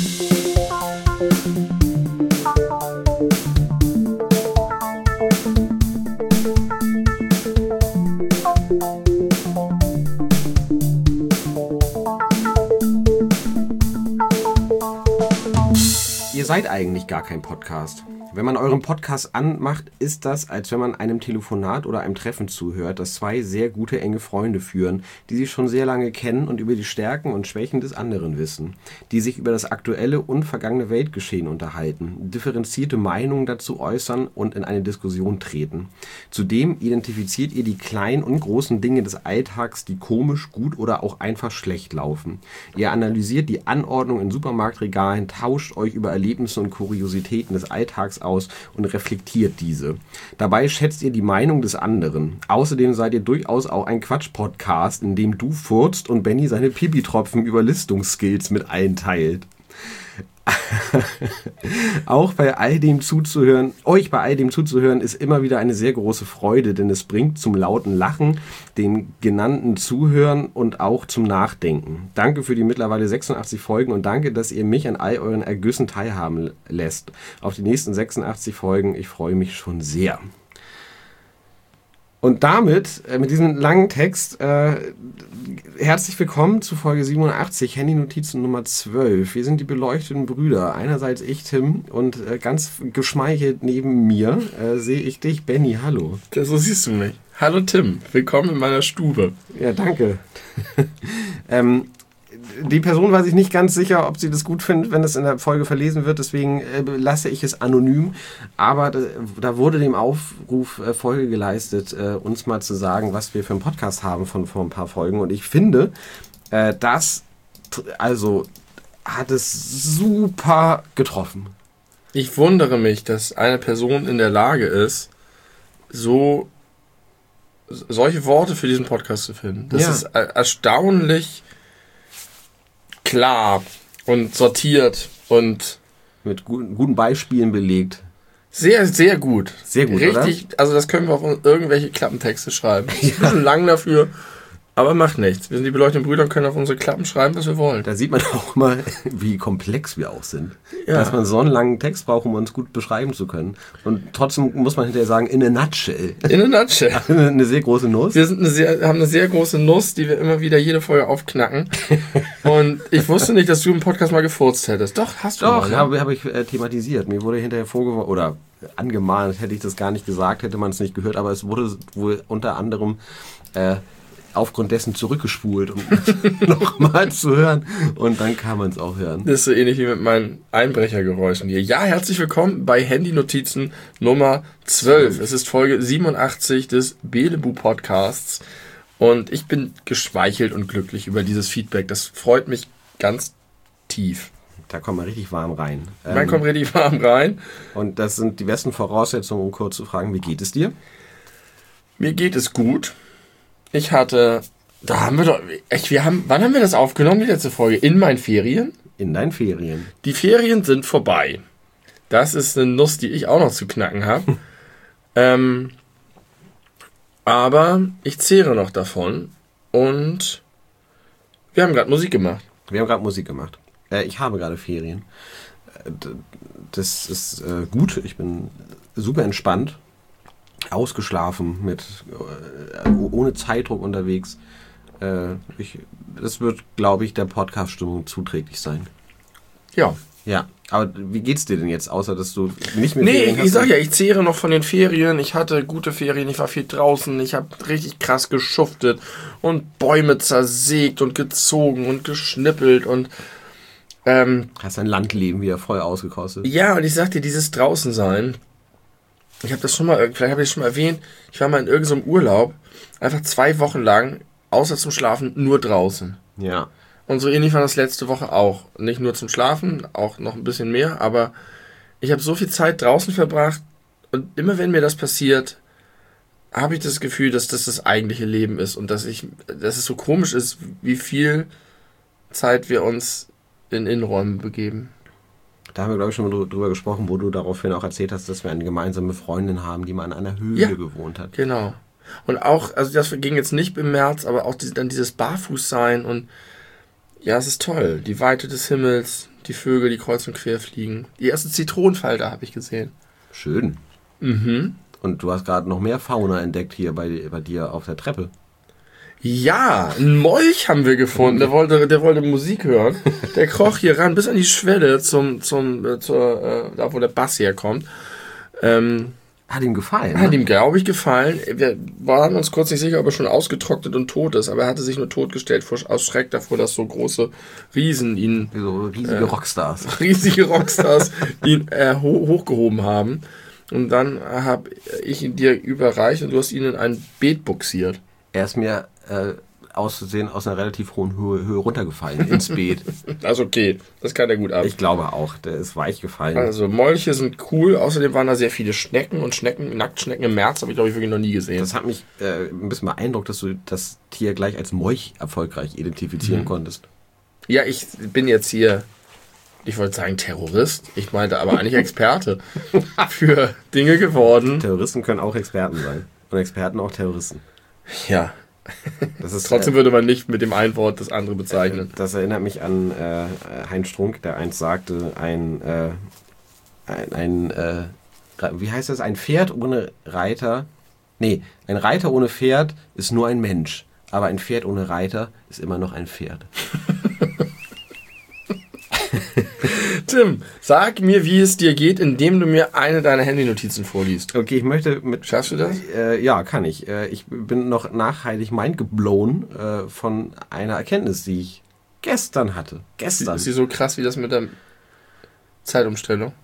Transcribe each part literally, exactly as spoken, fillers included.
Ihr seid eigentlich gar kein Podcast. Wenn man euren Podcast anmacht, ist das, als wenn man einem Telefonat oder einem Treffen zuhört, das zwei sehr gute, enge Freunde führen, die sich schon sehr lange kennen und über die Stärken und Schwächen des anderen wissen, die sich über das aktuelle und vergangene Weltgeschehen unterhalten, differenzierte Meinungen dazu äußern und in eine Diskussion treten. Zudem identifiziert ihr die kleinen und großen Dinge des Alltags, die komisch, gut oder auch einfach schlecht laufen. Ihr analysiert die Anordnung in Supermarktregalen, tauscht euch über Erlebnisse und Kuriositäten des Alltags aus und reflektiert diese. Dabei schätzt ihr die Meinung des anderen. Außerdem seid ihr durchaus auch ein Quatsch-Podcast, in dem du furzt und Benny seine Pipi-Tropfen Überlistungsskills mit allen teilt. Auch bei all dem zuzuhören, euch bei all dem zuzuhören, ist immer wieder eine sehr große Freude, denn es bringt zum lauten Lachen, dem genannten Zuhören und auch zum Nachdenken. Danke für die mittlerweile sechsundachtzig Folgen und danke, dass ihr mich an all euren Ergüssen teilhaben lässt. Auf die nächsten sechsundachtzig Folgen, ich freue mich schon sehr. Und damit, äh, mit diesem langen Text, äh, herzlich willkommen zu Folge siebenundachtzig, Handy-Notizen Nummer zwölf. Wir sind die beleuchteten Brüder. Einerseits ich, Tim, und äh, ganz geschmeichelt neben mir äh, sehe ich dich, Benny. Hallo. Ja, so siehst du mich. Hallo Tim, willkommen in meiner Stube. Ja, danke. ähm, Die Person war sich nicht ganz sicher, ob sie das gut findet, wenn es in der Folge verlesen wird. Deswegen äh, lasse ich es anonym. Aber da, da wurde dem Aufruf äh, Folge geleistet, äh, uns mal zu sagen, was wir für einen Podcast haben von vor ein paar Folgen. Und ich finde, äh, das also hat es super getroffen. Ich wundere mich, dass eine Person in der Lage ist, so solche Worte für diesen Podcast zu finden. Das Ja. ist er- erstaunlich klar und sortiert und Mit guten, guten Beispielen belegt. sehr, sehr gut. Sehr gut, Richtig, oder? Also das können wir auf irgendwelche Klappentexte schreiben. Ist ein bisschen lang dafür, aber macht nichts. Wir sind die beleuchteten Brüder und können auf unsere Klappen schreiben, was wir wollen. Da sieht man auch mal, wie komplex wir auch sind. Ja. Dass man so einen langen Text braucht, um uns gut beschreiben zu können. Und trotzdem muss man hinterher sagen, in a nutshell. In a nutshell. Eine sehr große Nuss. Wir sind eine sehr, haben eine sehr große Nuss, die wir immer wieder jede Folge aufknacken. Und ich wusste nicht, dass du im Podcast mal gefurzt hättest. Doch, hast du Doch, mal. Ne? habe, habe ich äh, thematisiert. Mir wurde hinterher vorgeworfen, oder angemahnt, hätte ich das gar nicht gesagt, hätte man es nicht gehört, aber es wurde wohl unter anderem äh, aufgrund dessen zurückgespult, um nochmal zu hören. Und dann kann man es auch hören. Das ist so ähnlich wie mit meinen Einbrechergeräuschen hier. Ja, herzlich willkommen bei Handy-Notizen Nummer zwölf. Es ist Folge siebenundachtzig des Belebu-Podcasts. Und ich bin geschmeichelt und glücklich über dieses Feedback. Das freut mich ganz tief. Da kommt man richtig warm rein. Man Ähm, kommt richtig warm rein. und das sind die besten Voraussetzungen, um kurz zu fragen, wie geht es dir? Mir geht es gut. Ich hatte, da haben wir doch, echt, wir haben, wann haben wir das aufgenommen, die letzte Folge? In meinen Ferien? In deinen Ferien. Die Ferien sind vorbei. Das ist eine Nuss, die ich auch noch zu knacken habe. ähm, aber ich zehre noch davon und wir haben gerade Musik gemacht. Wir haben gerade Musik gemacht. Äh, ich habe gerade Ferien. Äh, d- das ist äh, gut. Ich bin super entspannt. Ausgeschlafen, mit äh, ohne Zeitdruck unterwegs. Äh, ich, das wird, glaube ich, der Podcast-Stimmung zuträglich sein. Ja. Ja, aber wie geht's dir denn jetzt, außer dass du nicht mehr Nee, Ferien ich, hast? ich sag ja, ich zehre noch von den Ferien. Ich hatte gute Ferien, ich war viel draußen, ich habe richtig krass geschuftet und Bäume zersägt und gezogen und geschnippelt und ähm, Hast dein Landleben wieder voll ausgekostet. ja, und ich sag dir, dieses Draußensein, ich habe das schon mal, vielleicht habe ich es schon mal erwähnt, ich war mal in irgendeinem Urlaub, einfach zwei Wochen lang, außer zum Schlafen, nur draußen. Ja. Und so ähnlich war das letzte Woche auch. Nicht nur zum Schlafen, auch noch ein bisschen mehr, aber ich habe so viel Zeit draußen verbracht und immer wenn mir das passiert, habe ich das Gefühl, dass das das eigentliche Leben ist und dass ich, dass es so komisch ist, wie viel Zeit wir uns in Innenräumen begeben. Da haben wir, glaube ich, schon mal drüber gesprochen, wo du daraufhin auch erzählt hast, dass wir eine gemeinsame Freundin haben, die mal in einer Höhle Ja. gewohnt hat. Genau. Und auch, also das ging jetzt nicht im März, aber auch die, dann dieses Barfußsein und ja, es ist toll. Die Weite des Himmels, Die Vögel, die kreuz und quer fliegen. Die erste Zitronenfalter habe ich gesehen. Schön. Mhm. Und du hast gerade noch mehr Fauna entdeckt hier bei, bei dir auf der Treppe. Ja, einen Molch haben wir gefunden. Der wollte, der wollte Musik hören. Der kroch hier ran bis an die Schwelle zum, zum, äh, zur, äh, da wo der Bass herkommt. Ähm, Hat ihm gefallen. Hat ne? ihm, glaube ich, gefallen. Wir waren uns kurz nicht sicher, ob er schon ausgetrocknet und tot ist, aber er hatte sich nur totgestellt vor, aus Schreck davor, dass so große Riesen ihn, So riesige äh, Rockstars. riesige Rockstars ihn äh, ho- hochgehoben haben. Und dann habe ich ihn dir überreicht und du hast ihn in ein Beet buxiert. Er ist mir äh, auszusehen aus einer relativ hohen Höhe, Höhe runtergefallen ins Beet. Also okay, das kann er gut ab. Ich glaube auch, der ist weich gefallen. Also Molche sind cool, außerdem waren da sehr viele Schnecken und Schnecken, Nacktschnecken im März habe ich glaube ich wirklich noch nie gesehen. Das hat mich äh, ein bisschen beeindruckt, dass du das Tier gleich als Molch erfolgreich identifizieren Mhm. konntest. Ja, ich bin jetzt hier, ich wollte sagen Terrorist, ich meinte aber eigentlich Experte für Dinge geworden. Terroristen können auch Experten sein. Und Experten auch Terroristen. Ja, Das ist, trotzdem äh, würde man nicht mit dem einen Wort das andere bezeichnen. Das erinnert mich an äh, Heinz Strunk, der einst sagte, ein, äh, ein, ein äh, wie heißt das, ein Pferd ohne Reiter, nee, ein Reiter ohne Pferd ist nur ein Mensch, aber ein Pferd ohne Reiter ist immer noch ein Pferd. Tim, sag mir, wie es dir geht, indem du mir eine deiner Handynotizen vorliest. Okay, ich möchte mit... Schaffst du das? Äh, ja, kann ich. Äh, ich bin noch nachhaltig mindgeblown äh, von einer Erkenntnis, die ich gestern hatte. Gestern. Ist sie so krass wie das mit der Zeitumstellung?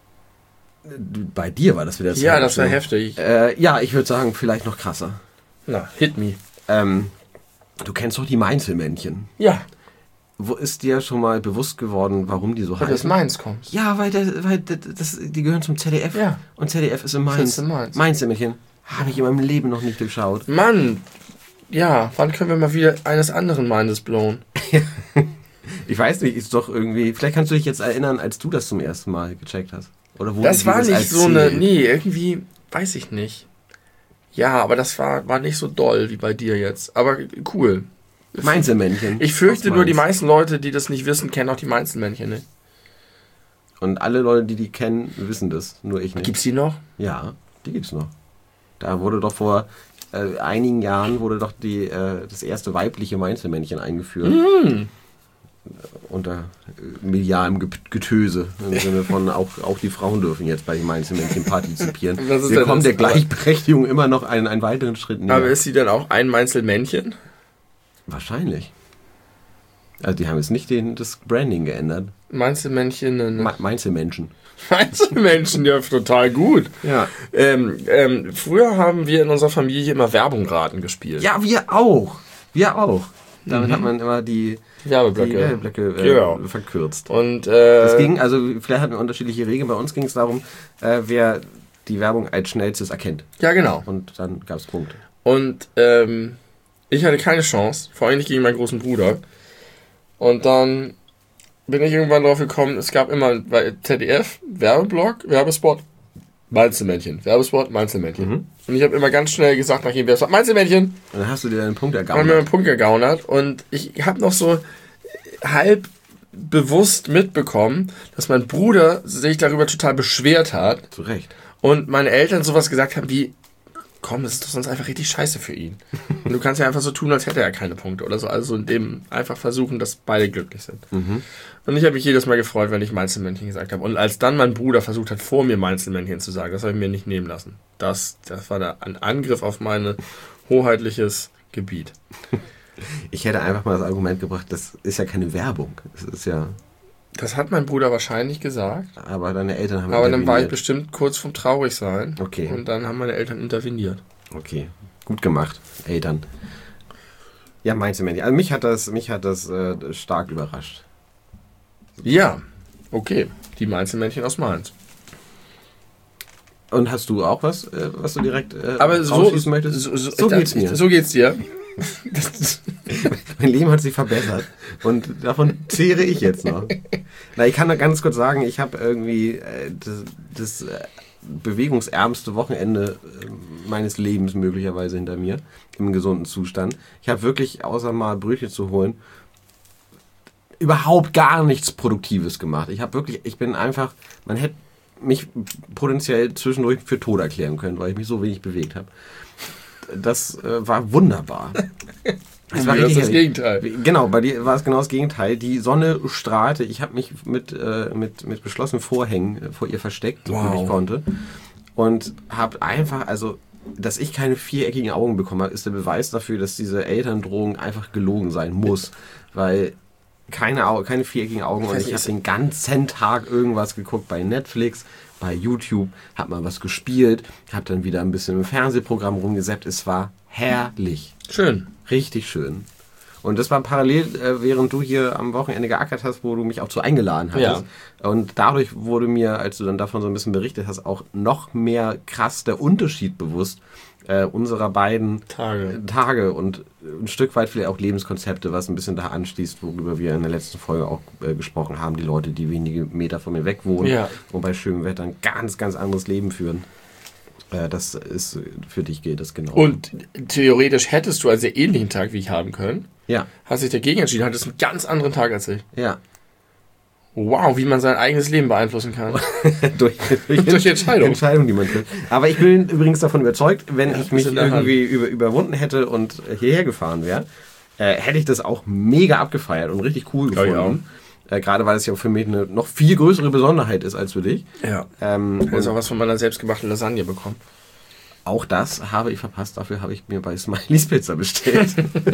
Bei dir war das wieder Ja, das war Zeitumstellung. heftig. Äh, ja, ich würde sagen, vielleicht noch krasser. Na, hit me. Ähm, du kennst doch die Mainzelmännchen. Ja, Wo ist dir schon mal bewusst geworden, warum die so weil du aus heißen? Mainz kommst. Ja, weil, der, weil das, das, die gehören zum Z D F. Ja. Und Z D F ist in Mainz. Sitzt in Mainz. Mainzelmännchen. Habe ich in meinem Leben noch nicht durchschaut. Mann, ja, wann können wir mal wieder eines anderen Mindes blown? Ich weiß nicht, ist doch irgendwie... Vielleicht kannst du dich jetzt erinnern, als du das zum ersten Mal gecheckt hast. Oder wo Das dir war nicht als so eine, Ziel- nee, irgendwie, weiß ich nicht. Ja, aber das war, war nicht so doll wie bei dir jetzt. Aber cool. Mainzelmännchen. Ich fürchte Aus nur, die Mainz. meisten Leute, die das nicht wissen, kennen auch die Mainzelmännchen nicht. Und alle Leute, die die kennen, wissen das. Nur ich nicht. Gibt's die noch? Ja, die gibt's noch. Da wurde doch vor äh, einigen Jahren wurde doch die, äh, das erste weibliche Mainzelmännchen eingeführt. Hm. Unter äh, medialem Ge- Getöse. Im Sinne von, auch, auch die Frauen dürfen jetzt bei den Mainzelmännchen partizipieren. Was ist Wir denn kommen das? der Gleichberechtigung immer noch einen, einen weiteren Schritt näher. Aber ist sie dann auch ein Mainzelmännchen? Wahrscheinlich. Also die haben jetzt nicht den, das Branding geändert. Mainzelmännchen, ne? Ma- Mainzelmenschen. Mainzelmännchen, ja, total gut. Ja. Ähm, ähm, früher haben wir in unserer Familie immer Werbung raten gespielt. Ja, wir auch. Wir auch. Damit Mhm. hat man immer die, Die Werbeblöcke. die Werbeblöcke äh, Ja. verkürzt. Und, äh, Es ging, also vielleicht hatten wir unterschiedliche Regeln. Bei uns ging es darum, äh, wer die Werbung als schnellstes erkennt. ja, genau. Und dann gab es Punkte. Und ähm, ich hatte keine Chance, vor allem nicht gegen meinen großen Bruder. Und dann bin ich irgendwann drauf gekommen, es gab immer bei Z D F Werbeblock, Werbespot, Mainzelmännchen, Werbespot, Mainzelmännchen. Mhm. Und ich habe immer ganz schnell gesagt nach jedem Werbespot, Mainzelmännchen, Und dann hast du dir einen Punkt und mir ergaunert. einen Punkt gegaunert. Und ich habe noch so halb bewusst mitbekommen, dass mein Bruder sich darüber total beschwert hat. Zu Recht. Und meine Eltern sowas gesagt haben wie, komm, das ist doch sonst einfach richtig scheiße für ihn. Und du kannst ja einfach so tun, als hätte er keine Punkte oder so. Also in dem einfach versuchen, dass beide glücklich sind. Mhm. Und ich habe mich jedes Mal gefreut, wenn ich Mainzelmännchen gesagt habe. Und als dann mein Bruder versucht hat, vor mir Mainzelmännchen zu sagen, das habe ich mir nicht nehmen lassen. Das, das war da ein Angriff auf mein hoheitliches Gebiet. Ich hätte einfach mal das Argument gebracht, das ist ja keine Werbung. Das ist ja. Das hat mein Bruder wahrscheinlich gesagt. Aber deine Eltern haben Aber dann war ich interveniert. bestimmt kurz vom Traurigsein. Okay. Und dann haben meine Eltern interveniert. Okay. Gut gemacht, Eltern. Ja, Mainzelmännchen. Also mich hat das, mich hat das äh, stark überrascht. Ja, okay. Die Mainzelmännchen aus Mainz. Und hast du auch was, äh, was du direkt äh, Aber so, rausschießen möchtest? so, so, So geht's mir. So geht's dir. Mein Leben hat sich verbessert und davon zehre ich jetzt noch. Na, ich kann da ganz kurz sagen, ich habe irgendwie äh, das, das äh, bewegungsärmste Wochenende äh, meines Lebens möglicherweise hinter mir, im gesunden Zustand. Ich habe wirklich, außer mal Brötchen zu holen, überhaupt gar nichts Produktives gemacht. Ich habe wirklich, ich bin einfach, man hätte mich potenziell zwischendurch für tot erklären können, weil ich mich so wenig bewegt habe. Das äh, war wunderbar. Das war richtig das Gegenteil. Genau, bei dir war es genau das Gegenteil. Die Sonne strahlte. Ich habe mich mit, äh, mit, mit geschlossenen Vorhängen vor ihr versteckt, so wow. gut ich konnte. Und habe einfach, also, dass ich keine viereckigen Augen bekommen habe, ist der Beweis dafür, dass diese Elterndrohung einfach gelogen sein muss. Weil keine, Au- keine viereckigen Augen. Und ich habe den ganzen Tag irgendwas geguckt bei Netflix, bei YouTube, habe mal was gespielt, habe dann wieder ein bisschen im Fernsehprogramm rumgesäppt. Es war herrlich. Schön. Richtig schön. Und das war parallel, äh, während du hier am Wochenende geackert hast, wo du mich auch zu eingeladen hattest. Ja. Und dadurch wurde mir, als du dann davon so ein bisschen berichtet hast, auch noch mehr krass der Unterschied bewusst äh, unserer beiden Tage. Tage und ein Stück weit vielleicht auch Lebenskonzepte, was ein bisschen da anschließt, worüber wir in der letzten Folge auch äh, gesprochen haben. Die Leute, die wenige Meter von mir weg wohnen ja. und bei schönem Wetter ein ganz, ganz anderes Leben führen. Das ist, für dich gilt das genau. Und theoretisch hättest du einen sehr ähnlichen Tag wie ich haben können. Ja. Hast dich dagegen entschieden, hattest einen ganz anderen Tag als ich. Ja. Wow, wie man sein eigenes Leben beeinflussen kann. durch, durch, durch Entscheidungen. Entscheidungen, die man trifft. Aber ich bin übrigens davon überzeugt, wenn ja, ich mich irgendwie über, überwunden hätte und hierher gefahren wäre, äh, hätte ich das auch mega abgefeiert und richtig cool gefunden. Ja, ja. Äh, gerade weil es ja auch für mich eine noch viel größere Besonderheit ist als für dich. Ja. Ähm, ich habe auch was von meiner selbstgemachten Lasagne bekommen. Auch das habe ich verpasst. Dafür habe ich mir bei Smileys Pizza bestellt.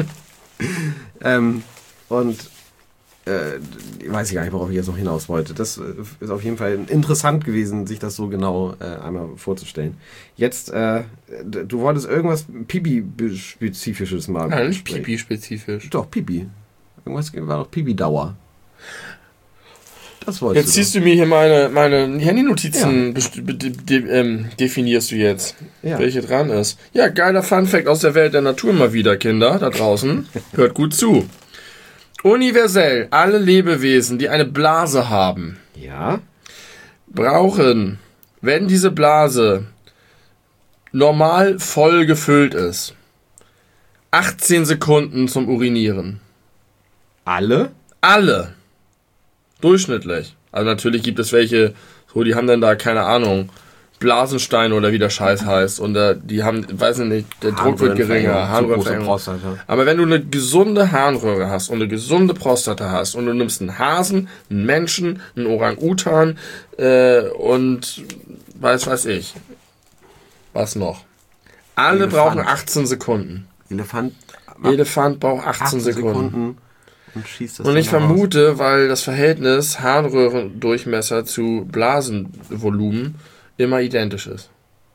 ähm, und äh, ich weiß gar nicht, worauf ich jetzt noch hinaus wollte. Das ist auf jeden Fall interessant gewesen, sich das so genau äh, einmal vorzustellen. Jetzt, äh, du wolltest irgendwas Pipi-spezifisches mal. Nein, nicht Pipi-spezifisch. Doch, Pipi. Irgendwas war doch Pipi-Dauer. Das wolltest jetzt siehst du mir hier meine, meine Handy-Notizen, ja. de, de, ähm, definierst du jetzt, ja. welche dran ist. Ja, geiler Funfact aus der Welt der Natur mal wieder, Kinder, da draußen. Hört gut zu. Universell, alle Lebewesen, die eine Blase haben, ja. brauchen, wenn diese Blase normal voll gefüllt ist, achtzehn Sekunden zum Urinieren. Alle? Alle. Durchschnittlich. Also natürlich gibt es welche, so die haben dann da, keine Ahnung, Blasensteine oder wie der Scheiß heißt. Und uh, die haben, weiß ich nicht, der Druck wird geringer. Harnröhrenverengung. Aber wenn du eine gesunde Harnröhre hast und eine gesunde Prostata hast und du nimmst einen Hasen, einen Menschen, einen Orang-Utan äh, und weiß weiß ich, was noch. Alle Elefant. brauchen achtzehn Sekunden. Elefant, Elefant braucht achtzehn Sekunden. Sekunden. Und, schießt das und ich vermute, raus. Weil das Verhältnis Harnröhrendurchmesser zu Blasenvolumen immer identisch ist.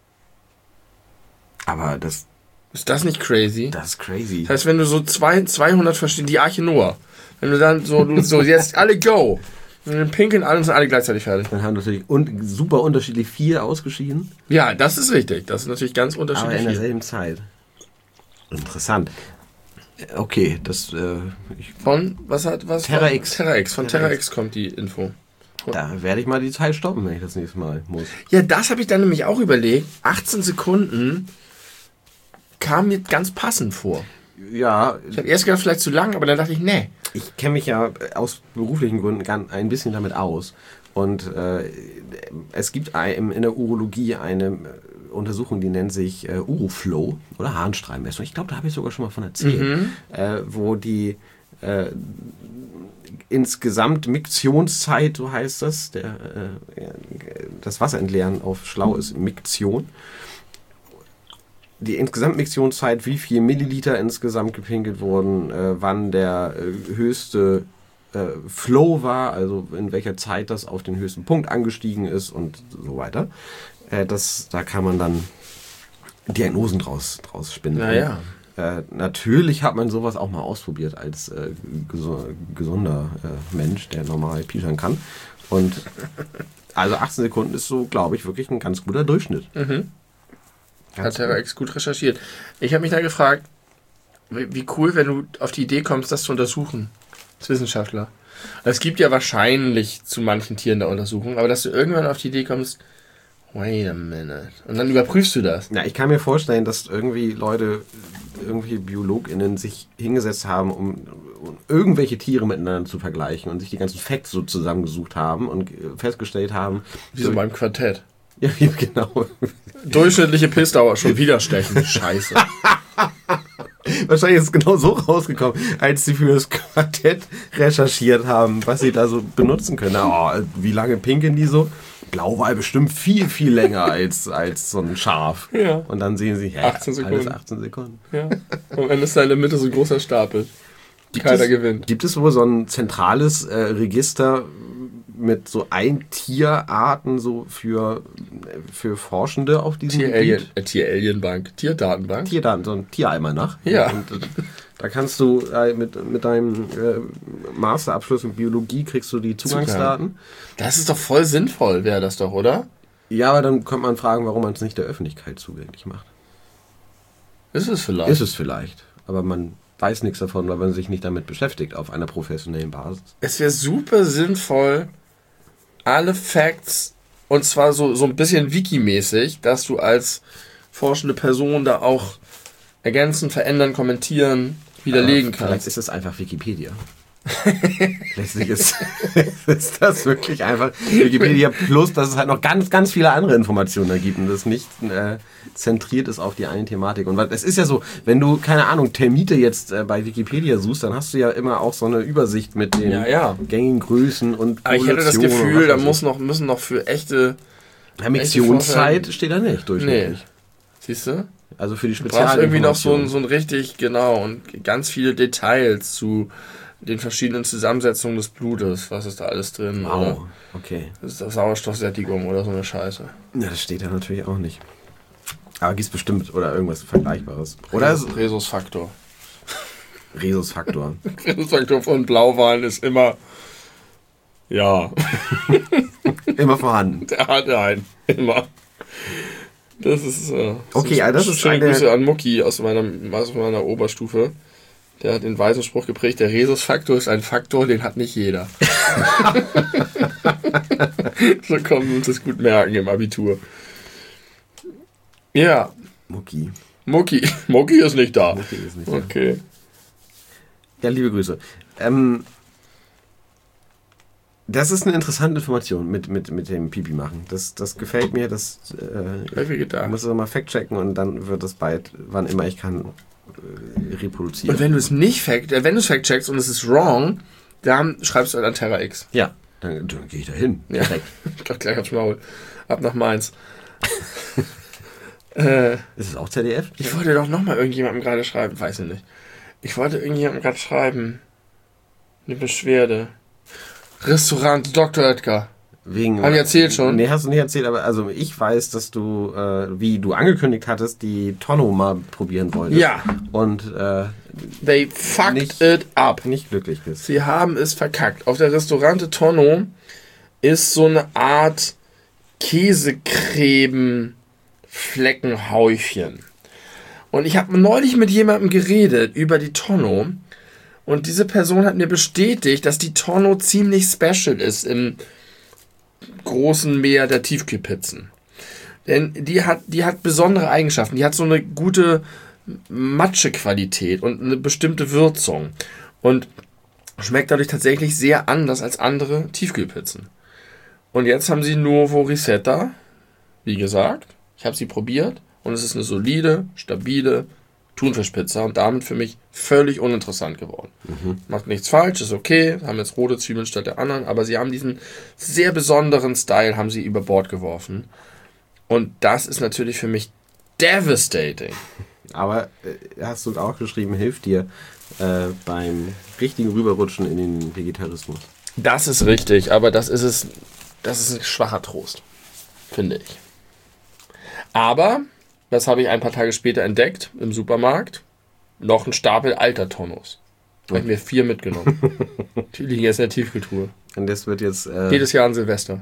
Aber das... Ist das nicht crazy? Das ist crazy. Das heißt, wenn du so zwei, zweihundert verschiedene... Die Arche Noah. Wenn du dann so... Du, so jetzt alle go! Und dann pinkeln alle und sind alle gleichzeitig fertig. Dann haben natürlich und super unterschiedlich viel ausgeschieden. Ja, das ist richtig. Das ist natürlich ganz unterschiedlich. Aber in derselben Zeit. Interessant. Okay, das... Äh, ich von, was hat, was? Terra X. Terra X, von Terra X kommt die Info. Da werde ich mal die Zeit stoppen, wenn ich das nächste Mal muss. Ja, das habe ich dann nämlich auch überlegt. achtzehn Sekunden kam mir ganz passend vor. Ja. Ich habe erst gedacht, vielleicht zu lang, aber dann dachte ich, nee. Ich kenne mich ja aus beruflichen Gründen ein bisschen damit aus. Und äh, es gibt in der Urologie eine Untersuchung, die nennt sich äh, Uroflow oder Harnstrahlmessung. Ich glaube, da habe ich sogar schon mal von erzählt. Mhm. Äh, wo die äh, insgesamt Miktionszeit, so heißt das, der, äh, das Wasserentleeren auf schlau ist Miktion. Die insgesamt Miktionszeit, wie viel Milliliter insgesamt gepinkelt wurden, äh, wann der äh, höchste äh, Flow war, also in welcher Zeit das auf den höchsten Punkt angestiegen ist und so weiter. Äh, das, da kann man dann Diagnosen draus, draus spinnen. Naja. Äh, natürlich hat man sowas auch mal ausprobiert als äh, ges- gesunder äh, Mensch, der normal pischern kann. Und also achtzehn Sekunden ist so, glaube ich, wirklich ein ganz guter Durchschnitt. Mhm. Hat Terra X gut recherchiert. Ich habe mich da gefragt, wie cool, wenn du auf die Idee kommst, das zu untersuchen, als Wissenschaftler. Es gibt ja wahrscheinlich zu manchen Tieren da Untersuchungen, aber dass du irgendwann auf die Idee kommst, Wait a minute. Und dann überprüfst du das. Ja, ich kann mir vorstellen, dass irgendwie Leute, irgendwie BiologInnen sich hingesetzt haben, um, um irgendwelche Tiere miteinander zu vergleichen und sich die ganzen Facts so zusammengesucht haben und festgestellt haben... Wie so beim Quartett. Ja, genau. Durchschnittliche Pissdauer, schon wieder stechen. Scheiße. Wahrscheinlich ist es genau so rausgekommen, als sie für das Quartett recherchiert haben, was sie da so benutzen können. Oh, wie lange pinkeln die so? Blauwal bestimmt viel, viel länger als, als so ein Schaf. Ja. Und dann sehen sie, ja, achtzehn Sekunden. alles achtzehn Sekunden. Ja. Und dann ist da in der Mitte so ein großer Stapel. Keiner es, gewinnt. Gibt es wohl so ein zentrales äh, Register mit so Ein-Tierarten so für, für Forschende auf diesem Tier-Alien, Gebiet? äh, Tier-Alien-Bank, Tierdatenbank. Tierdaten, so ein Tieralmanach. Ja. Und, äh, da kannst du äh, mit, mit deinem äh, Masterabschluss in Biologie kriegst du die Zugangsdaten. Das ist doch voll sinnvoll, wäre das doch, oder? Ja, aber dann könnte man fragen, warum man es nicht der Öffentlichkeit zugänglich macht. Ist es vielleicht. Ist es vielleicht. Aber man weiß nichts davon, weil man sich nicht damit beschäftigt auf einer professionellen Basis. Es wäre super sinnvoll, alle Facts, und zwar so, so ein bisschen Wiki-mäßig, dass du als forschende Person da auch ergänzen, verändern, kommentieren, widerlegen Aber vielleicht kannst. ist es einfach Wikipedia. Letztlich ist, ist das wirklich einfach Wikipedia plus, dass es halt noch ganz, ganz viele andere Informationen da gibt und das nicht äh, zentriert ist auf die eine Thematik. Und es ist ja so, wenn du, keine Ahnung, Termite jetzt äh, bei Wikipedia suchst, dann hast du ja immer auch so eine Übersicht mit den Ja, ja. gängigen Größen und Aber ich hätte das Populationen und Gefühl, was da weiß muss ich. noch, müssen noch für echte... Ja, Missionszeit steht da nicht durchschnittlich. Nee. Siehst du? Also für die Du brauchst irgendwie noch so ein, Spezialinformationen. so ein richtig, genau, und ganz viele Details zu den verschiedenen Zusammensetzungen des Blutes. Was ist da alles drin? Wow, Oder okay. das ist das Sauerstoffsättigung oder so eine Scheiße. Ja, das steht da natürlich auch nicht. Aber gibt's bestimmt oder irgendwas Vergleichbares. Oder ist Rhesusfaktor. Rhesusfaktor. Rhesusfaktor von Blauwalen ist immer, ja, Immer vorhanden. der hat einen, immer. Das ist, äh, Okay, also das ist schöne eine- Grüße an Mucki aus meiner, aus meiner Oberstufe. Der hat den weisen Spruch geprägt, der Rhesusfaktor ist ein Faktor, den hat nicht jeder. So können wir uns das gut merken im Abitur. Ja, Mucki. Mucki. Mucki ist nicht da. Mucki ist nicht da. Okay. Ja, liebe Grüße. Ähm, das ist eine interessante Information mit, mit, mit dem Pipi machen. Das, das gefällt mir. Das äh, Hab ich ich gedacht. muss es mal fact-checken und dann wird es bald, wann immer ich kann, äh, reproduzieren. Und wenn du es nicht fact, äh, wenn du es fact checkst und es ist wrong, dann schreibst du halt an Terra X. ja, dann, dann gehe ich da hin. Ja. Direkt. Doch gleich aufs Maul. Ab nach Mainz. äh, Ist es auch Z D F? ich wollte doch nochmal irgendjemandem gerade schreiben. Weiß ich nicht. Ich wollte irgendjemandem gerade schreiben. Eine Beschwerde. Restaurant Doktor Oetker. Wegen, Hab ich erzählt schon? Nee, hast du nicht erzählt, aber also ich weiß, dass du, äh, wie du angekündigt hattest, die Tonno mal probieren wolltest. Ja. Und äh, They fucked Nicht- it up. nicht glücklich bist. Sie haben es verkackt. Auf der Restaurante Tonno ist so eine Art Käsecreme-Fleckenhäufchen. Und ich habe neulich mit jemandem geredet über die Tonno. Und diese Person hat mir bestätigt, dass die Tonno ziemlich special ist im großen Meer der Tiefkühlpizzen. Denn die hat, die hat besondere Eigenschaften. Die hat so eine gute Matschequalität und eine bestimmte Würzung. Und schmeckt dadurch tatsächlich sehr anders als andere Tiefkühlpizzen. Und jetzt haben sie Nuovo Risetta, wie gesagt. Ich habe sie probiert und es ist eine solide, stabile Thunfischpizza und damit für mich völlig uninteressant geworden. Mhm. Macht nichts falsch, ist okay, haben jetzt rote Zwiebeln statt der anderen, aber sie haben diesen sehr besonderen Style, haben sie über Bord geworfen. Und das ist natürlich für mich devastating. Aber äh, hast du auch geschrieben, hilft dir äh, beim richtigen Rüberrutschen in den Vegetarismus. Das ist richtig, aber das ist es, das ist ein schwacher Trost, finde ich. Aber, das habe ich ein paar Tage später entdeckt im Supermarkt, noch ein Stapel alter Tonnos. Habe ich mir vier mitgenommen. Die liegen jetzt in der Tiefkühltruhe. Und das wird jetzt äh, Jedes Jahr an Silvester.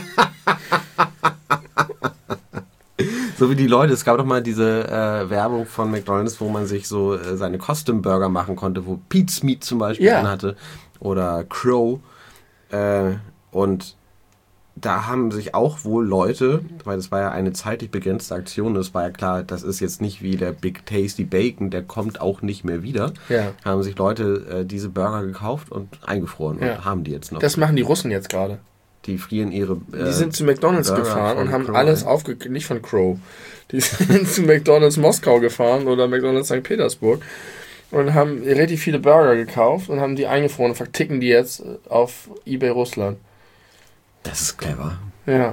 so wie die Leute, es gab doch mal diese äh, Werbung von McDonald's, wo man sich so äh, seine Custom Burger machen konnte, wo Pete's Meat zum Beispiel Ja. drin hatte oder Crow. Äh, und da haben sich auch wohl Leute, weil das war ja eine zeitlich begrenzte Aktion, das war ja klar, das ist jetzt nicht wie der Big Tasty Bacon, der kommt auch nicht mehr wieder, ja. haben sich Leute äh, diese Burger gekauft und eingefroren ja. und haben die jetzt noch. Das machen die Russen jetzt gerade. Die frieren ihre äh, Die sind zu McDonald's Burger gefahren und haben Crow, alles aufgekauft, nicht von Crow, die sind zu McDonald's Moskau gefahren oder McDonald's Sankt Petersburg und haben relativ viele Burger gekauft und haben die eingefroren und verticken die jetzt auf eBay Russland. Das ist clever. Ja.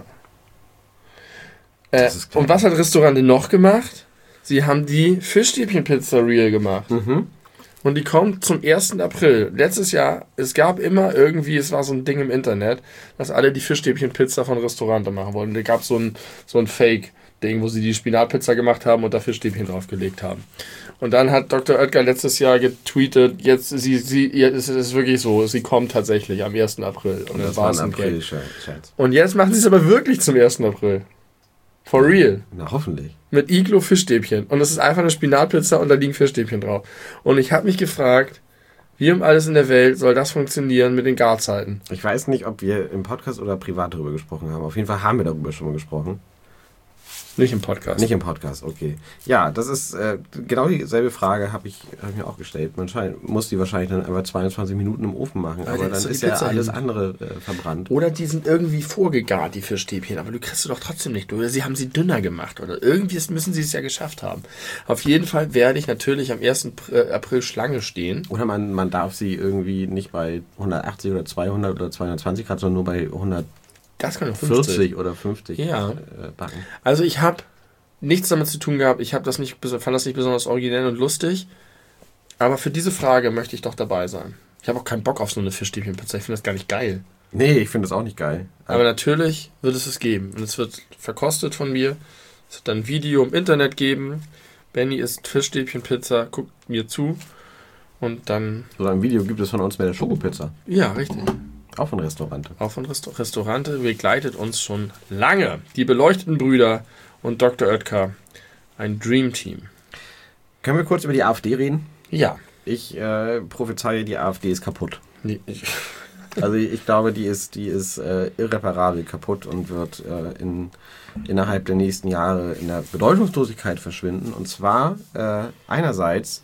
Äh, ist clever. Und was hat Restaurante noch gemacht? Sie haben die Fischstäbchen-Pizza real gemacht. Mhm. Und die kommt zum ersten April. Letztes Jahr, es gab immer irgendwie, es war so ein Ding im Internet, dass alle die Fischstäbchen-Pizza von Restaurante machen wollten. Da gab so ein, so ein Fake-Ding, wo sie die Spinatpizza gemacht haben und da Fischstäbchen draufgelegt haben. Und dann hat Doktor Oetker letztes Jahr getweetet, jetzt, sie, sie, es ist wirklich so, sie kommt tatsächlich am ersten April. Und das war ein April, Schatz. Und jetzt machen sie es aber wirklich zum ersten April. For real. Na, hoffentlich. Mit Iglo Fischstäbchen. Und das ist einfach eine Spinatpizza und da liegen Fischstäbchen drauf. Und ich habe mich gefragt, wie um alles in der Welt soll das funktionieren mit den Garzeiten? Ich weiß nicht, ob wir im Podcast oder privat darüber gesprochen haben. Auf jeden Fall haben wir darüber schon mal gesprochen. Nicht im Podcast. Nicht im Podcast, okay. Ja, das ist äh, genau dieselbe Frage, habe ich, hab ich mir auch gestellt. Man scheint, muss die wahrscheinlich dann einfach zweiundzwanzig Minuten im Ofen machen, aber, aber dann ist ja alles hin. andere äh, verbrannt. Oder die sind irgendwie vorgegart, die Fischstäbchen, aber du kriegst sie doch trotzdem nicht durch. Oder sie haben sie dünner gemacht oder irgendwie müssen sie es ja geschafft haben. Auf jeden Fall werde ich natürlich am ersten April Schlange stehen. Oder man, man darf sie irgendwie nicht bei hundertachtzig oder zweihundert oder zweihundertzwanzig Grad, sondern nur bei hundert. Das kann vierzig oder fünfzig ja. äh, backen. Also ich habe nichts damit zu tun gehabt. Ich habe das nicht, fand das nicht besonders originell und lustig. Aber für diese Frage möchte ich doch dabei sein. Ich habe auch keinen Bock auf so eine Fischstäbchenpizza. Ich finde das gar nicht geil. Nee, ich finde das auch nicht geil. Aber natürlich wird es es geben. Und es wird verkostet von mir. Es wird dann ein Video im Internet geben. Benny isst Fischstäbchenpizza, guckt mir zu. Und dann... Oder ein Video gibt es von uns mit der Schokopizza. Ja, richtig. Auch von Restaurante. Auch von Restaur- Restaurante begleitet uns schon lange. Die beleuchteten Brüder und Doktor Oetker. Ein Dream Team. Können wir kurz über die AfD reden? Ja. Ich äh, prophezeie, die AfD ist kaputt. Nee, ich also ich glaube, die ist, die ist äh, irreparabel kaputt und wird äh, in, innerhalb der nächsten Jahre in der Bedeutungslosigkeit verschwinden. Und zwar äh, einerseits...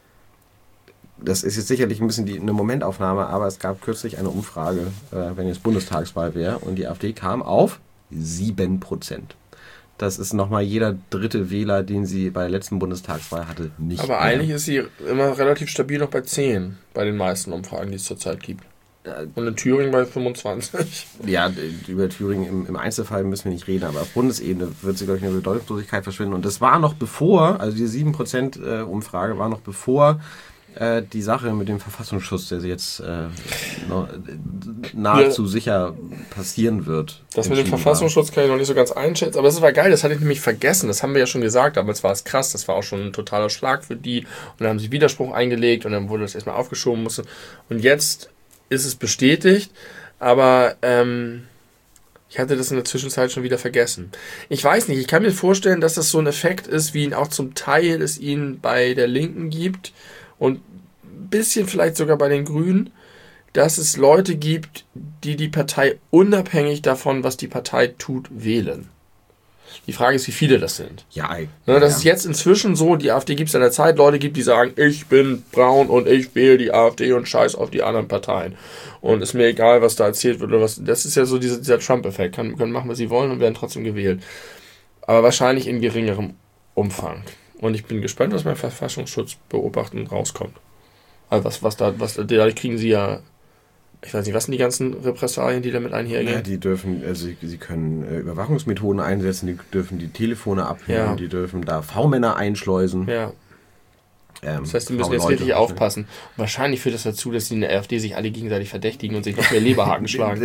Das ist jetzt sicherlich ein bisschen die, eine Momentaufnahme, aber es gab kürzlich eine Umfrage, äh, wenn jetzt Bundestagswahl wäre, und die AfD kam auf sieben Prozent. Das ist nochmal jeder dritte Wähler, den sie bei der letzten Bundestagswahl hatte, nicht. Aber mehr. Eigentlich ist sie immer relativ stabil noch bei zehn, bei den meisten Umfragen, die es zurzeit gibt. Und in Thüringen bei fünfundzwanzig. Ja, über Thüringen im, im Einzelfall müssen wir nicht reden, aber auf Bundesebene wird sie, glaube ich, in der Bedeutungslosigkeit verschwinden. Und das war noch bevor, also die sieben Prozent äh, Umfrage war noch bevor die Sache mit dem Verfassungsschutz, der jetzt äh, nahezu ja. sicher passieren wird. Das mit dem Verfassungsschutz war. Kann ich noch nicht so ganz einschätzen, aber das war geil, das hatte ich nämlich vergessen, das haben wir ja schon gesagt, damals war es krass, das war auch schon ein totaler Schlag für die und dann haben sie Widerspruch eingelegt und dann wurde das erstmal aufgeschoben musste. Und jetzt ist es bestätigt, aber ähm, ich hatte das in der Zwischenzeit schon wieder vergessen. Ich weiß nicht, ich kann mir vorstellen, dass das so ein Effekt ist, wie ihn auch zum Teil es ihn bei der Linken gibt, und ein bisschen vielleicht sogar bei den Grünen, dass es Leute gibt, die die Partei unabhängig davon, was die Partei tut, wählen. Die Frage ist, wie viele das sind. Ja, ne, das ja. ist jetzt inzwischen so, die AfD gibt es in der Zeit, Leute gibt, die sagen, ich bin braun und ich wähle die AfD und scheiß auf die anderen Parteien. Und ist mir egal, was da erzählt wird oder was. Das ist ja so dieser, dieser Trump-Effekt. Können, können machen, was sie wollen und werden trotzdem gewählt. Aber wahrscheinlich in geringerem Umfang. Und ich bin gespannt, was beim Verfassungsschutz beobachten rauskommt. Also was, was da, was da kriegen sie ja, ich weiß nicht, was sind die ganzen Repressalien, die damit einhergehen? Ja, die dürfen, also sie, sie können äh, Überwachungsmethoden einsetzen, die dürfen die Telefone abhören, ja. die dürfen da V-Männer einschleusen. Ja. Ähm, das heißt, die müssen jetzt richtig aufpassen. Und wahrscheinlich führt das dazu, dass die in der AfD sich alle gegenseitig verdächtigen und sich noch mehr Leberhaken schlagen.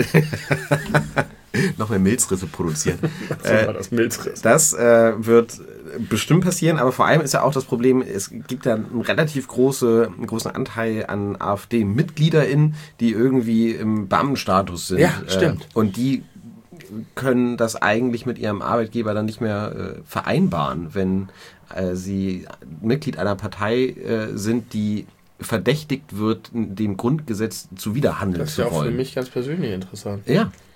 noch mehr Milzrisse produzieren. so war das Milzriss. Das äh, wird bestimmt passieren, aber vor allem ist ja auch das Problem, es gibt da einen relativ große, einen großen Anteil an AfD-MitgliederInnen, die irgendwie im Beamtenstatus sind. Ja, stimmt. Äh, und die können das eigentlich mit ihrem Arbeitgeber dann nicht mehr äh, vereinbaren, wenn äh, sie Mitglied einer Partei äh, sind, die verdächtigt wird, dem Grundgesetz zuwiderhandeln zu wollen. Das ist ja auch für mich ganz persönlich interessant. Ja.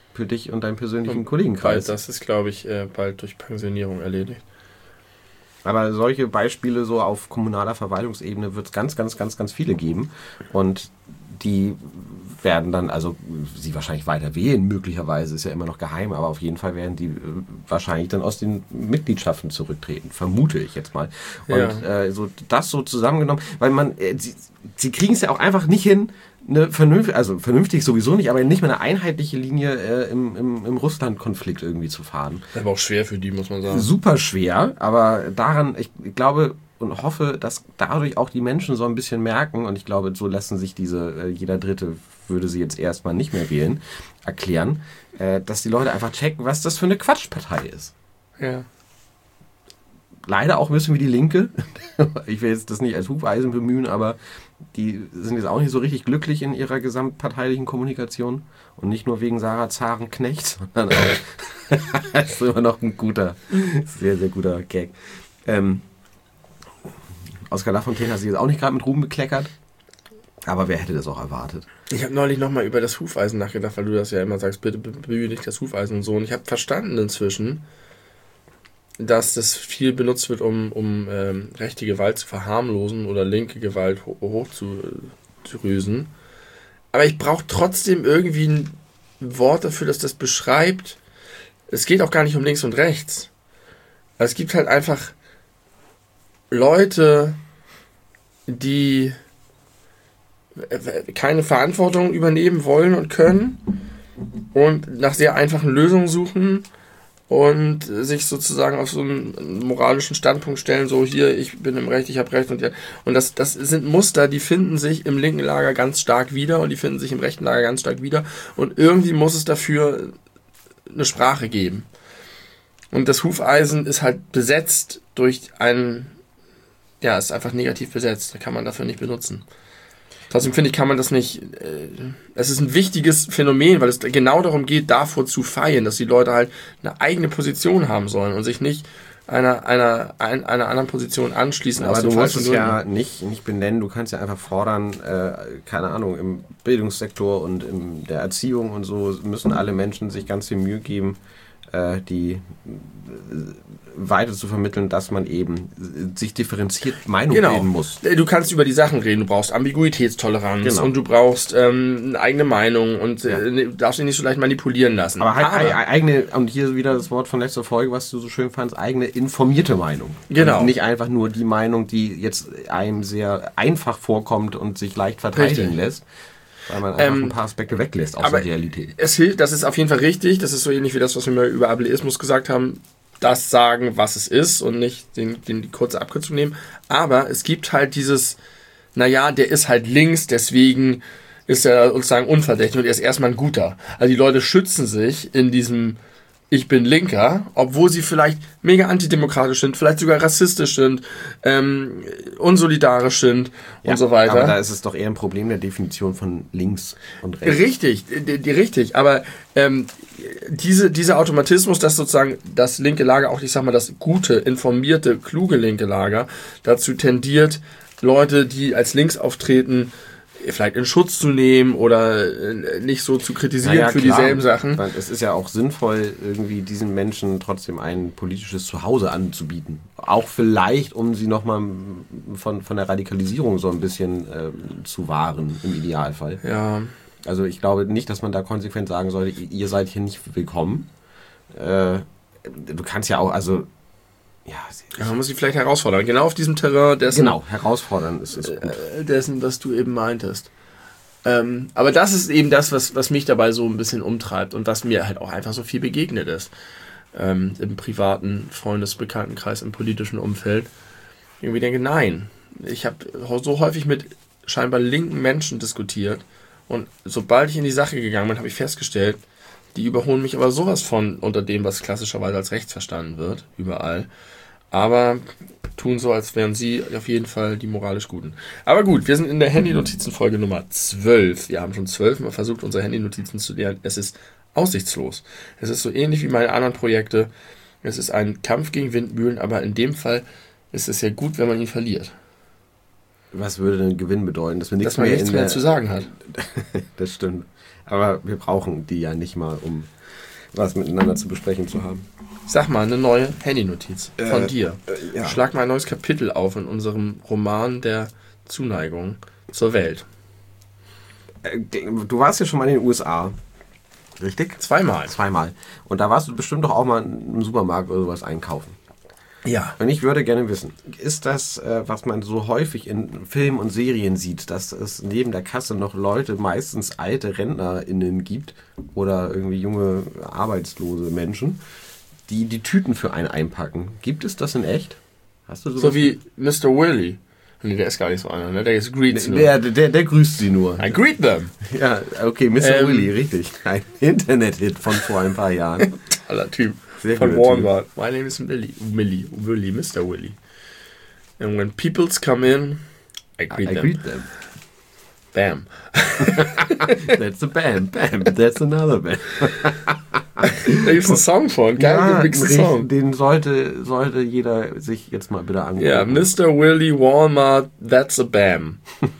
für dich und deinen persönlichen und Kollegenkreis. Das ist, glaube ich, bald durch Pensionierung erledigt. Aber solche Beispiele so auf kommunaler Verwaltungsebene wird es ganz, ganz, ganz, ganz viele geben. Und die werden dann, also sie wahrscheinlich weiter wählen, möglicherweise, ist ja immer noch geheim, aber auf jeden Fall werden die äh, wahrscheinlich dann aus den Mitgliedschaften zurücktreten, vermute ich jetzt mal. Und ja. äh, so das so zusammengenommen, weil man, äh, sie, sie kriegen es ja auch einfach nicht hin, eine vernünftige, also vernünftig sowieso nicht, aber nicht mehr eine einheitliche Linie äh, im, im, im Russland-Konflikt irgendwie zu fahren. Aber auch schwer für die, muss man sagen. Super schwer, aber daran, ich glaube und hoffe, dass dadurch auch die Menschen so ein bisschen merken, und ich glaube, so lassen sich diese, äh, jeder Dritte würde sie jetzt erstmal nicht mehr wählen, erklären, äh, dass die Leute einfach checken, was das für eine Quatschpartei ist. Ja. Leider auch ein bisschen wie die Linke. Ich will jetzt das nicht als Hufeisen bemühen, aber die sind jetzt auch nicht so richtig glücklich in ihrer gesamtparteilichen Kommunikation. Und nicht nur wegen Sarah Zahrenknecht, sondern auch das ist immer noch ein guter, sehr, sehr guter Gag. Ähm, Oskar Lafontaine hat sich jetzt auch nicht gerade mit Ruhm bekleckert. Aber wer hätte das auch erwartet? Ich habe neulich nochmal über das Hufeisen nachgedacht, weil du das ja immer sagst, bitte bemühe nicht das Hufeisen und so. Und ich habe verstanden inzwischen, dass das viel benutzt wird, um, um ähm, rechte Gewalt zu verharmlosen oder linke Gewalt ho- hochzudrüsen. Aber ich brauche trotzdem irgendwie ein Wort dafür, dass das beschreibt. Es geht auch gar nicht um links und rechts. Es gibt halt einfach Leute, die keine Verantwortung übernehmen wollen und können und nach sehr einfachen Lösungen suchen und sich sozusagen auf so einen moralischen Standpunkt stellen, so hier, ich bin im Recht, ich habe Recht und ja. Und das, das sind Muster, die finden sich im linken Lager ganz stark wieder und die finden sich im rechten Lager ganz stark wieder und irgendwie muss es dafür eine Sprache geben. Und das Hufeisen ist halt besetzt durch einen, ja, ist einfach negativ besetzt, da kann man dafür nicht benutzen. Trotzdem finde ich, kann man das nicht, äh, es ist ein wichtiges Phänomen, weil es genau darum geht, davor zu feiern, dass die Leute halt eine eigene Position haben sollen und sich nicht einer, einer, ein, einer anderen Position anschließen. Aber du musst es ja nicht, nicht benennen, du kannst ja einfach fordern, äh, keine Ahnung, im Bildungssektor und in der Erziehung und so müssen alle Menschen sich ganz viel Mühe geben, äh, die weiter zu vermitteln, dass man eben sich differenziert Meinung genau. bilden muss. Du kannst über die Sachen reden, du brauchst Ambiguitätstoleranz genau. und du brauchst ähm, eine eigene Meinung und ja. äh, darfst dich nicht so leicht manipulieren lassen. Aber halt Aber, eigene, und hier wieder das Wort von letzter Folge, was du so schön fandst, eigene informierte Meinung. Genau. Und nicht einfach nur die Meinung, die jetzt einem sehr einfach vorkommt und sich leicht verteidigen Richtig. lässt. Weil man einfach ähm, ein paar Aspekte weglässt aus der Realität. Es hilft, das ist auf jeden Fall richtig, das ist so ähnlich wie das, was wir mal über Ableismus gesagt haben, das sagen, was es ist und nicht den, den, die kurze Abkürzung nehmen. Aber es gibt halt dieses, naja, der ist halt links, deswegen ist er sozusagen unverdächtig und er ist erstmal ein guter. Also die Leute schützen sich in diesem ich bin Linker, obwohl sie vielleicht mega antidemokratisch sind, vielleicht sogar rassistisch sind, ähm, unsolidarisch sind ja, und so weiter. Aber da ist es doch eher ein Problem der Definition von links und rechts. Richtig, die, die, richtig. Aber ähm, diese, dieser Automatismus, dass sozusagen das linke Lager, auch ich sag mal das gute, informierte, kluge linke Lager, dazu tendiert, Leute, die als links auftreten, vielleicht in Schutz zu nehmen oder nicht so zu kritisieren naja, für klar. dieselben Sachen. Es ist ja auch sinnvoll, irgendwie diesen Menschen trotzdem ein politisches Zuhause anzubieten. Auch vielleicht, um sie nochmal von, von der Radikalisierung so ein bisschen äh, zu wahren, im Idealfall. Ja. Also ich glaube nicht, dass man da konsequent sagen sollte, ihr seid hier nicht willkommen. Äh, du kannst ja auch, also Ja, ja, man muss sie vielleicht herausfordern. Genau auf diesem Terrain dessen. Genau, herausfordern ist es gut. Äh, dessen, was du eben meintest. Ähm, aber das ist eben das, was, was mich dabei so ein bisschen umtreibt und was mir halt auch einfach so viel begegnet ist. Ähm, Im privaten Freundesbekanntenkreis, im politischen Umfeld. Ich irgendwie denke, nein. Ich habe so häufig mit scheinbar linken Menschen diskutiert und sobald ich in die Sache gegangen bin, habe ich festgestellt, die überholen mich aber sowas von unter dem, was klassischerweise als rechts verstanden wird, überall. Aber tun so, als wären sie auf jeden Fall die moralisch Guten. Aber gut, wir sind in der Handy-Notizen-Folge Nummer zwölf. Wir haben schon zwölfmal versucht, unsere Handy-Notizen zu lernen. Es ist aussichtslos. Es ist so ähnlich wie meine anderen Projekte. Es ist ein Kampf gegen Windmühlen, aber in dem Fall ist es ja gut, wenn man ihn verliert. Was würde denn Gewinn bedeuten? Dass, wir nichts Dass man mehr nichts in mehr der... zu sagen hat. Das stimmt. Aber wir brauchen die ja nicht mal, um was miteinander zu besprechen zu haben. Sag mal, eine neue Handynotiz von äh, dir. Äh, ja. Schlag mal ein neues Kapitel auf in unserem Roman der Zuneigung zur Welt. Äh, du warst ja schon mal in den U S A. Richtig? Zweimal. Zweimal. Und da warst du bestimmt doch auch mal im Supermarkt oder sowas einkaufen. Ja. Und ich würde gerne wissen, ist das, äh, was man so häufig in Filmen und Serien sieht, dass es neben der Kasse noch Leute, meistens alte RentnerInnen gibt oder irgendwie junge, arbeitslose Menschen, die die Tüten für einen einpacken? Gibt es das in echt? Hast du sowas? So wie Mister Willy. Nee, der ist gar nicht so einer, ne? Der ist greets nur. Der, der, der grüßt sie nur. I greet them. Ja, okay, Mister Ähm, Willy, richtig. Ein Internet-Hit von vor ein paar Jahren. Toller Typ. Sehr Von guter Walmart. My name is Willy. Willy. Willy. Mister Willy. And when peoples come in, I greet I them. greet them. Bam. That's a bam, bam, that's another bam. Da gibt es einen Song von. Geil, Ja, gemixten richtig, Song. den sollte, sollte jeder sich jetzt mal bitte angucken. Ja, Mister Willy Walmart, that's a bam.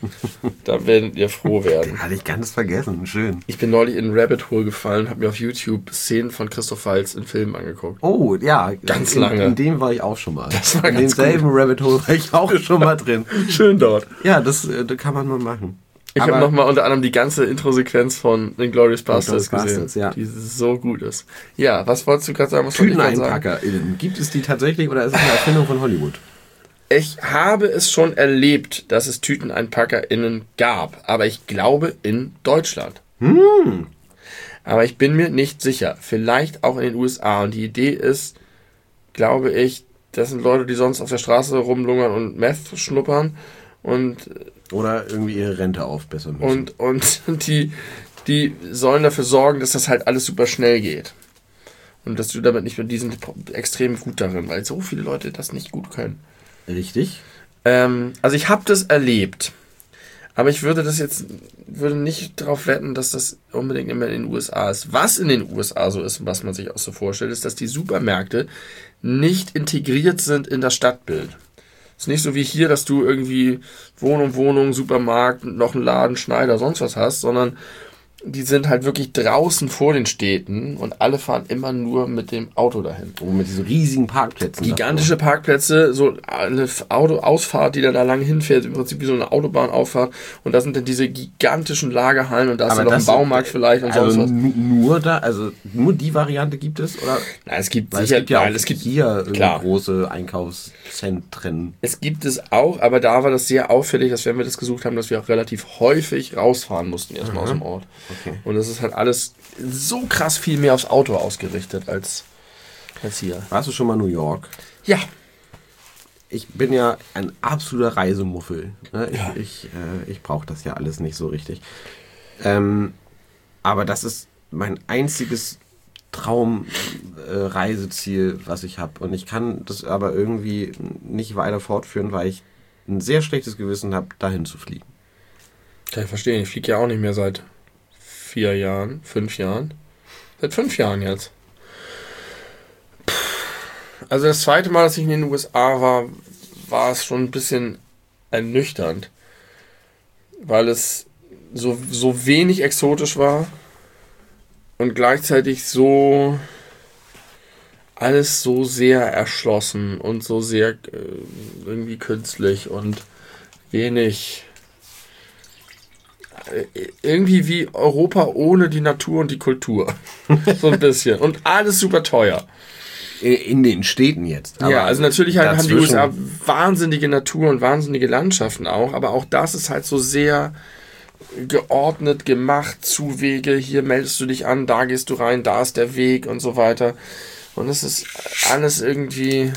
Da werdet ihr froh werden. Hatte ich ganz vergessen, schön. Ich bin neulich in ein Rabbit Hole gefallen, habe mir auf YouTube Szenen von Christoph Waltz in Filmen angeguckt. Oh, ja. Ganz in, lange. In dem war ich auch schon mal. Das war in ganz demselben Rabbit Hole war ich auch schon mal drin. Schön dort. Ja, das, äh, das kann man mal machen. Ich habe nochmal unter anderem die ganze Intro-Sequenz von Inglourious Basterds gesehen, Bastards, ja. die so gut ist. Ja, was wolltest du gerade sagen? Was wollte ich gerade sagen? TüteneinpackerInnen. Gibt es die tatsächlich oder ist es eine Erfindung von Hollywood? Ich habe es schon erlebt, dass es TüteneinpackerInnen gab, aber ich glaube in Deutschland. Hm. Aber ich bin mir nicht sicher. Vielleicht auch in den U S A. Und die Idee ist, glaube ich, das sind Leute, die sonst auf der Straße rumlungern und Meth schnuppern und Oder irgendwie ihre Rente aufbessern müssen. und, und die, die sollen dafür sorgen, dass das halt alles super schnell geht. Und dass du damit nicht mehr, die sind extrem gut darin, weil so viele Leute das nicht gut können. Richtig. Ähm, also ich habe das erlebt. Aber ich würde das jetzt, würde nicht darauf wetten, dass das unbedingt immer in den U S A ist. Was in den U S A so ist und was man sich auch so vorstellt, ist, dass die Supermärkte nicht integriert sind in das Stadtbild. Es ist nicht so wie hier, dass du irgendwie Wohnung, Wohnung, Supermarkt, noch einen Laden, Schneider, sonst was hast, sondern die sind halt wirklich draußen vor den Städten und alle fahren immer nur mit dem Auto dahin. Oh, mit diesen riesigen Parkplätzen. Gigantische Parkplätze, so eine Autoausfahrt, die da, da lang hinfährt, im Prinzip wie so eine Autobahnauffahrt. Und da sind dann diese gigantischen Lagerhallen und da ist dann noch ein Baumarkt vielleicht und also sonst was. Nur da, also nur die Variante gibt es? Oder? Nein, es gibt Weil sicher, es gibt ja nein, auch es gibt, hier irgendwie klar. große Einkaufszentren. Es gibt es auch, aber da war das sehr auffällig, dass wenn wir das gesucht haben, dass wir auch relativ häufig rausfahren mussten erstmal aus dem Ort. Okay. Und das ist halt alles so krass viel mehr aufs Auto ausgerichtet als, als hier. Warst du schon mal in New York? Ja. Ich bin ja ein absoluter Reisemuffel. Ne? Ich, Ja. ich, äh, ich brauche das ja alles nicht so richtig. Ähm, aber das ist mein einziges Traumreiseziel, äh, was ich habe. Und ich kann das aber irgendwie nicht weiter fortführen, weil ich ein sehr schlechtes Gewissen habe, dahin zu fliegen. Kann ich verstehen. Ich fliege ja auch nicht mehr seit vier Jahren, fünf Jahren. Seit fünf Jahren jetzt. Also das zweite Mal, dass ich in den U S A war, war es schon ein bisschen ernüchternd. Weil es so, so wenig exotisch war und gleichzeitig so alles so sehr erschlossen und so sehr äh, irgendwie künstlich und wenig irgendwie wie Europa ohne die Natur und die Kultur. So ein bisschen. Und alles super teuer. In den Städten jetzt. Ja, also natürlich halt haben die U S A dazwischen- wahnsinnige Natur und wahnsinnige Landschaften auch, aber auch das ist halt so sehr geordnet gemacht, Zuwege, hier meldest du dich an, da gehst du rein, da ist der Weg und so weiter. Und es ist alles irgendwie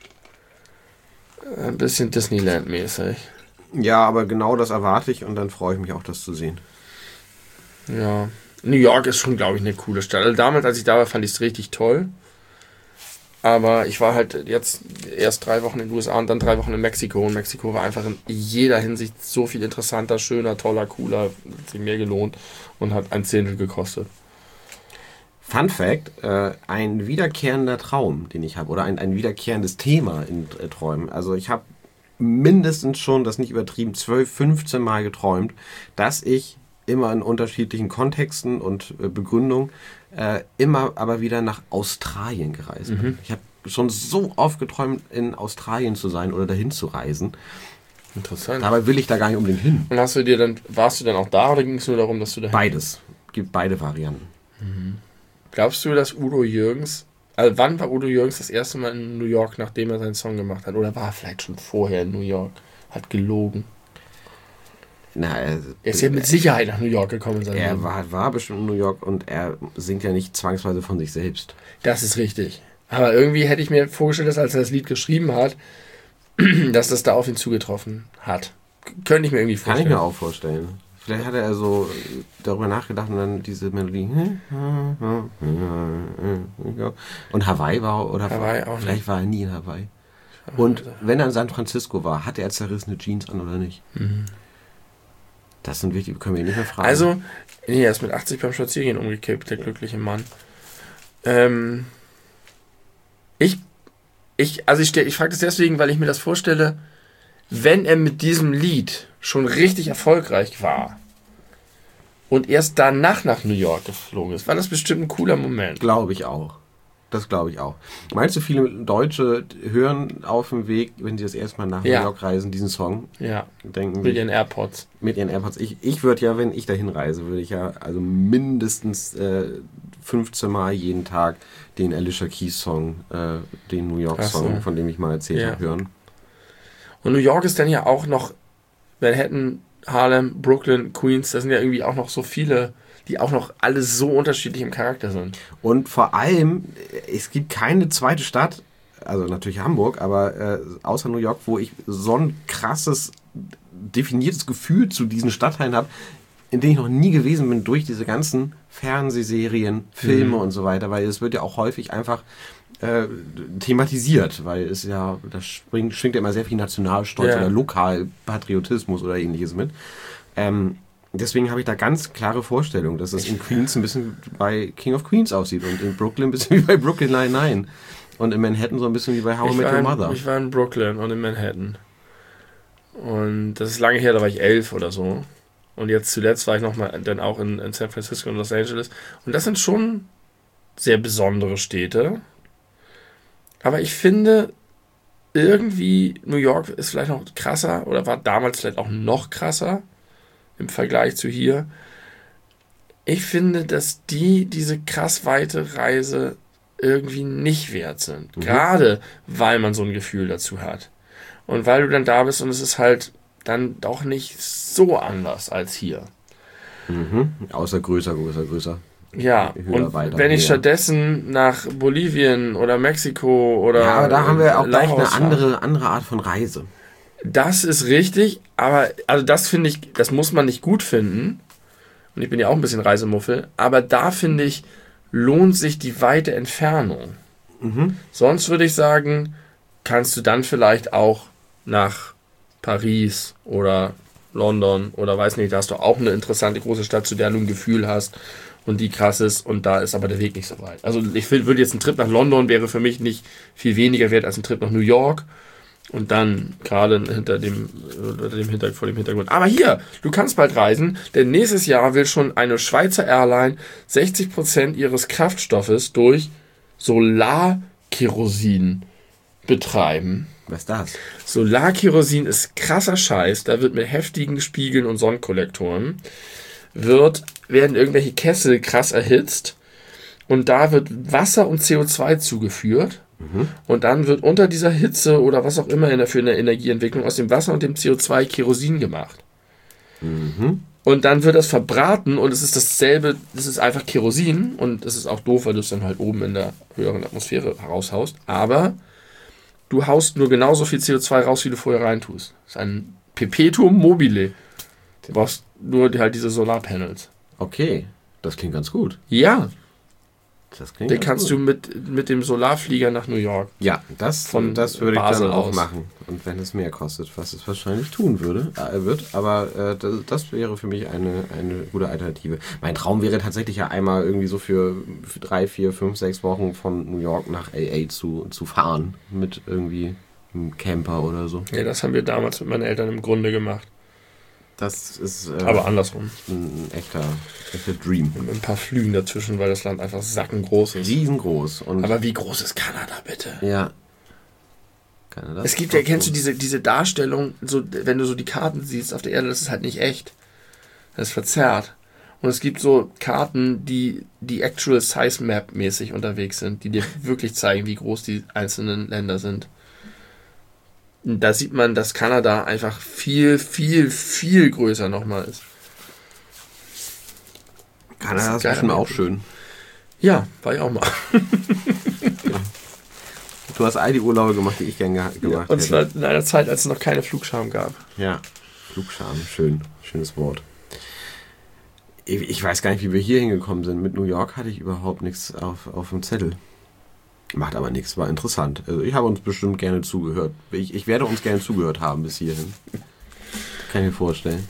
ein bisschen Disneyland-mäßig. Ja, aber genau das erwarte ich und dann freue ich mich auch, das zu sehen. Ja, New York ist schon, glaube ich, eine coole Stadt. Also damals, als ich da war, fand ich es richtig toll. Aber ich war halt jetzt erst drei Wochen in den U S A und dann drei Wochen in Mexiko. Und Mexiko war einfach in jeder Hinsicht so viel interessanter, schöner, toller, cooler. Hat sich mehr gelohnt und hat ein Zehntel gekostet. Fun Fact, äh, ein wiederkehrender Traum, den ich habe, oder ein, ein wiederkehrendes Thema in äh, Träumen. Also ich habe mindestens schon, das nicht übertrieben, zwölf, fünfzehn Mal geträumt, dass ich immer in unterschiedlichen Kontexten und äh, Begründungen, äh, immer aber wieder nach Australien gereist bin. Mhm. Ich habe schon so oft geträumt, in Australien zu sein oder dahin zu reisen. Interessant. Dabei will ich da gar nicht unbedingt hin. Und hast du dir dann, warst du dann auch da oder ging es nur darum, dass du da Beides. Gibt beide Varianten. Mhm. Glaubst du, dass Udo Jürgens, also wann war Udo Jürgens das erste Mal in New York, nachdem er seinen Song gemacht hat? Oder war er vielleicht schon vorher in New York? Hat gelogen. Na, er, er ist ja mit Sicherheit nach New York gekommen. In er war, war bestimmt in New York und er singt ja nicht zwangsweise von sich selbst. Das ist richtig. Aber irgendwie hätte ich mir vorgestellt, dass als er das Lied geschrieben hat, dass das da auf ihn zugetroffen hat. Könnte ich mir irgendwie vorstellen. Kann ich mir auch vorstellen. Vielleicht hat er so darüber nachgedacht und dann diese Melodie. Und Hawaii war, oder Hawaii auch vielleicht nicht. war er nie in Hawaii. Und wenn er in San Francisco war, hatte er zerrissene Jeans an oder nicht? Mhm. Das sind wichtig, können wir ihn nicht mehr fragen. Also, nee, er ist mit achtzig beim Spaziergehen umgekippt, der glückliche Mann. Ähm, ich, ich, also ich, stell, ich frage das deswegen, weil ich mir das vorstelle, wenn er mit diesem Lied schon richtig erfolgreich war und erst danach nach New York geflogen ist, war das bestimmt ein cooler Moment. Glaube ich auch. Das glaube ich auch. Meinst du, viele Deutsche hören auf dem Weg, wenn sie das erste Mal nach ja. New York reisen, diesen Song? Ja. Denken mit ihren AirPods. Mit ihren AirPods. Ich, ich würde ja, wenn ich dahin reise, würde ich ja also mindestens äh, fünfzehn Mal jeden Tag den Alicia Keys Song, äh, den New York Song, so. Von dem ich mal erzählt ja. habe, hören. Und New York ist dann ja auch noch Manhattan, Harlem, Brooklyn, Queens, das sind ja irgendwie auch noch so viele, die auch noch alle so unterschiedlich im Charakter sind. Und vor allem, es gibt keine zweite Stadt, also natürlich Hamburg, aber äh, außer New York, wo ich so ein krasses, definiertes Gefühl zu diesen Stadtteilen habe, in denen ich noch nie gewesen bin, durch diese ganzen Fernsehserien, Filme mhm. und so weiter, weil es wird ja auch häufig einfach äh, thematisiert, weil es ja, da schwingt, schwingt ja immer sehr viel Nationalstolz ja. oder Lokalpatriotismus oder ähnliches mit. Ähm, Deswegen habe ich da ganz klare Vorstellungen, dass es in Queens ein bisschen bei King of Queens aussieht und in Brooklyn ein bisschen wie bei Brooklyn Nine-Nine und in Manhattan so ein bisschen wie bei How I Met Your Mother. Ich war in Brooklyn und in Manhattan. Und das ist lange her, da war ich elf oder so. Und jetzt zuletzt war ich nochmal dann auch in, in San Francisco und Los Angeles. Und das sind schon sehr besondere Städte. Aber ich finde, irgendwie New York ist vielleicht noch krasser oder war damals vielleicht auch noch krasser im Vergleich zu hier. Ich finde, dass die diese krass weite Reise irgendwie nicht wert sind. Mhm. Gerade, weil man so ein Gefühl dazu hat. Und weil du dann da bist und es ist halt dann doch nicht so anders als hier. Mhm. Außer größer, größer, größer. Ja, höher, und weiter, wenn ich höher. stattdessen nach Bolivien oder Mexiko oder ja, aber da haben wir auch gleich eine andere, andere Art von Reise. Das ist richtig, aber also das finde ich, das muss man nicht gut finden. Und ich bin ja auch ein bisschen Reisemuffel, aber da finde ich, lohnt sich die weite Entfernung. Mhm. Sonst würde ich sagen, kannst du dann vielleicht auch nach Paris oder London oder weiß nicht, da hast du auch eine interessante große Stadt, zu der du ein Gefühl hast und die krass ist und da ist aber der Weg nicht so weit. Also ich würde jetzt ein Trip nach London wäre für mich nicht viel weniger wert als ein Trip nach New York. Und dann gerade hinter dem, unter dem Hintergrund, vor dem Hintergrund. Aber hier, du kannst bald reisen, denn nächstes Jahr will schon eine Schweizer Airline sechzig Prozent ihres Kraftstoffes durch Solarkerosin betreiben. Was ist das? Solarkerosin ist krasser Scheiß. Da wird mit heftigen Spiegeln und Sonnenkollektoren wird, werden irgendwelche Kessel krass erhitzt und da wird Wasser und C O zwei zugeführt. Mhm. Und dann wird unter dieser Hitze oder was auch immer in der, für eine Energieentwicklung aus dem Wasser und dem C O zwei Kerosin gemacht. Mhm. Und dann wird das verbraten und es ist dasselbe, es ist einfach Kerosin und es ist auch doof, weil du es dann halt oben in der höheren Atmosphäre raushaust. Aber du haust nur genauso viel C O zwei raus, wie du vorher reintust. Das ist ein Perpetuum mobile. Du brauchst nur halt diese Solarpanels. Okay, das klingt ganz gut. Ja. Das klingt Den kannst gut. du mit, mit dem Solarflieger nach New York. Ja, das, von das würde Basel ich dann auch aus. machen. Und wenn es mehr kostet, was es wahrscheinlich tun würde, äh, wird. Aber äh, das, das wäre für mich eine, eine gute Alternative. Mein Traum wäre tatsächlich ja einmal irgendwie so für, für drei, vier, fünf, sechs Wochen von New York nach L A zu, zu fahren. Mit irgendwie einem Camper oder so. Ja, das haben wir damals mit meinen Eltern im Grunde gemacht. Das ist äh, aber andersrum. Ein echter, echter Dream. Mit ein paar Flügen dazwischen, weil das Land einfach sackengroß ist. Riesengroß. Und aber wie groß ist Kanada, bitte? Ja. Kanada. Es gibt ja, kennst du diese, diese Darstellung, so, wenn du so die Karten siehst auf der Erde, das ist halt nicht echt. Das ist verzerrt. Und es gibt so Karten, die die Actual Size Map mäßig unterwegs sind, die dir wirklich zeigen, wie groß die einzelnen Länder sind. Und da sieht man, dass Kanada einfach viel, viel, viel größer nochmal ist. Kanada ist bestimmt auch schön. Ja, war ich auch mal. Du hast all die Urlaube gemacht, die ich gerne gemacht hätte. Ja, und zwar in einer Zeit, als es noch keine Flugscham gab. Ja, Flugscham, schön. Schönes Wort. Ich weiß gar nicht, wie wir hier hingekommen sind. Mit New York hatte ich überhaupt nichts auf, auf dem Zettel. Macht aber nichts, war interessant. Also ich habe uns bestimmt gerne zugehört. Ich, ich werde uns gerne zugehört haben bis hierhin. Kann ich mir vorstellen.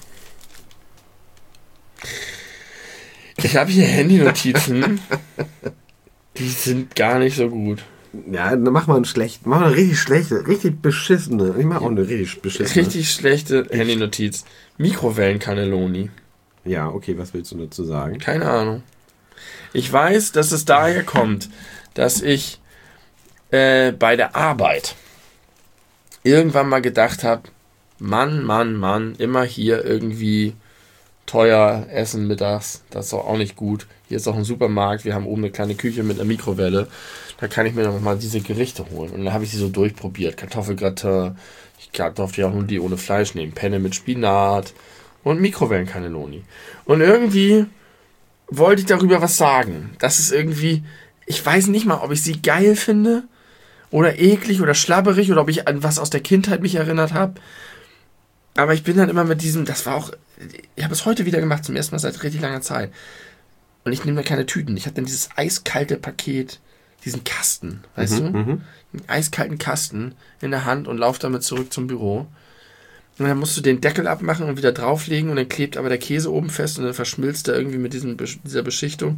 Ich habe hier Handynotizen. Die sind gar nicht so gut. Ja, dann mach mal einen schlechten, mach mal eine richtig schlechte, richtig beschissene. Ich mach auch eine richtig beschissene. Richtig schlechte Handynotiz. Mikrowellen-Cannelloni. Ja, okay, was willst du dazu sagen? Keine Ahnung. Ich weiß, dass es daher kommt, dass ich äh, bei der Arbeit irgendwann mal gedacht habe, Mann, Mann, Mann, immer hier irgendwie teuer essen mittags, das ist doch auch nicht gut. Hier ist auch ein Supermarkt, wir haben oben eine kleine Küche mit einer Mikrowelle, da kann ich mir noch mal diese Gerichte holen. Und dann habe ich sie so durchprobiert. Kartoffelgratin, ich durfte ja auch nur die ohne Fleisch nehmen, Penne mit Spinat und Mikrowellen-Cannelloni. Und irgendwie wollte ich darüber was sagen. Das ist irgendwie, ich weiß nicht mal, ob ich sie geil finde oder eklig oder schlabberig oder ob ich an was aus der Kindheit mich erinnert habe. Aber ich bin dann immer mit diesem, das war auch, ich habe es heute wieder gemacht, zum ersten Mal seit richtig langer Zeit. Und ich nehme da keine Tüten. Ich habe dann dieses eiskalte Paket, diesen Kasten, weißt mhm, du? Mhm. Einen eiskalte Kasten in der Hand und laufe damit zurück zum Büro. Und dann musst du den Deckel abmachen und wieder drauflegen und dann klebt aber der Käse oben fest und dann verschmilzt er irgendwie mit diesem, dieser Beschichtung.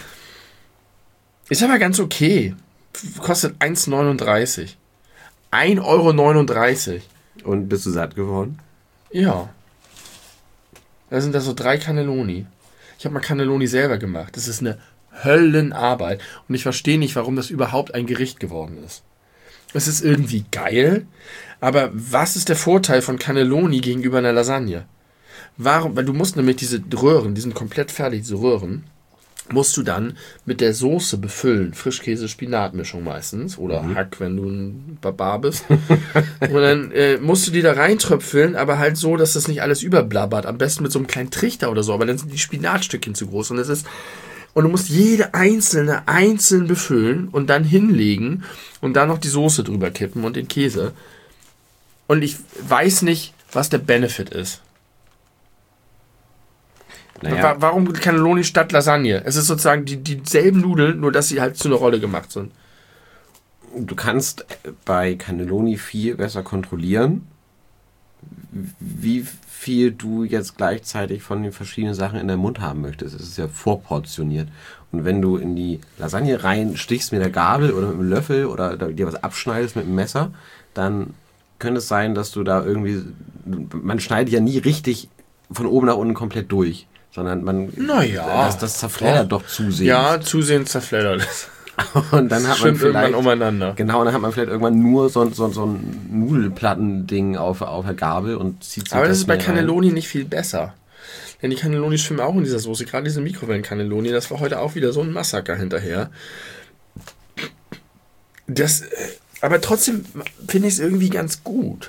Ist aber ganz okay. Kostet eins neununddreißig. ein Euro neununddreißig. Und bist du satt geworden? Ja. Da sind da so drei Cannelloni. Ich habe mal Cannelloni selber gemacht. Das ist eine Höllenarbeit. Und ich verstehe nicht, warum das überhaupt ein Gericht geworden ist. Es ist irgendwie geil, aber was ist der Vorteil von Cannelloni gegenüber einer Lasagne? Warum? Weil du musst nämlich diese Röhren, die sind komplett fertig, diese Röhren, musst du dann mit der Soße befüllen. Frischkäse-Spinat-Mischung meistens. Oder mhm. Hack, wenn du ein Barbar bist. Und dann äh, musst du die da reintröpfeln, aber halt so, dass das nicht alles überblabbert. Am besten mit so einem kleinen Trichter oder so, aber dann sind die Spinatstückchen zu groß. Und es ist... Und du musst jede einzelne einzeln befüllen und dann hinlegen und dann noch die Soße drüber kippen und den Käse. Und ich weiß nicht, was der Benefit ist. Naja. Warum Cannelloni statt Lasagne? Es ist sozusagen die, dieselben Nudeln, nur dass sie halt zu einer Rolle gemacht sind. Du kannst bei Cannelloni viel besser kontrollieren, wie viel du jetzt gleichzeitig von den verschiedenen Sachen in deinem Mund haben möchtest. Es ist ja vorportioniert. Und wenn du in die Lasagne reinstichst mit der Gabel oder mit dem Löffel oder dir was abschneidest mit dem Messer, dann könnte es sein, dass du da irgendwie... Man schneidet ja nie richtig von oben nach unten komplett durch, sondern man... Naja. Das, das zerfleddert doch zusehends. Ja, zusehends zerfleddert es. Und dann hat man vielleicht irgendwann umeinander. Genau, und dann hat man vielleicht irgendwann nur so, so, so ein Nudelplatten-Ding auf, auf der Gabel und zieht sich Aber das, das ist bei Cannelloni rein. nicht viel besser. Denn die Cannelloni schwimmen auch in dieser Soße. Gerade diese Mikrowellen-Cannelloni, das war heute auch wieder so ein Massaker hinterher. Das, aber trotzdem finde ich es irgendwie ganz gut.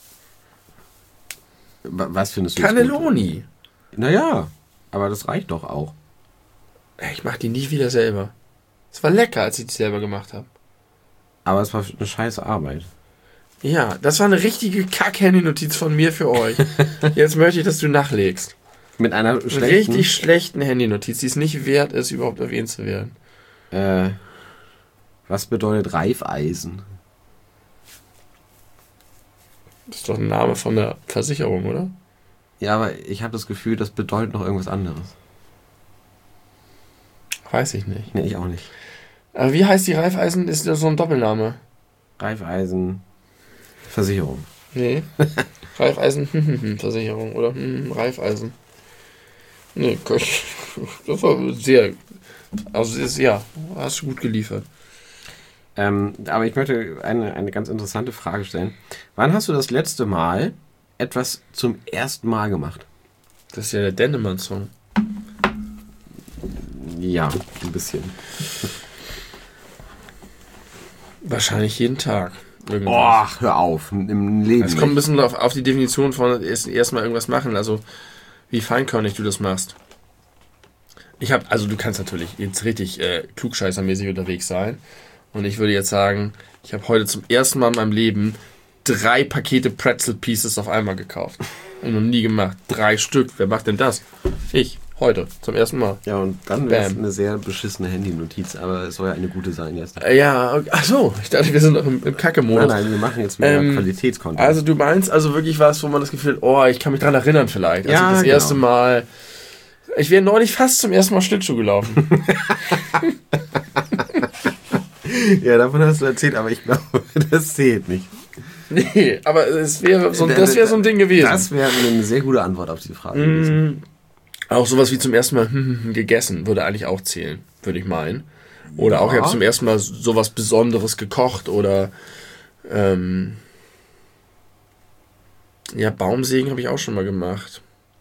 Was findest du? Cannelloni. Naja, aber das reicht doch auch. Ich mache die nie wieder selber. Es war lecker, als ich die selber gemacht habe. Aber es war eine scheiße Arbeit. Ja, das war eine richtige Kack-Handy-Notiz von mir für euch. Jetzt möchte ich, dass du nachlegst. Mit einer schlechten... Richtig schlechten Handy-Notiz, die es nicht wert ist, überhaupt erwähnt zu werden. Äh, was bedeutet Reifeisen? Das ist doch ein Name von der Versicherung, oder? Ja, aber ich habe das Gefühl, das bedeutet noch irgendwas anderes. Weiß ich nicht. Nee, ich auch nicht. Aber wie heißt die Reifeisen? Ist das so ein Doppelname? Reifeisen Versicherung. Nee. Raiffeisen-Versicherung oder Raiffeisen. Nee, das war sehr, also ist, ja, hast du gut geliefert. Ähm, aber ich möchte eine, eine ganz interessante Frage stellen. Wann hast du das letzte Mal etwas zum ersten Mal gemacht? Das ist ja der Dennemann-Song. Ja, ein bisschen. Wahrscheinlich jeden Tag. Boah, hör auf, im Leben. Es kommt ein bisschen auf, auf die Definition von erst, erst mal irgendwas machen, also wie feinkörnig du das machst. Ich habe, also du kannst natürlich jetzt richtig äh, klugscheißermäßig unterwegs sein. Und ich würde jetzt sagen, ich habe heute zum ersten Mal in meinem Leben drei Pakete Pretzel Pieces auf einmal gekauft. Und noch nie gemacht. Drei Stück. Wer macht denn das? Ich. Heute. Zum ersten Mal. Ja, und dann wäre es eine sehr beschissene Handy-Notiz. Aber es soll ja eine gute sein jetzt. Ja, ach so. Ich dachte, wir sind noch im, im Kacke-Modus. Nein, nein, wir machen jetzt wieder ähm, Qualitätscontent. Also du meinst also wirklich was, wo man das Gefühl hat, oh, ich kann mich dran erinnern vielleicht. Also ja, das genau. erste Mal... Ich wäre neulich fast zum ersten Mal Schlittschuh gelaufen. Ja, davon hast du erzählt, aber ich glaube, das zählt nicht. Nee, aber es wäre so, das wäre so ein Ding gewesen. Das wäre eine sehr gute Antwort auf die Frage gewesen. Mm, auch sowas wie zum ersten Mal hm, gegessen würde eigentlich auch zählen, würde ich meinen. Oder auch, ja. Ich habe zum ersten Mal sowas Besonderes gekocht oder ähm, ja, Baumsägen habe ich auch schon mal gemacht.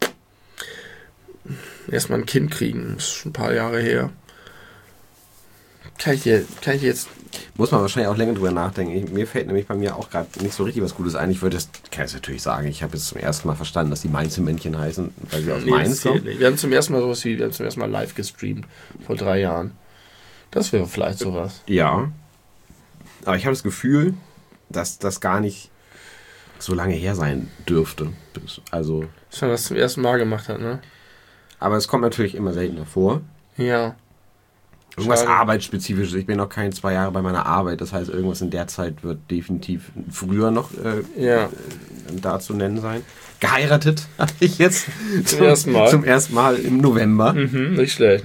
Erstmal ein Kind kriegen, ist schon ein paar Jahre her. Kann ich, dir, kann ich jetzt... Muss man wahrscheinlich auch länger drüber nachdenken. Ich, mir fällt nämlich bei mir auch gerade nicht so richtig was Gutes ein. Ich würde das, kann ich natürlich sagen, ich habe jetzt zum ersten Mal verstanden, dass die Mainz-Männchen heißen, weil sie aus nee, Mainz kommen. Wir haben zum ersten Mal sowas wie, wir haben zum ersten Mal live gestreamt, vor drei Jahren. Das wäre vielleicht sowas. Ja. Aber ich habe das Gefühl, dass das gar nicht so lange her sein dürfte. Also... Dass man das zum ersten Mal gemacht hat, ne? Aber es kommt natürlich immer seltener vor. Ja. Irgendwas Schade. Arbeitsspezifisches. Ich bin noch keine zwei Jahre bei meiner Arbeit. Das heißt, irgendwas in der Zeit wird definitiv früher noch äh, ja. äh, da zu nennen sein. Geheiratet habe ich jetzt zum, zum ersten Mal. Zum ersten Mal im November. Mhm, nicht schlecht.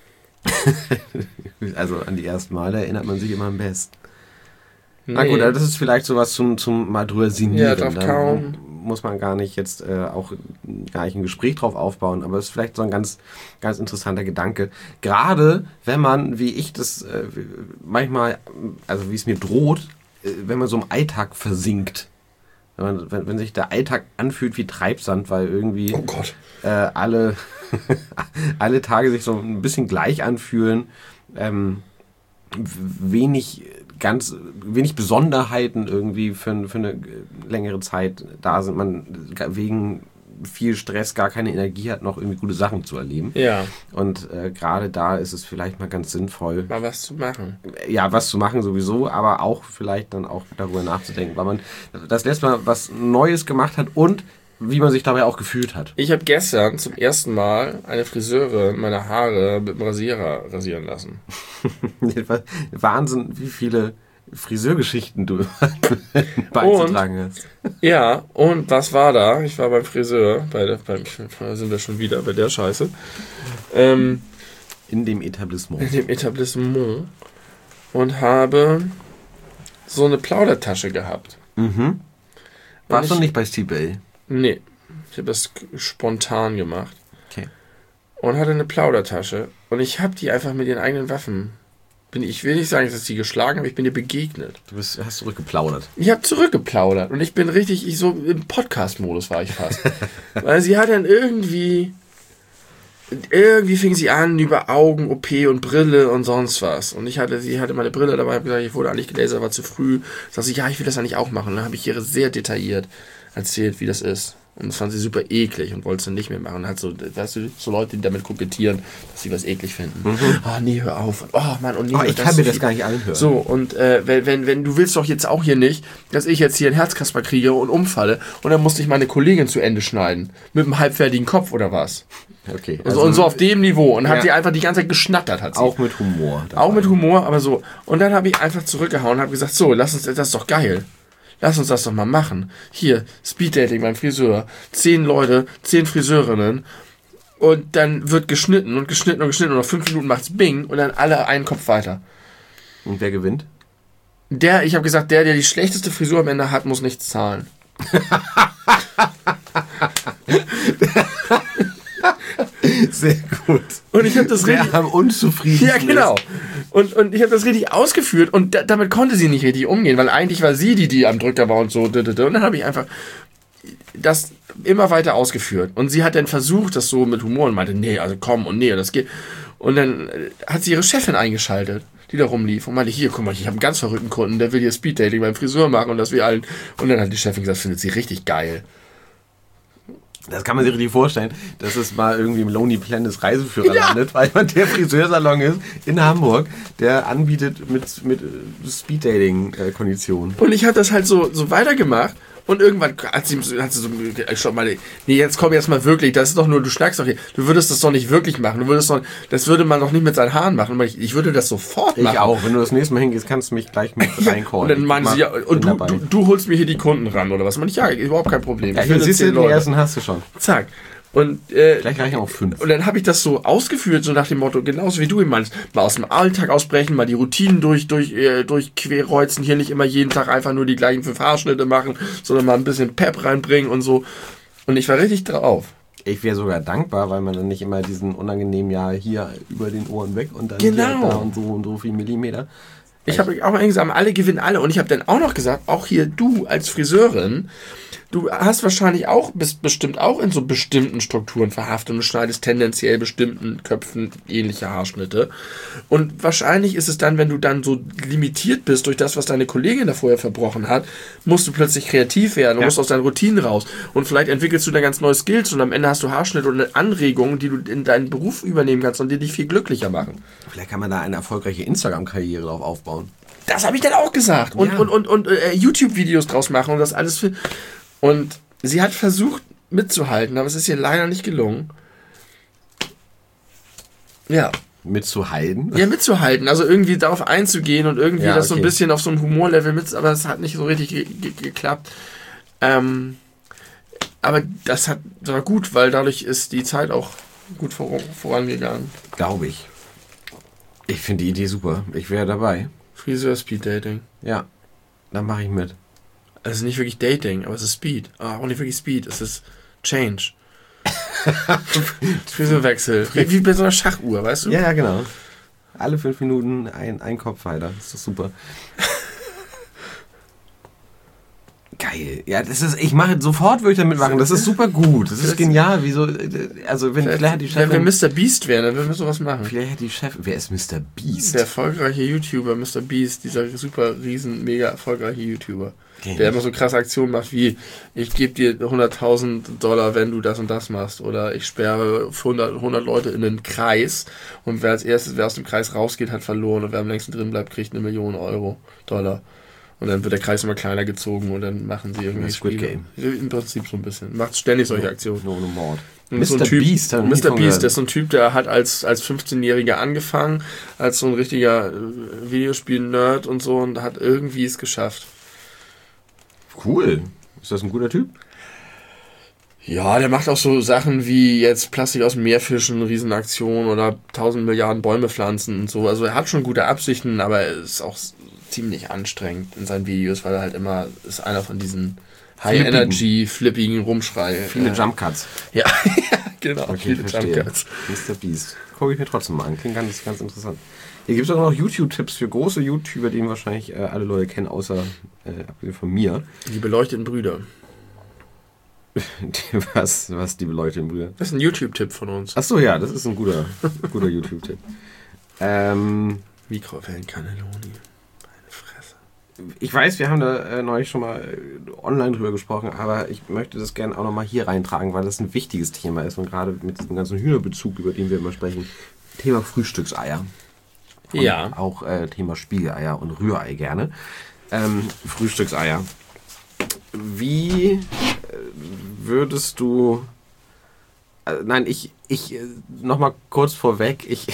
Also an die ersten Male erinnert man sich immer am besten. Nee. Na gut, das ist vielleicht sowas zum, zum mal drüber sinnieren. Ja, drauf kaum. Muss man gar nicht jetzt äh, auch gar nicht ein Gespräch drauf aufbauen, aber es ist vielleicht so ein ganz, ganz interessanter Gedanke. Gerade wenn man, wie ich das äh, manchmal, also wie es mir droht, äh, wenn man so im Alltag versinkt. Wenn, man, wenn, wenn sich der Alltag anfühlt wie Treibsand, weil irgendwie oh Gott. Äh, alle, alle Tage sich so ein bisschen gleich anfühlen, ähm, wenig ganz wenig Besonderheiten irgendwie für, für eine längere Zeit da sind, man wegen viel Stress gar keine Energie hat, noch irgendwie gute Sachen zu erleben. Ja. Und äh, gerade da ist es vielleicht mal ganz sinnvoll, mal was zu machen. Ja, was zu machen sowieso, aber auch vielleicht dann auch darüber nachzudenken, weil man das letzte Mal was Neues gemacht hat und wie man sich dabei auch gefühlt hat. Ich habe gestern zum ersten Mal eine Friseurin meine Haare mit dem Rasierer rasieren lassen. Wahnsinn, wie viele Friseurgeschichten du beizutragen hast. Ja, und was war da? Ich war beim Friseur, bei der, beim, da sind wir schon wieder bei der Scheiße. Ähm, in dem Etablissement. In dem Etablissement. Und habe so eine Plaudertasche gehabt. Mhm. Warst du nicht bei Steve? Nee, ich habe das spontan gemacht. Okay. Und hatte eine Plaudertasche. Und ich habe die einfach mit ihren eigenen Waffen. Bin, ich will nicht sagen, dass ich die geschlagen habe, ich bin ihr begegnet. Du bist, hast zurückgeplaudert. Ich habe zurückgeplaudert. Und ich bin richtig, ich so im Podcast-Modus war ich fast. Weil sie hat dann irgendwie... Irgendwie fing sie an über Augen-O P und Brille und sonst was. Und ich hatte, sie hatte meine Brille dabei, habe gesagt, ich wurde eigentlich gelasert, war zu früh. Sagte sie, ja, ich will das eigentlich auch machen. Und dann habe ich ihr sehr detailliert erzählt, wie das ist. Und das fand sie super eklig und wollte es dann nicht mehr machen. Und hat so, weißt du, so Leute, die damit kokettieren, dass sie was eklig finden. Mhm. Oh, nee, hör auf. Und, oh, Mann, und nee, oh, ich kann mir das gar nicht anhören. So, und äh, wenn, wenn, wenn du willst doch jetzt auch hier nicht, dass ich jetzt hier einen Herzkasper kriege und umfalle und dann musste ich meine Kollegin zu Ende schneiden. Mit einem halbfertigen Kopf oder was? Okay. Also, und so auf dem Niveau. Und ja. Hat sie einfach die ganze Zeit geschnattert. Hat sie. Auch mit Humor. Dabei. Auch mit Humor, aber so. Und dann habe ich einfach zurückgehauen und habe gesagt, so, lass uns, das ist doch geil. Lass uns das doch mal machen. Hier, Speeddating beim Friseur. Zehn Leute, zehn Friseurinnen. Und dann wird geschnitten und geschnitten und geschnitten. Und nach fünf Minuten macht's Bing und dann alle einen Kopf weiter. Und wer gewinnt? Der, ich habe gesagt, der, der die schlechteste Frisur am Ende hat, muss nichts zahlen. Sehr gut. Und ich habe das Sehr richtig... am unzufrieden. Ja, genau. Und, und ich habe das richtig ausgeführt und da, damit konnte sie nicht richtig umgehen, weil eigentlich war sie die, die am Drücker war und so. Und dann habe ich einfach das immer weiter ausgeführt. Und sie hat dann versucht, das so mit Humor und meinte, nee, also komm und nee, das geht. Und dann hat sie ihre Chefin eingeschaltet, die da rumlief und meinte, hier, guck mal, ich habe einen ganz verrückten Kunden, der will hier Speeddating beim Friseur machen und das wir allen. Und dann hat die Chefin gesagt, findet sie richtig geil. Das kann man sich richtig vorstellen, dass es mal irgendwie im Lonely Planet Reiseführer ja. landet, weil man der Friseursalon ist in Hamburg, der anbietet mit, mit Speeddating-Konditionen. Und ich habe das halt so, so weitergemacht. Und irgendwann hat sie, hat sie so, schon mal, nee, jetzt komm jetzt mal wirklich, das ist doch nur, du schnackst doch hier, du würdest das doch nicht wirklich machen, du würdest doch, das würde man doch nicht mit seinen Haaren machen, ich, ich würde das sofort machen. Ich auch, wenn du das nächste Mal hingehst, kannst du mich gleich mit reinkommen. Und dann meinen sie, ja, und du, du, du holst mir hier die Kunden ran, oder was? Man ich, ja, überhaupt kein Problem. Ja, ich siehst du, den ersten hast du schon. Zack. Und, äh, Gleich reichen auch fünf. Und dann habe ich das so ausgeführt, so nach dem Motto, genauso wie du ihn meinst, mal aus dem Alltag ausbrechen, mal die Routinen durch, durch, äh, durch querreuzen, hier nicht immer jeden Tag einfach nur die gleichen fünf Haarschnitte machen, sondern mal ein bisschen Pep reinbringen und so. Und ich war richtig drauf. Ich wäre sogar dankbar, weil man dann nicht immer diesen unangenehmen, ja, hier über den Ohren weg und dann genau. hier da und so und so viel Millimeter. Ich habe auch mal gesagt, alle gewinnen alle. Und ich habe dann auch noch gesagt, auch hier du als Friseurin, du hast wahrscheinlich auch, bist bestimmt auch in so bestimmten Strukturen verhaftet und schneidest tendenziell bestimmten Köpfen ähnliche Haarschnitte. Und wahrscheinlich ist es dann, wenn du dann so limitiert bist durch das, was deine Kollegin da vorher verbrochen hat, musst du plötzlich kreativ werden, du ja. musst aus deinen Routinen raus. Und vielleicht entwickelst du da ganz neue Skills und am Ende hast du Haarschnitte und Anregungen, die du in deinen Beruf übernehmen kannst und die dich viel glücklicher machen. Vielleicht kann man da eine erfolgreiche Instagram-Karriere drauf aufbauen. Das habe ich dann auch gesagt. Und, ja. und, und, und äh, YouTube-Videos draus machen und das alles für... Und sie hat versucht mitzuhalten, aber es ist ihr leider nicht gelungen. Ja. Mitzuhalten? Ja, mitzuhalten. Also irgendwie darauf einzugehen und irgendwie ja, das okay. so ein bisschen auf so ein Humorlevel mit, aber es hat nicht so richtig ge- ge- geklappt. Ähm, aber das hat war gut, weil dadurch ist die Zeit auch gut vor, vorangegangen. Glaube ich. Ich finde die Idee super. Ich wäre dabei. Friseur Speed Dating. Ja, dann mache ich mit. Es ist nicht wirklich Dating, aber es ist Speed. Ah, auch nicht wirklich Speed, es ist Change. Friseurwechsel. Wie bei so einer Schachuhr, weißt du? Ja, ja, genau. Alle fünf Minuten ein, ein Kopf weiter. Das ist doch super. Geil. Ja, das ist, ich mache sofort, würde ich damit machen. Das ist super gut. Das ist genial. Wieso, also, wenn vielleicht hat die Chefin, wenn wir Mister Beast wären, dann würden wir sowas machen. Vielleicht hat die Chefin, wer ist Mister Beast? Der erfolgreiche YouTuber, Mister Beast, dieser super, riesen, mega erfolgreiche YouTuber. Okay. Der immer so krasse Aktionen macht wie, ich gebe dir hunderttausend Dollar, wenn du das und das machst. Oder ich sperre hundert, hundert Leute in den Kreis und wer als erstes, wer aus dem Kreis rausgeht, hat verloren und wer am längsten drin bleibt, kriegt eine Million Euro, Dollar. Und dann wird der Kreis immer kleiner gezogen und dann machen sie irgendwie Squid Game. Im Prinzip so ein bisschen. Macht ständig solche Aktionen. No, no Mord. Mister So Beast. Mister Beast, der ist so ein Typ, der hat als, als fünfzehnjähriger angefangen, als so ein richtiger Videospiel-Nerd und so und hat irgendwie es geschafft. Cool. Ist das ein guter Typ? Ja, der macht auch so Sachen wie jetzt Plastik aus dem Meer fischen, Riesenaktionen oder tausend Milliarden Bäume pflanzen und so. Also er hat schon gute Absichten, aber er ist auch ziemlich anstrengend in seinen Videos, weil er halt immer ist einer von diesen High-Energy, flippigen Rumschrei. Viele äh, Jump-Cuts. Ja, genau, okay, viele Jump-Cuts. Mister Beast. Gucke ich mir trotzdem mal an. Klingt ganz, ganz interessant. Hier gibt es auch noch YouTube-Tipps für große YouTuber, die wahrscheinlich äh, alle Leute kennen, außer äh, von mir. Die beleuchteten Brüder. was, was die beleuchteten Brüder? Das ist ein YouTube-Tipp von uns. Achso, ja, das ist ein guter, guter YouTube-Tipp. Ähm, Mikrowellencannelloni. Meine Fresse. Ich weiß, wir haben da äh, neulich schon mal äh, online drüber gesprochen, aber ich möchte das gerne auch nochmal hier reintragen, weil das ein wichtiges Thema ist und gerade mit diesem ganzen Hühnerbezug, über den wir immer sprechen, Thema Frühstückseier. Und ja. Auch äh, Thema Spiegeleier und Rührei gerne. Ähm, Frühstückseier. Wie äh, würdest du... Äh, nein, ich... ich äh, nochmal kurz vorweg. Ich...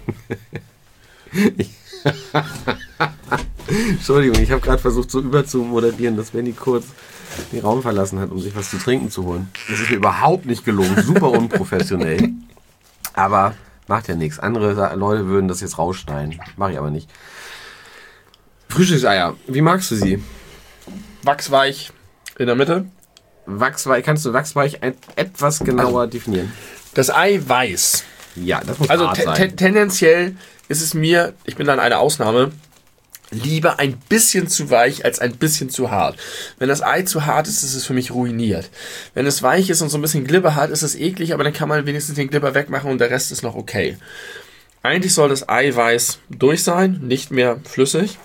ich Entschuldigung, ich habe gerade versucht, so überzumoderieren, dass Benni kurz den Raum verlassen hat, um sich was zu trinken zu holen. Das ist mir überhaupt nicht gelungen. Super unprofessionell. Aber... Macht ja nichts. Andere Leute würden das jetzt rausschneiden. Mache ich aber nicht. Frühstückseier. Wie magst du sie? Wachsweich, In der Mitte? Wachsweich, kannst du wachsweich ein, etwas genauer also, definieren? Das Ei weiß. Ja, das muss also hart te- sein. te- tendenziell ist es mir, ich bin dann eine Ausnahme, lieber ein bisschen zu weich als ein bisschen zu hart. Wenn das Ei zu hart ist, ist es für mich ruiniert. Wenn es weich ist und so ein bisschen Glibber hat, ist es eklig, aber dann kann man wenigstens den Glibber wegmachen und der Rest ist noch okay. Eigentlich soll das Eiweiß durch sein, nicht mehr flüssig.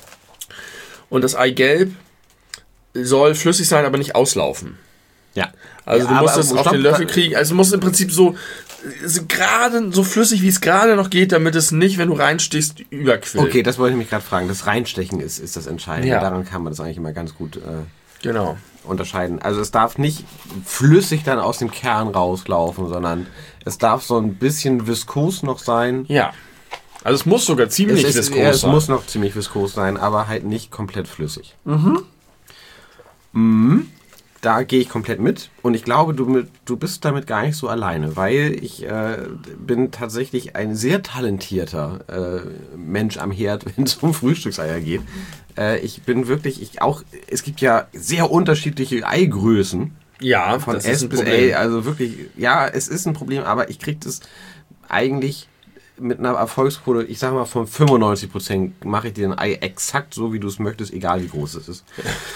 Und das Eigelb soll flüssig sein, aber nicht auslaufen. Ja. Also ja, du musst es auf stopp, den Löffel kriegen. Also du musst im Prinzip so, so gerade so flüssig, wie es gerade noch geht, damit es nicht, wenn du reinstichst, überquillt. Okay, das wollte ich mich gerade fragen. Das Reinstechen ist, ist das Entscheidende. Ja. Daran kann man das eigentlich immer ganz gut äh, genau. unterscheiden. Also es darf nicht flüssig dann aus dem Kern rauslaufen, sondern es darf so ein bisschen viskos noch sein. Ja. Also es muss sogar ziemlich es ist, viskos ja, es sein. muss noch ziemlich viskos sein, aber halt nicht komplett flüssig. Mhm. Mhm. Da gehe ich komplett mit und ich glaube, du, du bist damit gar nicht so alleine, weil ich äh, bin tatsächlich ein sehr talentierter äh, Mensch am Herd, wenn es um Frühstückseier geht. Äh, ich bin wirklich, ich auch, es gibt ja sehr unterschiedliche Eigrößen. Ja, von das S ist ein bis Problem. A, also wirklich, ja, es ist ein Problem, aber ich kriege das eigentlich mit einer Erfolgsquote, ich sag mal von fünfundneunzig Prozent mache ich dir ein Ei exakt so, wie du es möchtest, egal wie groß es ist.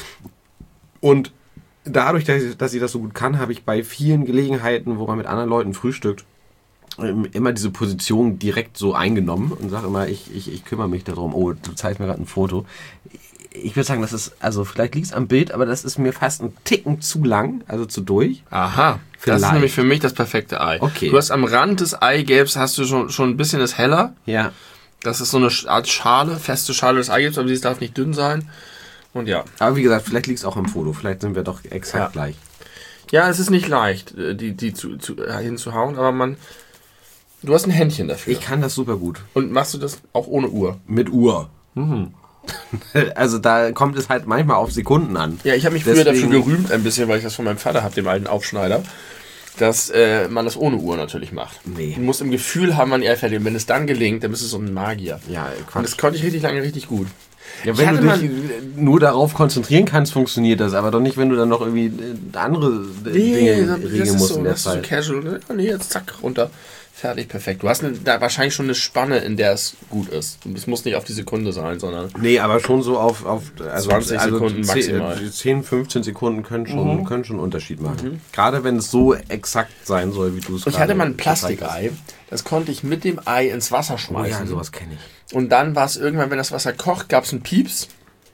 Und dadurch, dass ich, dass ich das so gut kann, habe ich bei vielen Gelegenheiten, wo man mit anderen Leuten frühstückt, immer diese Position direkt so eingenommen und sage immer, ich, ich, ich kümmere mich darum. Oh, du zeigst mir gerade ein Foto. Ich würde sagen, das ist, also vielleicht liegt es am Bild, aber das ist mir fast ein Ticken zu lang, also zu durch. Aha, Vielleicht. das ist nämlich für mich das perfekte Ei. Okay. Du hast am Rand des Eigelbs hast du schon, schon ein bisschen das heller. Ja. Das ist so eine Art Schale, feste Schale des Eigelbs, aber sie darf nicht dünn sein. Und ja. Aber wie gesagt, vielleicht liegt es auch am Foto. Vielleicht sind wir doch exakt Ja. gleich. Ja, es ist nicht leicht, die, die zu, zu, hinzuhauen, aber man. Du hast ein Händchen dafür. Ich kann das super gut. Und machst du das auch ohne Uhr? Mit Uhr. Mhm. Also da kommt es halt manchmal auf Sekunden an. Ja, ich habe mich früher Deswegen- dafür gerühmt, ein bisschen, weil ich das von meinem Vater habe, dem alten Aufschneider, dass äh, man das ohne Uhr natürlich macht. Nee. Du musst im Gefühl haben, wann er fertig ist. Und wenn es dann gelingt, dann bist du so ein Magier. Ja, Und Quatsch. das konnte ich richtig lange richtig gut. Ja, Ich wenn hatte du mal- dich nur darauf konzentrieren kannst, funktioniert das. Aber doch nicht, wenn du dann noch irgendwie äh, andere äh, Dinge das regeln ist musst so, in der das ist so Zeit. casual. Oh, nee, jetzt zack, runter. Fertig, perfekt. Du hast eine, da wahrscheinlich schon eine Spanne, in der es gut ist. Es muss nicht auf die Sekunde sein, sondern... Nee, aber schon so auf, auf also, zwanzig also Sekunden zehn, maximal. zehn, fünfzehn Sekunden können schon, Mhm. können schon einen Unterschied machen. Gerade wenn es so exakt sein soll, wie du es Ich hatte mal ein gezeigt Plastikei, das konnte ich mit dem Ei ins Wasser hast. Oh schmeißen. ja, sowas kenne ich. Und dann war es irgendwann, wenn das Wasser kocht, gab es einen Pieps.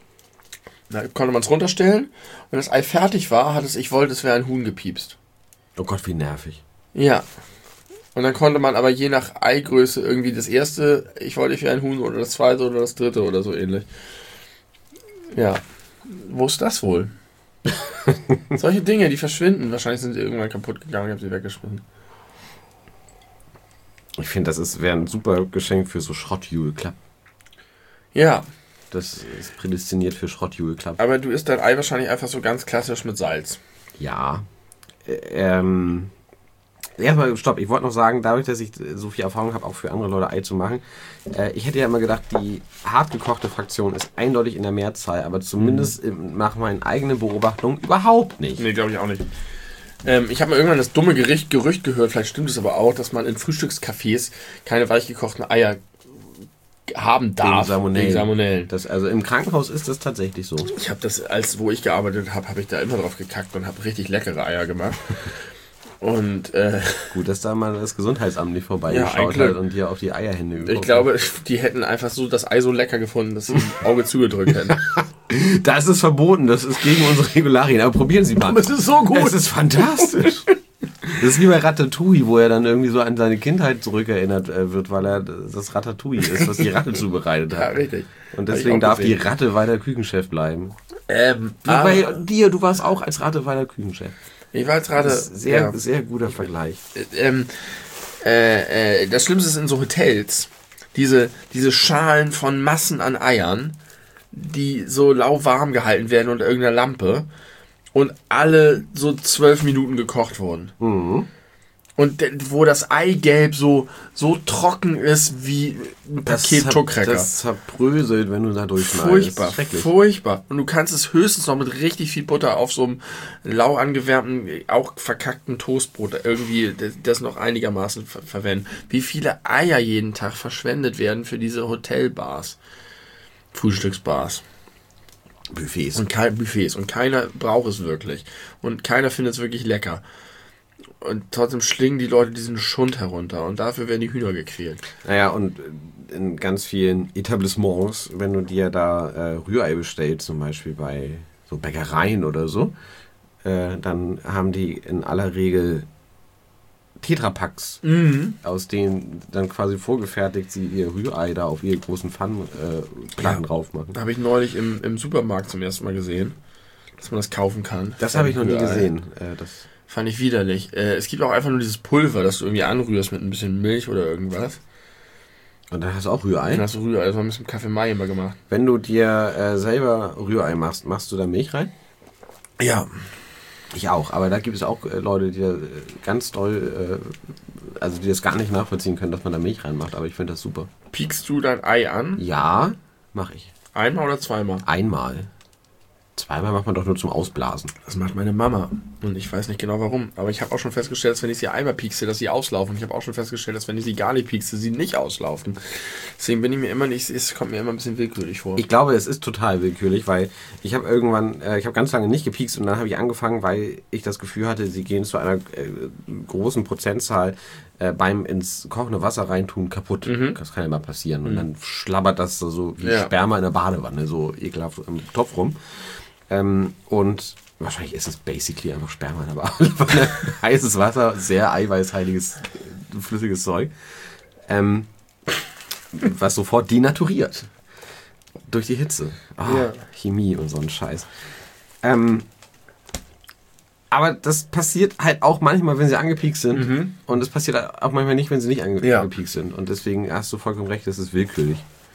Da konnte man es runterstellen. Wenn das Ei fertig war, hat es, ich wollte, es wäre ein Huhn gepiepst. Oh Gott, wie nervig. Ja. Und dann konnte man aber je nach Eigröße irgendwie das erste, ich wollte, ich wäre ein Huhn, oder das zweite oder das dritte oder so ähnlich. Ja. Wo ist das wohl? Solche Dinge, die verschwinden. Wahrscheinlich sind sie irgendwann kaputt gegangen, ich habe sie weggeschmissen. Ich finde, das ist- wäre ein super Geschenk für so Schrottjule-Klapp. Ja, Das ist prädestiniert für Schrottjule-Klapp. aber du isst dein Ei wahrscheinlich einfach so ganz klassisch mit Salz. Ja. Äh, Ähm, erstmal, stopp, ich wollte noch sagen, dadurch, dass ich so viel Erfahrung habe, auch für andere Leute Ei zu machen, äh, ich hätte ja immer gedacht, die hart gekochte Fraktion ist eindeutig in der Mehrzahl, aber zumindest mhm. nach meinen eigenen Beobachtungen überhaupt nicht. Nee, glaube ich auch nicht. Ähm, ich habe mal irgendwann das dumme Gericht, Gerücht gehört, vielleicht stimmt es aber auch, dass man in Frühstückscafés keine weichgekochten Eier haben darf. Wegen Salmonellen. Wegen Salmonellen. Das, also im Krankenhaus ist das tatsächlich so. Ich habe das, als wo ich gearbeitet habe, habe ich da immer drauf gekackt und habe richtig leckere Eier gemacht. Und äh, Gut, dass da mal das Gesundheitsamt nicht Ja, vorbeigeschaut ein Glück. hat und dir auf die Eierhände geguckt ich glaube, die hätten einfach so das Ei so lecker gefunden, dass sie ein Auge zugedrückt hätten. Das ist verboten, das ist gegen unsere Regularien, aber probieren Sie mal. Aber es ist so gut. Es ist fantastisch. Das ist wie bei Ratatouille, wo er dann irgendwie so an seine Kindheit zurückerinnert äh, wird, weil er das Ratatouille ist, was die Ratte zubereitet Ja, hat. richtig. Und Hab deswegen ich auch darf die gesehen. Ratte weiter Küchenchef bleiben. Ähm, Wie aber bei dir, du warst auch als Ratte weiter Küchenchef. ich war jetzt gerade... Das ist sehr, ja. sehr guter Vergleich. ähm, äh, äh, das Schlimmste ist in so Hotels, diese, diese Schalen von Massen an Eiern, die so lauwarm gehalten werden unter irgendeiner Lampe und alle so zwölf Minuten gekocht wurden. Mhm. Und wo das Eigelb so, so trocken ist wie ein Paket Tuckcracker. Das zerbröselt, wenn du da durchschneidest. Furchtbar, furchtbar. Und du kannst es höchstens noch mit richtig viel Butter auf so einem lau angewärmten, auch verkackten Toastbrot irgendwie das noch einigermaßen ver- verwenden. Wie viele Eier jeden Tag verschwendet werden für diese Hotelbars, Frühstücksbars. Buffets. Und kein Buffets. Und keiner braucht es wirklich. Und keiner findet es wirklich lecker. Und trotzdem schlingen die Leute diesen Schund herunter. Und dafür werden die Hühner gequält. Naja, und in ganz vielen Etablissements, wenn du dir da äh, Rührei bestellst, zum Beispiel bei so Bäckereien oder so, äh, dann haben die in aller Regel Tetrapacks, Mhm. aus denen dann quasi vorgefertigt sie ihr Rührei da auf ihre großen Pfannenplatten äh, Ja. drauf machen. Habe ich neulich im, im Supermarkt zum ersten Mal gesehen, dass man das kaufen kann. Das habe ich noch nie Rührei. gesehen. Äh, das Fand ich widerlich. Äh, es gibt auch einfach nur dieses Pulver, das du irgendwie anrührst mit ein bisschen Milch oder irgendwas. Und dann hast du auch Rührei? Dann hast du Rührei, das haben wir mit dem Kaffee Mai immer gemacht. Wenn du dir äh, selber Rührei machst, machst du da Milch rein? Ja. Ich auch, aber da gibt es auch äh, Leute, die da äh, ganz doll, äh, also die das gar nicht nachvollziehen können, dass man da Milch reinmacht, aber ich finde das super. Piekst du dein Ei an? Ja, mache ich. Einmal oder zweimal? Einmal. Zweimal macht man doch nur zum Ausblasen. Das macht meine Mama. Und ich weiß nicht genau warum. Aber ich habe auch schon festgestellt, dass wenn ich sie einmal piekse, dass sie auslaufen. Ich habe auch schon festgestellt, dass wenn ich sie gar nicht piekse, sie nicht auslaufen. Deswegen bin ich mir immer nicht, es kommt mir immer ein bisschen willkürlich vor. Ich glaube, es ist total willkürlich, weil ich habe irgendwann, äh, ich habe ganz lange nicht gepiekst und dann habe ich angefangen, weil ich das Gefühl hatte, sie gehen zu einer äh, großen Prozentzahl äh, beim ins kochende Wasser reintun kaputt. Mhm. Das kann ja mal passieren. Und Mhm. dann schlabbert das so wie Ja. Sperma in der Badewanne, so ekelhaft im Topf rum. Ähm, und wahrscheinlich ist es basically einfach Sperma in der Badewanne. Heißes Wasser, sehr eiweißhaltiges, äh, flüssiges Zeug. Ähm, was sofort denaturiert. Durch die Hitze. Ah, Ja. Chemie und so ein Scheiß. Ähm, aber das passiert halt auch manchmal, wenn sie angepiekst sind. Mhm. Und es passiert auch manchmal nicht, wenn sie nicht ange Ja. angepiekst sind. Und deswegen hast du vollkommen recht, das ist willkürlich.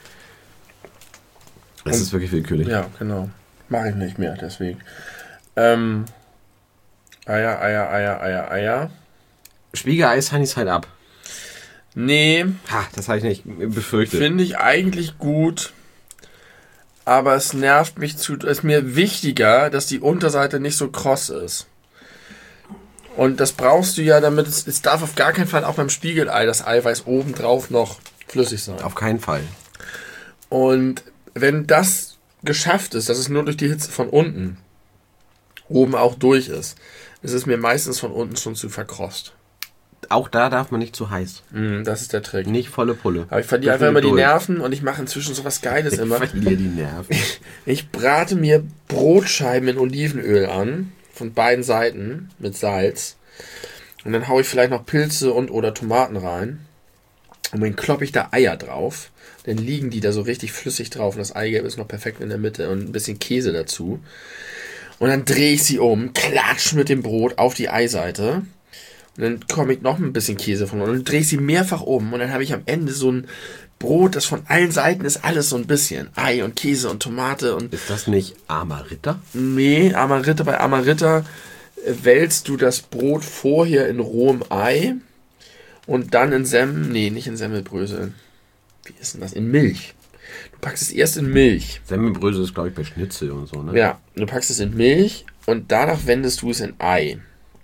Es ist wirklich willkürlich. Ja, genau. Mache ich nicht mehr, deswegen. Ähm, Eier, Eier, Eier, Eier, Eier. Spiegelei Honeys halt ab. Nee, Ha, das habe ich nicht befürchtet. finde ich eigentlich gut. Aber es nervt mich zu. Es ist mir wichtiger, dass die Unterseite nicht so kross ist. Und das brauchst du ja, damit es. Es darf auf gar keinen Fall auch beim Spiegelei das Eiweiß obendrauf noch flüssig sein. Auf keinen Fall. Und wenn das geschafft ist, dass es nur durch die Hitze von unten oben auch durch ist, ist es mir meistens von unten schon zu verkrost. Auch da darf man nicht zu heiß. Mm, das ist der Trick. Nicht volle Pulle. Aber ich verliere einfach immer die Nerven und ich mache inzwischen sowas Geiles Ich immer. verliere die Nerven. Ich brate mir Brotscheiben in Olivenöl an, von beiden Seiten, mit Salz. Und dann haue ich vielleicht noch Pilze und oder Tomaten rein. Und dann kloppe ich da Eier drauf. Dann liegen die da so richtig flüssig drauf. Und das Eigelb ist noch perfekt in der Mitte. Und ein bisschen Käse dazu. Und dann drehe ich sie um, klatsch mit dem Brot auf die Eiseite. Und dann komme ich noch ein bisschen Käse von. Und dann drehe ich sie mehrfach um. Und dann habe ich am Ende so ein Brot, das von allen Seiten ist alles so ein bisschen. Ei und Käse und Tomate. Und Ist das nicht armer Ritter? nee, Amaritta, bei Amaritta wälzt du das Brot vorher in rohem Ei. Und dann in Semmeln, nee, nicht in Semmelbrösel. Wie ist denn das? In Milch. Du packst es erst in Milch. Semmelbrösel ist, glaube ich, bei Schnitzel und so, ne? Ja, du packst es in Milch und danach wendest du es in Ei.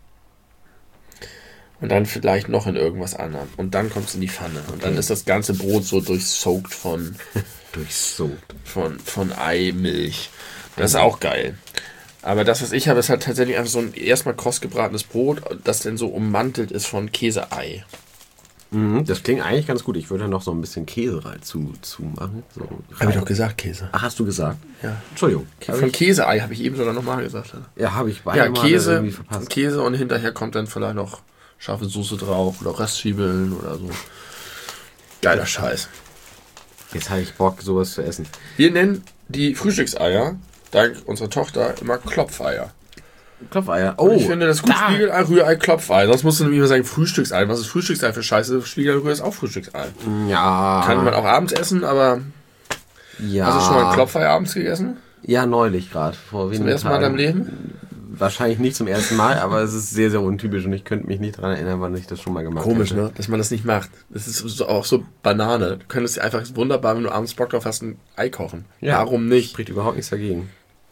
Und dann vielleicht noch in irgendwas anderem. Und dann kommt es in die Pfanne. Und dann ist das ganze Brot so durchsoakt von, Durchsoakt. von, von Ei, Milch. Das ist auch geil. Aber das, was ich habe, ist halt tatsächlich einfach so ein erstmal kross gebratenes Brot, das dann so ummantelt ist von Käseei. Mhm, das klingt eigentlich ganz gut. Ich würde da noch so ein bisschen Käse rein zu, zu machen. So Habe ich doch gesagt, Käse. Ach, hast du gesagt? Ja. Entschuldigung. Hab Von ich, Käseei habe ich eben sogar nochmal gesagt. ja, habe ich beide Ja, Male Käse, irgendwie verpasst. Käse und hinterher kommt dann vielleicht noch scharfe Soße drauf oder Röstzwiebeln oder so. Geiler Scheiß. Jetzt habe ich Bock, sowas zu essen. Wir nennen die Frühstückseier, dank unserer Tochter, immer Klopfeier. Klopfeier. Und Oh, ich finde das gut, da. Spiegelei, Rührei, Klopfei. Sonst musst du nämlich immer sagen Frühstücksei. Was ist Frühstücksei für Scheiße? Spiegelei, Rührei ist auch Frühstücksei. Ja. Kann man auch abends essen, aber Ja. hast du schon mal ein Klopfei abends gegessen? Ja, neulich gerade. Vor wenigen Zum ersten Mal in deinem Tagen. Leben? wahrscheinlich nicht zum ersten Mal, aber es ist sehr, sehr untypisch und ich könnte mich nicht daran erinnern, wann ich das schon mal gemacht habe. Komisch, hätte. ne? Dass man das nicht macht. Das ist so, auch so Banane. Du könntest einfach wunderbar, wenn du abends Bock drauf hast, ein Ei kochen. Ja, warum nicht? Spricht überhaupt nichts dagegen.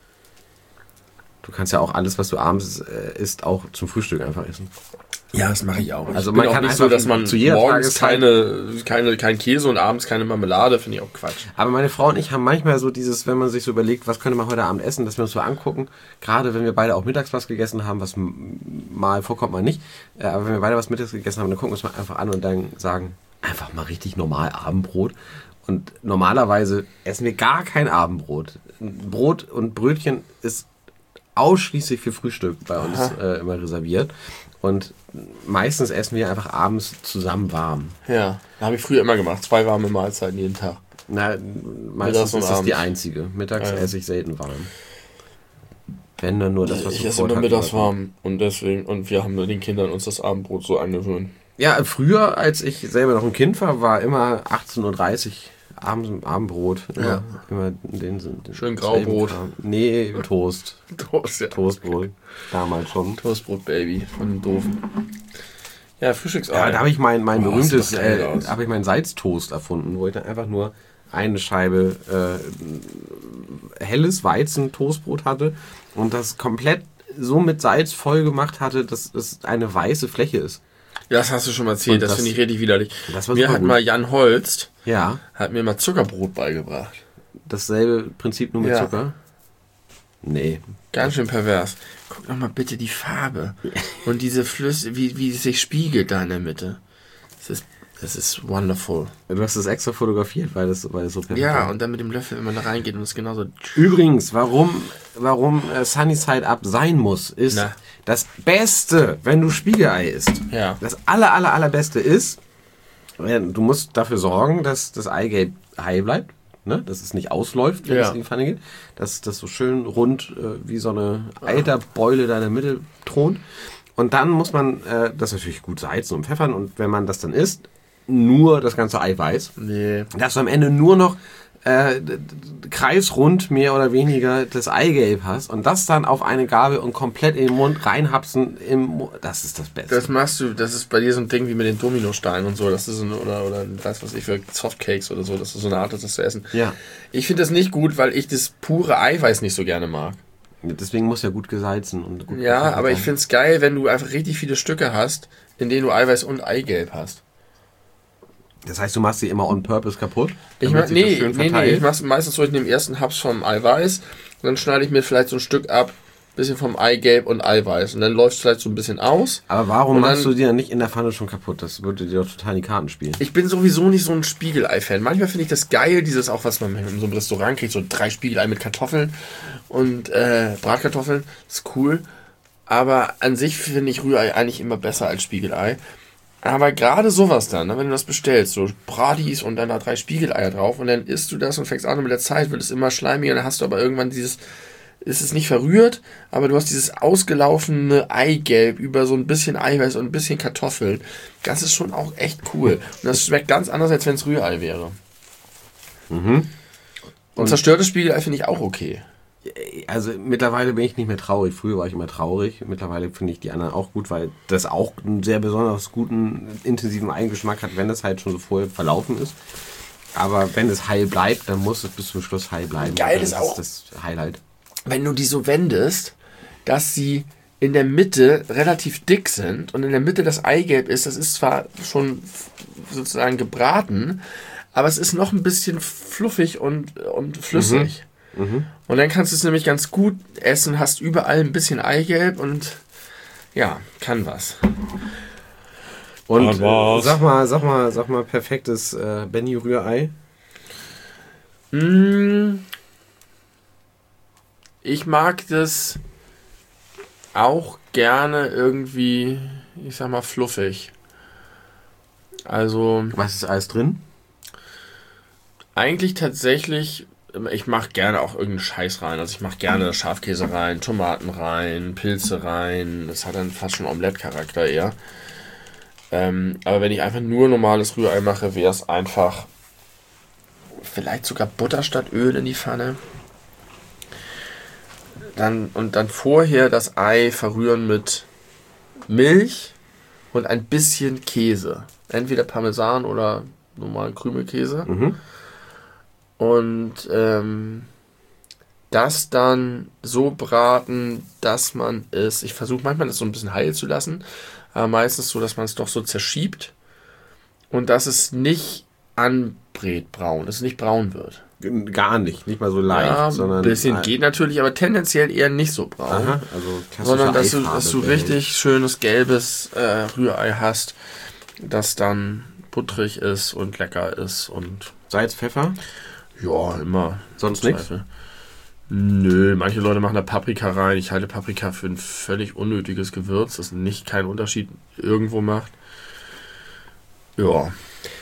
Du kannst ja auch alles, was du abends äh, isst, auch zum Frühstück einfach essen. Ja, das mache ich auch. Also ich man kann nicht so, dass man morgens keine, keine, kein Käse und abends keine Marmelade, finde ich auch Quatsch. Aber meine Frau und ich haben manchmal so dieses, wenn man sich so überlegt, was könnte man heute Abend essen, dass wir uns so angucken, gerade wenn wir beide auch mittags was gegessen haben, was mal vorkommt, mal nicht, aber wenn wir beide was mittags gegessen haben, dann gucken wir uns mal einfach an und dann sagen, einfach mal richtig normal Abendbrot. Und normalerweise essen wir gar kein Abendbrot. Brot und Brötchen ist ausschließlich für Frühstück bei uns äh, immer reserviert. Und meistens essen wir einfach abends zusammen warm. Ja, das habe ich früher immer gemacht. Zwei warme Mahlzeiten jeden Tag. Na, meistens ist das die einzige. Mittags ja. esse ich selten warm. Wenn dann nur das, was ich esse immer mittags warm. Und deswegen, und wir haben den Kindern uns das Abendbrot so angewöhnt. Ja, früher, als ich selber noch ein Kind war, war immer achtzehn Uhr dreißig abends Abendbrot. Immer, ja. immer den, den schön Graubrot. Nee, Toast. Toast, ja. Toastbrot. Damals schon. Toastbrot, Baby. Von den Doofen. Ja, Frühstücksei. Ja, da habe ich mein, mein oh, berühmtes, äh, habe ich meinen Salztoast erfunden, wo ich dann einfach nur eine Scheibe äh, helles Weizen-Toastbrot hatte und das komplett so mit Salz voll gemacht hatte, dass es eine weiße Fläche ist. Ja, das hast du schon mal erzählt, das, das finde ich richtig widerlich. Das war mir hat gut. mal Jan Holst, ja. hat mir mal Zuckerbrot beigebracht. Dasselbe Prinzip nur mit ja. Zucker? Nee. Ganz schön pervers. Guck doch mal bitte die Farbe. Und diese Flüsse, wie, wie es sich spiegelt da in der Mitte. Das ist, das ist wonderful. Du hast das extra fotografiert, weil das, weil das so perfekt Ja, war. Und dann mit dem Löffel immer da reingeht und es genauso... Übrigens, warum, warum äh, Sunny Side Up sein muss, ist Na. das Beste, wenn du Spiegelei isst. Ja. Das aller, aller, allerbeste ist, du musst dafür sorgen, dass das Eigelb heil bleibt. Ne, dass es nicht ausläuft, wenn ja. es in die Pfanne geht. Dass das so schön rund äh, wie so eine Eiterbeule da in der Mitte thront. Und dann muss man äh, das natürlich gut salzen und pfeffern. Und wenn man das dann isst, nur das ganze Eiweiß. Nee. Dass du am Ende nur noch äh, kreisrund mehr oder weniger das Eigelb hast. Und das dann auf eine Gabel und komplett in den Mund reinhapsen. Im Mund, das ist das Beste. Das machst du, das ist bei dir so ein Ding wie mit den Dominosteinen und so. Das ist ein, oder, oder weiß was ich für Softcakes oder so. Das ist so eine Art, das zu essen. Ja. Ich finde das nicht gut, weil ich das pure Eiweiß nicht so gerne mag. Deswegen muss ja gut gesalzen und gut. Ja, aber ich finde es geil, wenn du einfach richtig viele Stücke hast, in denen du Eiweiß und Eigelb hast. Das heißt, du machst sie immer on purpose kaputt? Ich mach, nee, nee, nee, ich mach's meistens so, ich nehme ersten Haps vom Eiweiß und dann schneide ich mir vielleicht so ein Stück ab, bisschen vom Eigelb und Eiweiß und dann läuft es vielleicht so ein bisschen aus. Aber warum machst dann, du die dann nicht in der Pfanne schon kaputt? Das würde dir doch total in die Karten spielen. Ich bin sowieso nicht so ein Spiegelei-Fan. Manchmal finde ich das geil, dieses auch, was man in so einem Restaurant kriegt, so drei Spiegelei mit Kartoffeln und äh, Bratkartoffeln, ist cool. Aber an sich finde ich Rührei eigentlich immer besser als Spiegelei. Aber gerade sowas dann, ne, wenn du das bestellst, so Bratis und dann da drei Spiegeleier drauf und dann isst du das und fängst an und mit der Zeit wird es immer schleimiger, dann hast du aber irgendwann dieses, ist es nicht verrührt, aber du hast dieses ausgelaufene Eigelb über so ein bisschen Eiweiß und ein bisschen Kartoffeln. Das ist schon auch echt cool. Und das schmeckt ganz anders, als wenn es Rührei wäre. Mhm. Und, und zerstörtes Spiegelei finde ich auch okay. Also mittlerweile bin ich nicht mehr traurig. Früher war ich immer traurig. Mittlerweile finde ich die anderen auch gut, weil das auch einen sehr besonders guten, intensiven Eigengeschmack hat, wenn es halt schon so vorher verlaufen ist. Aber wenn es heil bleibt, dann muss es bis zum Schluss heil bleiben. Geil ist auch das Highlight. Wenn du die so wendest, dass sie in der Mitte relativ dick sind und in der Mitte das Eigelb ist, das ist zwar schon sozusagen gebraten, aber es ist noch ein bisschen fluffig und, und flüssig. Mhm. Mhm. Und dann kannst du es nämlich ganz gut essen, hast überall ein bisschen Eigelb und ja, kann was. Und äh, sag mal, sag mal, sag mal, perfektes äh, Benny Rührei. Mm, ich mag das auch gerne irgendwie, ich sag mal, fluffig. Also. Was ist alles drin? Eigentlich tatsächlich. Ich mache gerne auch irgendeinen Scheiß rein. Also ich mache gerne Schafkäse rein, Tomaten rein, Pilze rein. Das hat dann fast schon Omelette-Charakter eher. Ähm, aber wenn ich einfach nur normales Rührei mache, wäre es einfach vielleicht sogar Butter statt Öl in die Pfanne. Dann, und dann vorher das Ei verrühren mit Milch und ein bisschen Käse. Entweder Parmesan oder normalen Krümelkäse. Mhm. Und ähm, das dann so braten, dass man es, ich versuche manchmal das so ein bisschen heil zu lassen, aber meistens so, dass man es doch so zerschiebt und dass es nicht anbrät braun, dass es nicht braun wird. Gar nicht, nicht mal so leicht, Ja, sondern... ein bisschen geht natürlich, aber tendenziell eher nicht so braun. Aha, also sondern dass du, Eifarbe dass du vielleicht. richtig schönes gelbes äh, Rührei hast, das dann butterig ist und lecker ist und Salz, Pfeffer? ja, immer. Sonst nichts? Nö, manche Leute machen da Paprika rein. Ich halte Paprika für ein völlig unnötiges Gewürz, das nicht keinen Unterschied irgendwo macht. Ja.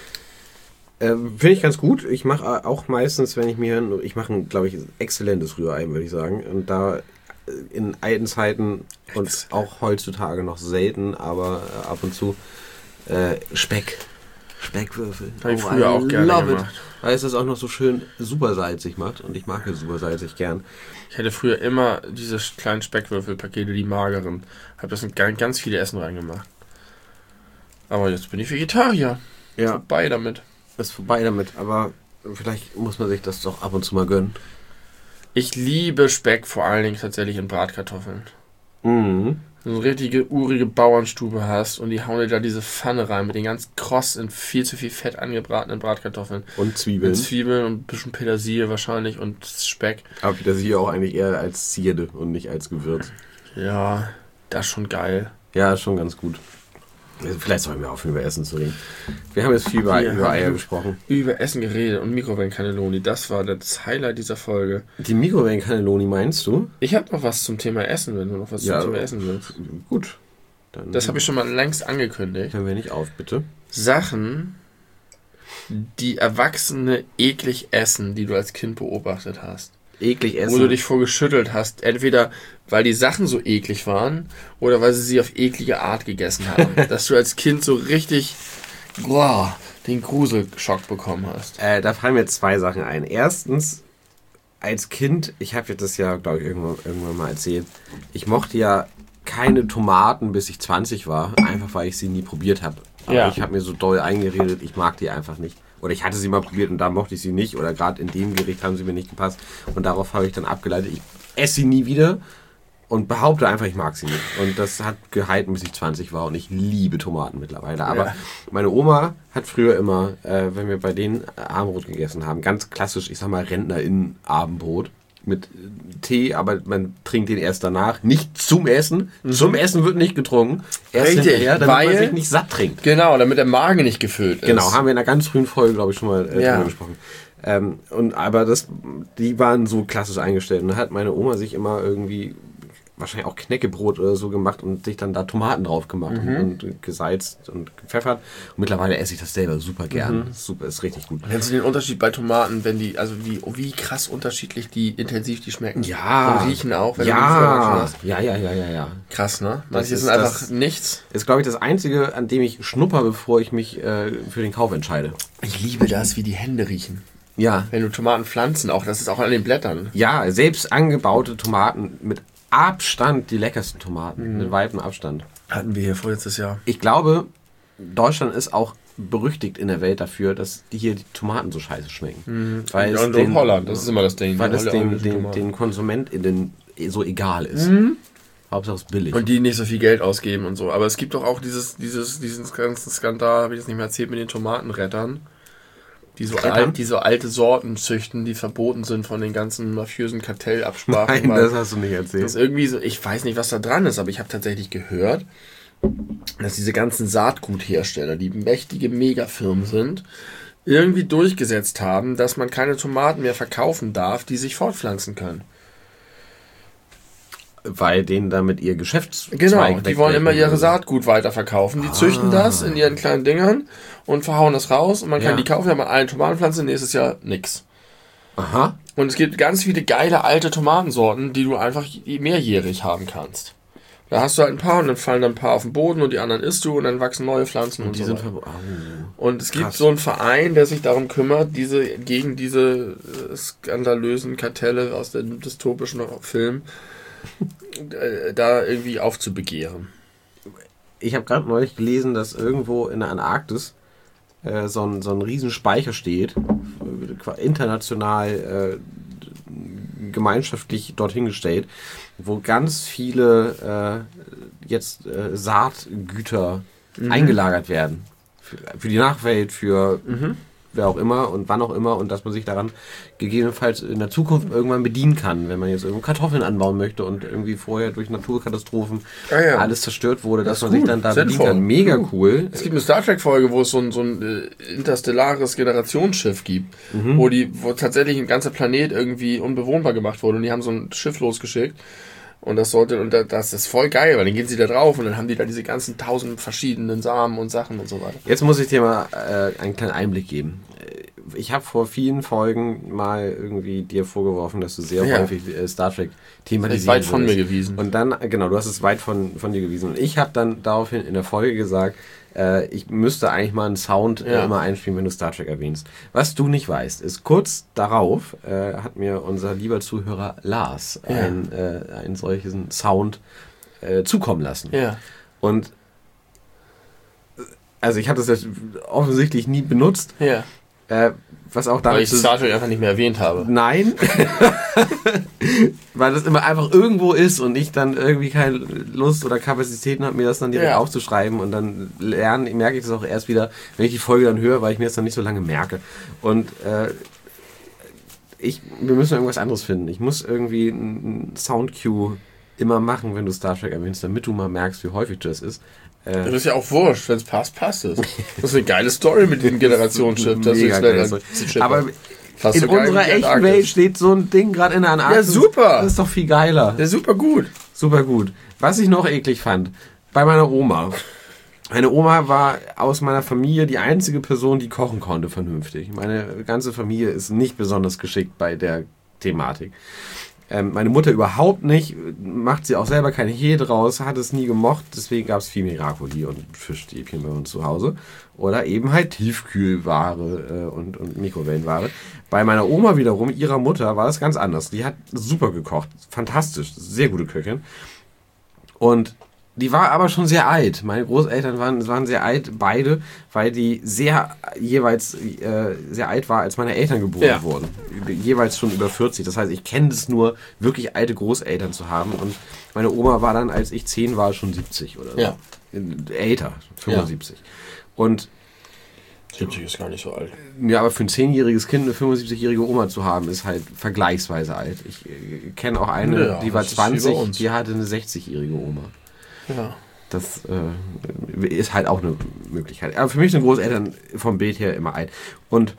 Ähm, Finde ich ganz gut. Ich mache auch meistens, wenn ich mir, ich mache ein, glaube ich, exzellentes Rührei, würde ich sagen. Und da in alten Zeiten und auch heutzutage noch selten, aber äh, ab und zu äh, Speck. Speckwürfel. Habe ich früher auch gerne love gemacht. it. Weil es das auch noch so schön super salzig macht. Und ich mag es super salzig gern. Ich hätte früher immer diese kleinen Speckwürfelpakete, die mageren. Habe das in ganz viele Essen reingemacht. Aber jetzt bin ich Vegetarier. Ja. Vorbei damit. Ist vorbei damit, aber vielleicht muss man sich das doch ab und zu mal gönnen. Ich liebe Speck vor allen Dingen tatsächlich in Bratkartoffeln. Mhm. Wenn du eine richtige urige Bauernstube hast und die hauen dir da diese Pfanne rein mit den ganz kross in viel zu viel Fett angebratenen Bratkartoffeln. Und Zwiebeln. Mit Zwiebeln und ein bisschen Petersilie wahrscheinlich und Speck. Aber Petersilie auch eigentlich eher als Zierde und nicht als Gewürz. Ja, das ist schon geil. Ja, ist schon ganz gut. Also vielleicht sollen wir aufhören, über Essen zu reden. Wir haben jetzt viel über, Wir über haben Eier gesprochen. Über Essen geredet und Mikrowellencannelloni. Das war das Highlight dieser Folge. Die Mikrowellencannelloni meinst du? Ich habe noch was zum Thema Essen, wenn du noch was Ja, zum Thema Essen willst. Gut. Dann Das habe ich schon mal längst angekündigt. hören wir nicht auf, bitte. Sachen, die Erwachsene eklig essen, die du als Kind beobachtet hast. Eklig essen. Wo du dich vor geschüttelt hast. Entweder weil die Sachen so eklig waren oder weil sie sie auf eklige Art gegessen haben. Dass du als Kind so richtig boah, den Gruselschock bekommen hast. Äh, da fallen mir zwei Sachen ein. Erstens, als Kind, ich habe jetzt das ja, glaube ich, irgendwann, irgendwann mal erzählt, ich mochte ja keine Tomaten, bis ich zwanzig war, einfach weil ich sie nie probiert habe. Aber Ja. ich habe mir so doll eingeredet, ich mag die einfach nicht. Oder ich hatte sie mal probiert und da mochte ich sie nicht. Oder gerade in dem Gericht haben sie mir nicht gepasst. Und darauf habe ich dann abgeleitet, ich esse sie nie wieder und behaupte einfach, ich mag sie nicht. Und das hat gehalten, bis ich zwanzig war. Und ich liebe Tomaten mittlerweile. Aber Ja. meine Oma hat früher immer, äh, wenn wir bei denen Abendbrot gegessen haben, ganz klassisch, ich sag mal, RentnerInnen-Abendbrot mit Tee, aber man trinkt den erst danach. Nicht zum Essen. Mhm. Zum Essen wird nicht getrunken. Erst Richtig, hinterher, damit weil- man sich nicht satt trinkt. Genau, damit der Magen nicht gefüllt ist. Genau, haben wir in einer ganz frühen Folge, glaube ich, schon mal äh, Ja. drüber gesprochen. Ähm, und, aber das, die waren so klassisch eingestellt. Und da hat meine Oma sich immer irgendwie wahrscheinlich auch Knäckebrot oder so gemacht und sich dann da Tomaten drauf gemacht und, und gesalzt und gepfeffert. Und mittlerweile esse ich das selber super gern. Super, ist richtig gut. Kennst du den Unterschied bei Tomaten, wenn die, also wie, wie krass unterschiedlich die intensiv die schmecken? Ja. Und riechen auch, wenn du die vorher Ja, hast? ja, ja, ja, ja, ja. Krass, ne? Manche ist sind einfach das- nichts. Ist, glaube ich, das Einzige, an dem ich schnupper, bevor ich mich äh, für den Kauf entscheide. Ich liebe das, wie die Hände riechen. Ja. Wenn du Tomaten pflanzen, auch, das ist auch an den Blättern. Ja, selbst angebaute Tomaten mit Abstand die leckersten Tomaten. Mit weitem Abstand. Hatten wir hier vorletztes Jahr. Ich glaube, Deutschland ist auch berüchtigt in der Welt dafür, dass die hier die Tomaten so scheiße schmecken. Weil es und, den, und Holland, das ist immer das Ding. weil die es den, holländischen den, Tomaten. den KonsumentInnen so egal ist. Hauptsache es ist billig. Und die nicht so viel Geld ausgeben und so. Aber es gibt doch auch dieses, dieses, diesen ganzen Skandal, habe ich jetzt nicht mehr erzählt, mit den Tomatenrettern. Die so, Rettern? alt, die so alte Sorten züchten, die verboten sind von den ganzen mafiösen Kartellabsprachen. Nein, weil das hast du nicht erzählt. das irgendwie so, ich weiß nicht, was da dran ist, aber ich habe tatsächlich gehört, dass diese ganzen Saatguthersteller, die mächtige Megafirmen sind, irgendwie durchgesetzt haben, dass man keine Tomaten mehr verkaufen darf, die sich fortpflanzen können. Weil denen damit ihr Geschäftszweig Genau, die wegbrechen wollen immer ihre würde. Saatgut weiterverkaufen. Die züchten das in ihren kleinen Dingern und verhauen das raus und man kann Ja. die kaufen, wenn man eine Tomatenpflanze, nächstes Jahr nix. Aha. Und es gibt ganz viele geile alte Tomatensorten, die du einfach mehrjährig haben kannst. Da hast du halt ein paar und dann fallen dann ein paar auf den Boden und die anderen isst du und dann wachsen neue Pflanzen und, und die so sind weiter. ver- oh, Und es gibt krass. so einen Verein, der sich darum kümmert, diese gegen diese äh, skandalösen Kartelle aus dem dystopischen Film äh, da irgendwie aufzubegehren. Ich habe gerade neulich gelesen, dass irgendwo in der Antarktis äh, so, ein, so ein Riesenspeicher steht, äh, international äh, gemeinschaftlich dorthin gestellt, wo ganz viele äh, jetzt äh, Saatgüter mhm. eingelagert werden. Für, für die Nachwelt, für mhm. wer auch immer und wann auch immer und dass man sich daran gegebenenfalls in der Zukunft irgendwann bedienen kann, wenn man jetzt irgendwo Kartoffeln anbauen möchte und irgendwie vorher durch Naturkatastrophen ah ja. alles zerstört wurde, das dass man gut. sich dann da Sinnvoll. bedienen kann. Mega cool. Es gibt eine Star Trek-Folge, wo es so ein, so ein äh, interstellares Generationsschiff gibt, mhm. wo, die, wo tatsächlich ein ganzer Planet irgendwie unbewohnbar gemacht wurde und die haben so ein Schiff losgeschickt. Und das sollte, und das ist voll geil, weil dann gehen sie da drauf und dann haben die da diese ganzen tausend verschiedenen Samen und Sachen und so weiter. Jetzt muss ich dir mal äh, einen kleinen Einblick geben. Ich habe vor vielen Folgen mal irgendwie dir vorgeworfen, dass du sehr ja. häufig äh, Star Trek thematisierst. weit von mir gewiesen. Und dann, genau, du hast es weit von, von dir gewiesen. Und ich habe dann daraufhin in der Folge gesagt, äh, ich müsste eigentlich mal einen Sound äh, ja. immer einspielen, wenn du Star Trek erwähnst. Was du nicht weißt, ist kurz darauf äh, hat mir unser lieber Zuhörer Lars ja. ein, äh, einen solchen Sound äh, zukommen lassen. Ja. Und also ich habe das jetzt offensichtlich nie benutzt. Ja. Äh, was auch Weil ich Star Trek einfach nicht mehr erwähnt habe. Nein. Weil das immer einfach irgendwo ist und ich dann irgendwie keine Lust oder Kapazitäten habe, mir das dann direkt ja. aufzuschreiben und dann lernen, merke ich das auch erst wieder, wenn ich die Folge dann höre, weil ich mir das dann nicht so lange merke. Und äh, ich, wir müssen irgendwas anderes finden. Ich muss irgendwie einen Soundcue immer machen, wenn du Star Trek erwähnst, damit du mal merkst, wie häufig das ist. Das ist ja auch wurscht, wenn es passt, passt es. Das ist eine geile Story mit dem Generationsschiff. Das Mega ist geil. Aber Fast in so unserer echten Welt steht so ein Ding gerade in der Antarktis. Ja, super. Das ist doch viel geiler. Ja, super gut. Super gut. Was ich noch eklig fand, bei meiner Oma. Meine Oma war aus meiner Familie die einzige Person, die kochen konnte vernünftig. Meine ganze Familie ist nicht besonders geschickt bei der Thematik. Ähm, meine Mutter überhaupt nicht, macht sie auch selber keine Hehl draus, hat es nie gemocht, deswegen gab es viel Miracoli und Fischstäbchen bei uns zu Hause. Oder eben halt Tiefkühlware äh, und, und Mikrowellenware. Bei meiner Oma wiederum, ihrer Mutter, war das ganz anders. Die hat super gekocht, fantastisch, sehr gute Köchin. Und die war aber schon sehr alt. Meine Großeltern waren, waren sehr alt, beide, weil die sehr jeweils äh, sehr alt war, als meine Eltern geboren ja. wurden. Jeweils schon über vierzig. Das heißt, ich kenne es nur, wirklich alte Großeltern zu haben. Und meine Oma war dann, als ich zehn war, schon siebzig oder so. Ja. Älter, fünfundsiebzig. Ja. Und siebzig ist gar nicht so alt. Ja, aber für ein zehnjähriges Kind eine fünfundsiebzigjährige Oma zu haben, ist halt vergleichsweise alt. Ich äh, kenne auch eine, ja, die war zwanzig, die hatte eine sechzigjährige Oma. Ja. Das äh, ist halt auch eine Möglichkeit. Aber für mich sind Großeltern vom Bild her immer alt. Und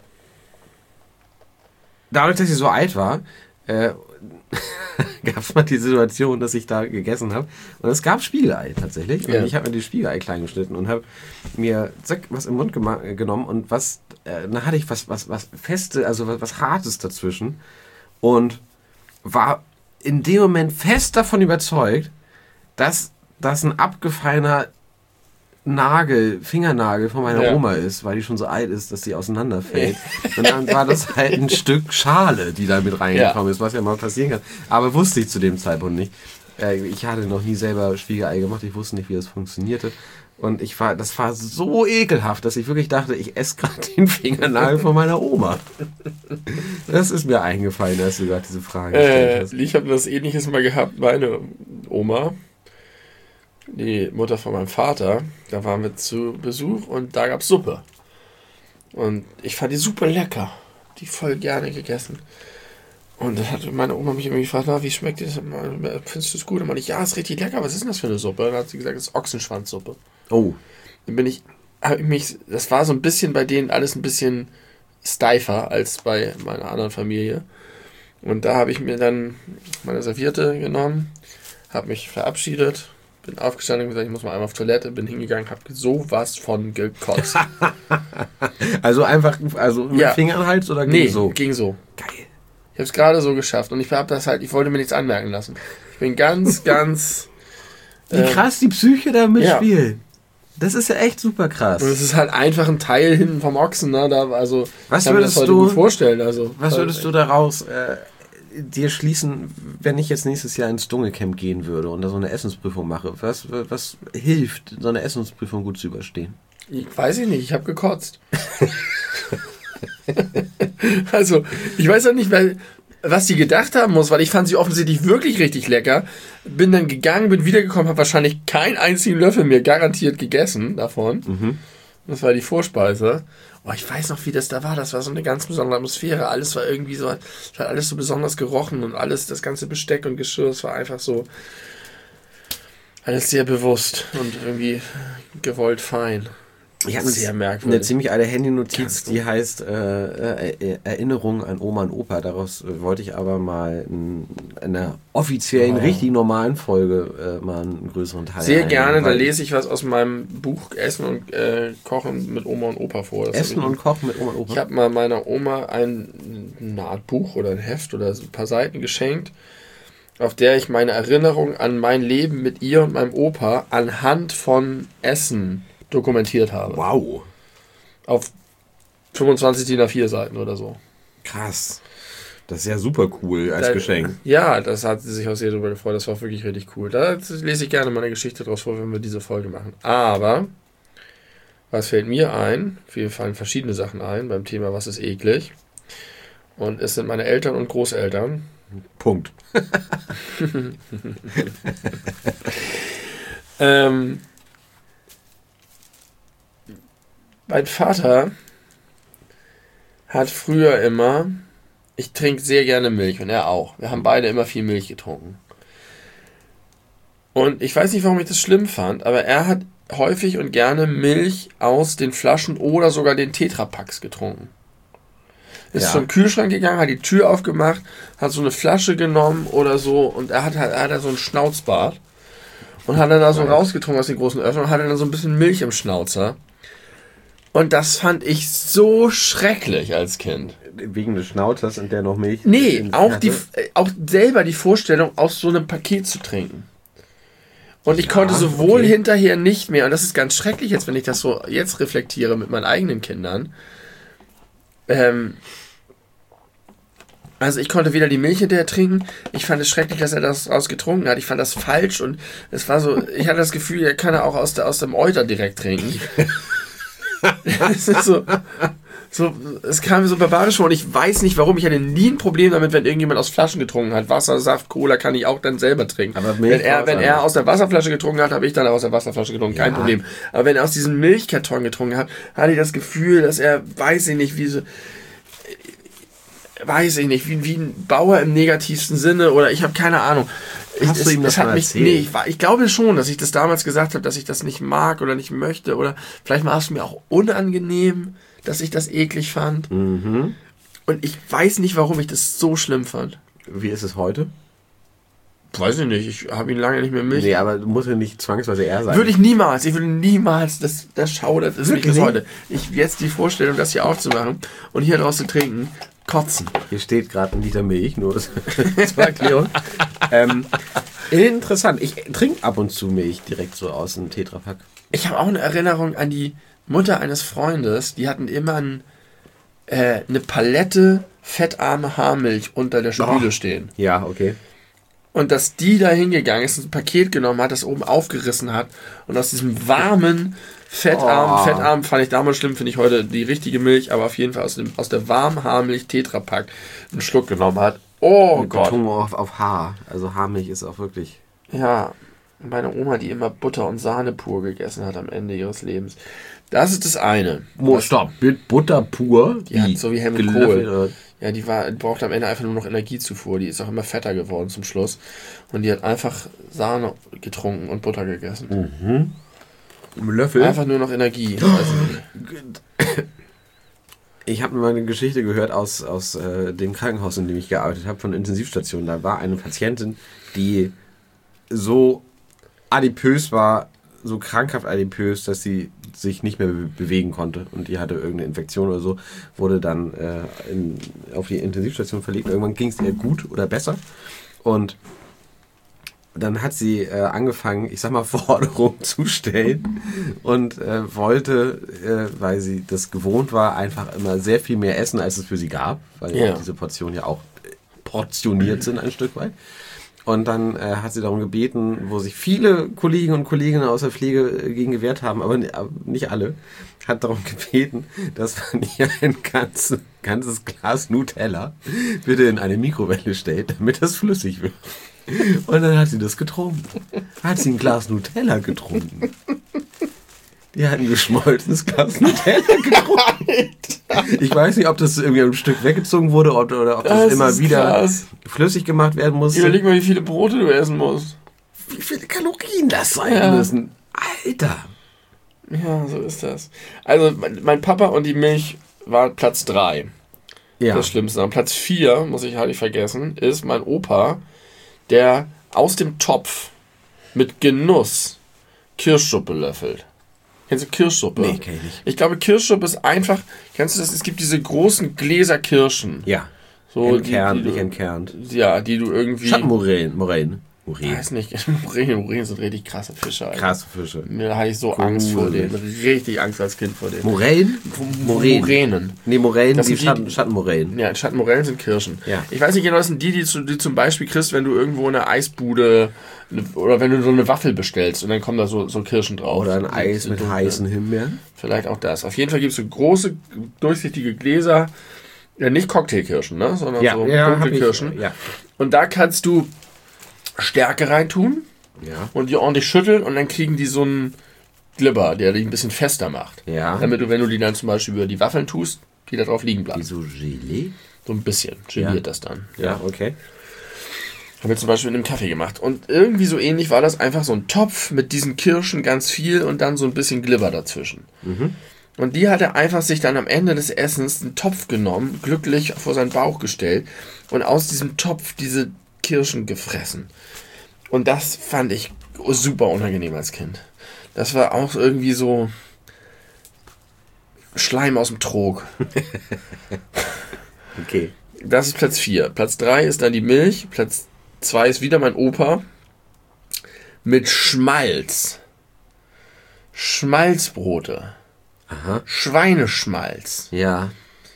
dadurch, dass ich so alt war, äh, gab es mal die Situation, dass ich da gegessen habe. Und es gab Spiegelei tatsächlich. Und ja. ich habe mir die Spiegelei klein geschnitten und habe mir zack, was im Mund gema- genommen. Und was, äh, dann hatte ich was, was, was Feste, also was, was Hartes dazwischen. Und war in dem Moment fest davon überzeugt, dass das ein abgefallener Nagel, Fingernagel von meiner ja. Oma ist, weil die schon so alt ist, dass sie auseinanderfällt. Und dann war das halt ein Stück Schale, die da mit reingekommen ja. ist, was ja mal passieren kann. Aber wusste ich zu dem Zeitpunkt nicht. Ich hatte noch nie selber Spiegelei gemacht, ich wusste nicht, wie das funktionierte. Und ich war, das war so ekelhaft, dass ich wirklich dachte, ich esse gerade den Fingernagel von meiner Oma. Das ist mir eingefallen, als du gerade diese Frage gestellt hast. Äh, ich habe das Ähnliches mal gehabt, meine Oma, die Mutter von meinem Vater, da waren wir zu Besuch und da gab es Suppe. Und ich fand die super lecker. Die voll gerne gegessen. Und dann hat meine Oma mich irgendwie gefragt, na, wie schmeckt das? Findest du es gut? Und ich, ja, ist richtig lecker. Was ist denn das für eine Suppe? Und dann hat sie gesagt, das ist Ochsenschwanzsuppe. Oh. Dann bin ich, hab ich mich, das war so ein bisschen bei denen alles ein bisschen steifer als bei meiner anderen Familie. Und da habe ich mir dann meine Serviette genommen, habe mich verabschiedet, bin aufgestanden und gesagt, ich muss mal einmal auf Toilette, bin hingegangen, habe sowas von gekotzt. Also einfach, also mit ja. Fingernhals oder ging nee, so? ging so. Geil. Ich habe es gerade so geschafft und ich habe das halt, ich wollte mir nichts anmerken lassen. Ich bin ganz, ganz Wie krass die Psyche da mitspielt. Ja. Das ist ja echt super krass. Und es ist halt einfach ein Teil hinten vom Ochsen, ne? Da, also, was kann würdest mir das heute du gut vorstellen. Also, was würdest du daraus äh, dir schließen, wenn ich jetzt nächstes Jahr ins Dschungelcamp gehen würde und da so eine Essensprüfung mache? Was, was hilft, so eine Essensprüfung gut zu überstehen? Ich weiß ich nicht, ich habe gekotzt. Also, ich weiß auch nicht, weil, was die gedacht haben muss, weil ich fand sie offensichtlich wirklich richtig lecker. Bin dann gegangen, bin wiedergekommen, habe wahrscheinlich keinen einzigen Löffel mehr garantiert gegessen davon. Mhm. Das war die Vorspeise. Oh, ich weiß noch, wie das da war. Das war so eine ganz besondere Atmosphäre. Alles war irgendwie so, es hat alles so besonders gerochen und alles, das ganze Besteck und Geschirr, es war einfach so alles sehr bewusst und irgendwie gewollt fein. Ich habe sehr merkwürdig. Eine ziemlich alte Handynotiz, die heißt äh, äh, Erinnerung an Oma und Opa. Daraus äh, wollte ich aber mal in, in einer offiziellen, oh. richtig normalen Folge äh, mal einen größeren Teil Sehr ein, gerne, da lese ich was aus meinem Buch Essen und äh, Kochen mit Oma und Opa vor. Das Essen und Kochen mit Oma und Opa? Ich habe mal meiner Oma ein, eine Art Buch oder ein Heft oder ein paar Seiten geschenkt, auf der ich meine Erinnerung an mein Leben mit ihr und meinem Opa anhand von Essen dokumentiert habe. Wow. Auf fünfundzwanzig D I N A vier Seiten oder so. Krass. Das ist ja super cool als da, Geschenk. Ja, das hat sie sich auch sehr darüber gefreut. Das war wirklich richtig cool. Da lese ich gerne meine Geschichte draus vor, wenn wir diese Folge machen. Aber, was fällt mir ein? Mir fallen verschiedene Sachen ein beim Thema Was ist eklig? Und es sind meine Eltern und Großeltern. Punkt. ähm... Mein Vater hat früher immer, ich trinke sehr gerne Milch und er auch. Wir haben beide immer viel Milch getrunken. Und ich weiß nicht, warum ich das schlimm fand, aber er hat häufig und gerne Milch aus den Flaschen oder sogar den Tetrapacks getrunken. Ist ja. zum Kühlschrank gegangen, hat die Tür aufgemacht, hat so eine Flasche genommen oder so und er hat halt er hat so einen Schnauzbart und hat dann da so ja. rausgetrunken aus den großen Öffnungen und hatte dann so ein bisschen Milch im Schnauzer. Und das fand ich so schrecklich als Kind. Wegen des Schnauzers und der noch Milch? Nee, auch, die, auch selber die Vorstellung, aus so einem Paket zu trinken. Und ich ja, konnte sowohl okay. hinterher nicht mehr, und das ist ganz schrecklich jetzt, wenn ich das so jetzt reflektiere mit meinen eigenen Kindern. Ähm, also ich konnte weder die Milch hinterher trinken, ich fand es schrecklich, dass er das ausgetrunken hat, ich fand das falsch und es war so, ich hatte das Gefühl, er kann er auch aus, der, aus dem Euter direkt trinken. Es ist so, so, es kam mir so barbarisch vor und ich weiß nicht warum. Ich hatte nie ein Problem damit, wenn irgendjemand aus Flaschen getrunken hat. Wasser, Saft, Cola kann ich auch dann selber trinken. Aber wenn er, wenn er aus der Wasserflasche getrunken hat, habe ich dann aus der Wasserflasche getrunken. Kein ja. Problem. Aber wenn er aus diesem Milchkarton getrunken hat, hatte ich das Gefühl, dass er, weiß ich nicht, wie so, weiß ich nicht, wie, wie ein Bauer im negativsten Sinne oder ich habe keine Ahnung. Hast ich, du ihm das es hat mal mich, erzählt? Nee, ich, ich glaube schon, dass ich das damals gesagt habe, dass ich das nicht mag oder nicht möchte oder vielleicht war es mir auch unangenehm, dass ich das eklig fand. Mhm. Und ich weiß nicht, warum ich das so schlimm fand. Wie ist es heute? Weiß ich nicht, ich habe ihn lange nicht mehr Milch. Nee, aber muss ja nicht zwangsweise er sein. Würde ich niemals, ich würde niemals, das, das schaudert es mich bis heute. Ich jetzt die Vorstellung, das hier aufzumachen und hier draus zu trinken, kotzen. Hier steht gerade ein Liter Milch, nur zur Erklärung. ähm, interessant, ich trinke ab und zu Milch direkt so aus dem Tetrapack. Ich habe auch eine Erinnerung an die Mutter eines Freundes, die hatten immer ein, äh, eine Palette fettarme Haarmilch unter der Spüle oh. stehen. Ja, okay. Und dass die da hingegangen ist, ein Paket genommen hat, das oben aufgerissen hat und aus diesem warmen, fettarmen, oh. fettarmen fand ich damals schlimm, finde ich heute die richtige Milch, aber auf jeden Fall aus, dem, aus der warmen Haarmilch Tetrapack einen Schluck genommen hat. Oh Mit Gott. Betonung auf, auf Haar. Also Haarmilch ist auch wirklich... Ja, meine Oma, die immer Butter und Sahne pur gegessen hat am Ende ihres Lebens. Das ist das eine. Oh, stopp, mit Butter pur? Die hat so wie Helmut Kohl. Ja, die war, braucht am Ende einfach nur noch Energiezufuhr. Die ist auch immer fetter geworden zum Schluss. Und die hat einfach Sahne getrunken und Butter gegessen. Mhm. Im Löffel? Einfach nur noch Energie. Also, ich habe mal eine Geschichte gehört aus, aus äh, dem Krankenhaus, in dem ich gearbeitet habe, von Intensivstationen. Da war eine Patientin, die so adipös war, so krankhaft adipös, dass sie sich nicht mehr be- bewegen konnte und die hatte irgendeine Infektion oder so, wurde dann äh, in, auf die Intensivstation verlegt. Irgendwann ging es ihr gut oder besser und dann hat sie äh, angefangen, ich sag mal, Forderungen zu stellen und äh, wollte, äh, weil sie das gewohnt war, einfach immer sehr viel mehr essen, als es für sie gab, weil Ja. diese Portionen ja auch portioniert sind ein Stück weit. Und dann äh, hat sie darum gebeten, wo sich viele Kollegen und Kolleginnen aus der Pflege äh, gegen gewehrt haben, aber ni- aber nicht alle, hat darum gebeten, dass man ihr ein ganzes, ganzes Glas Nutella bitte in eine Mikrowelle stellt, damit das flüssig wird. Und dann hat sie das getrunken. Hat sie ein Glas Nutella getrunken. Die hat ein geschmolzenes Glas Nutella getrunken. Ich weiß nicht, ob das irgendwie ein Stück weggezogen wurde oder, oder ob das, Das immer ist wieder krass. flüssig gemacht werden musste. Überleg mal, wie viele Brote du essen musst. Wie viele Kalorien das sein Ja. müssen. Alter. Ja, so ist das. Also, mein, mein Papa und die Milch war Platz drei. Ja. Das Schlimmste. An Platz vier, muss ich halt nicht vergessen, ist mein Opa, der aus dem Topf mit Genuss Kirschsuppe löffelt. Kennst du Kirschsuppe? Nee, kenn ich nicht. Ich glaube, Kirschsuppe ist einfach, kennst du das? Es gibt diese großen Gläser Kirschen. Ja. So, Entkernt, die, die nicht du, entkernt. Ja, die du irgendwie... Schattenmoränen. Moränen. Ich Moränen. weiß nicht, Moränen, Moränen sind richtig krasse Fische. Alter. Krasse Fische. Mir hatte ich so Cool. Angst vor denen. Richtig Angst als Kind vor denen. Moränen? Moränen. Moränen. Nee, Moränen, Das die sind die- Schatten, Schattenmoränen. Ja, Schattenmorellen sind Kirschen. Ja. Ich weiß nicht genau, das sind die, die, zu, die zum Beispiel kriegst, wenn du irgendwo in einer Eisbude eine, oder wenn du so eine Waffel bestellst und dann kommen da so, so Kirschen drauf. Oder ein So Eis mit dunkle. heißen Himbeeren. Vielleicht auch das. Auf jeden Fall gibt es so große, durchsichtige Gläser. Ja, nicht Cocktailkirschen, ne? Sondern so hab dunkle ich, Kirschen. Ja. Und da kannst du Stärke reintun Ja. und die ordentlich schütteln und dann kriegen die so einen Glibber, der die ein bisschen fester macht. Ja. Damit du, wenn du die dann zum Beispiel über die Waffeln tust, die da drauf liegen bleiben. Wie so Gelee? So ein bisschen geliert Ja. das dann. Ja, okay. Haben wir zum Beispiel in einem Kaffee gemacht. Und irgendwie so ähnlich war das einfach so ein Topf mit diesen Kirschen ganz viel und dann so ein bisschen Glibber dazwischen. Mhm. Und die hat er einfach sich dann am Ende des Essens einen Topf genommen, glücklich vor seinen Bauch gestellt und aus diesem Topf diese Kirschen gefressen. Und das fand ich super unangenehm als Kind. Das war auch irgendwie so Schleim aus dem Trog. Okay. Das ist Platz vier. Platz drei ist dann die Milch. Platz zwei ist wieder mein Opa. Mit Schmalz. Schmalzbrote. Aha. Schweineschmalz. Ja.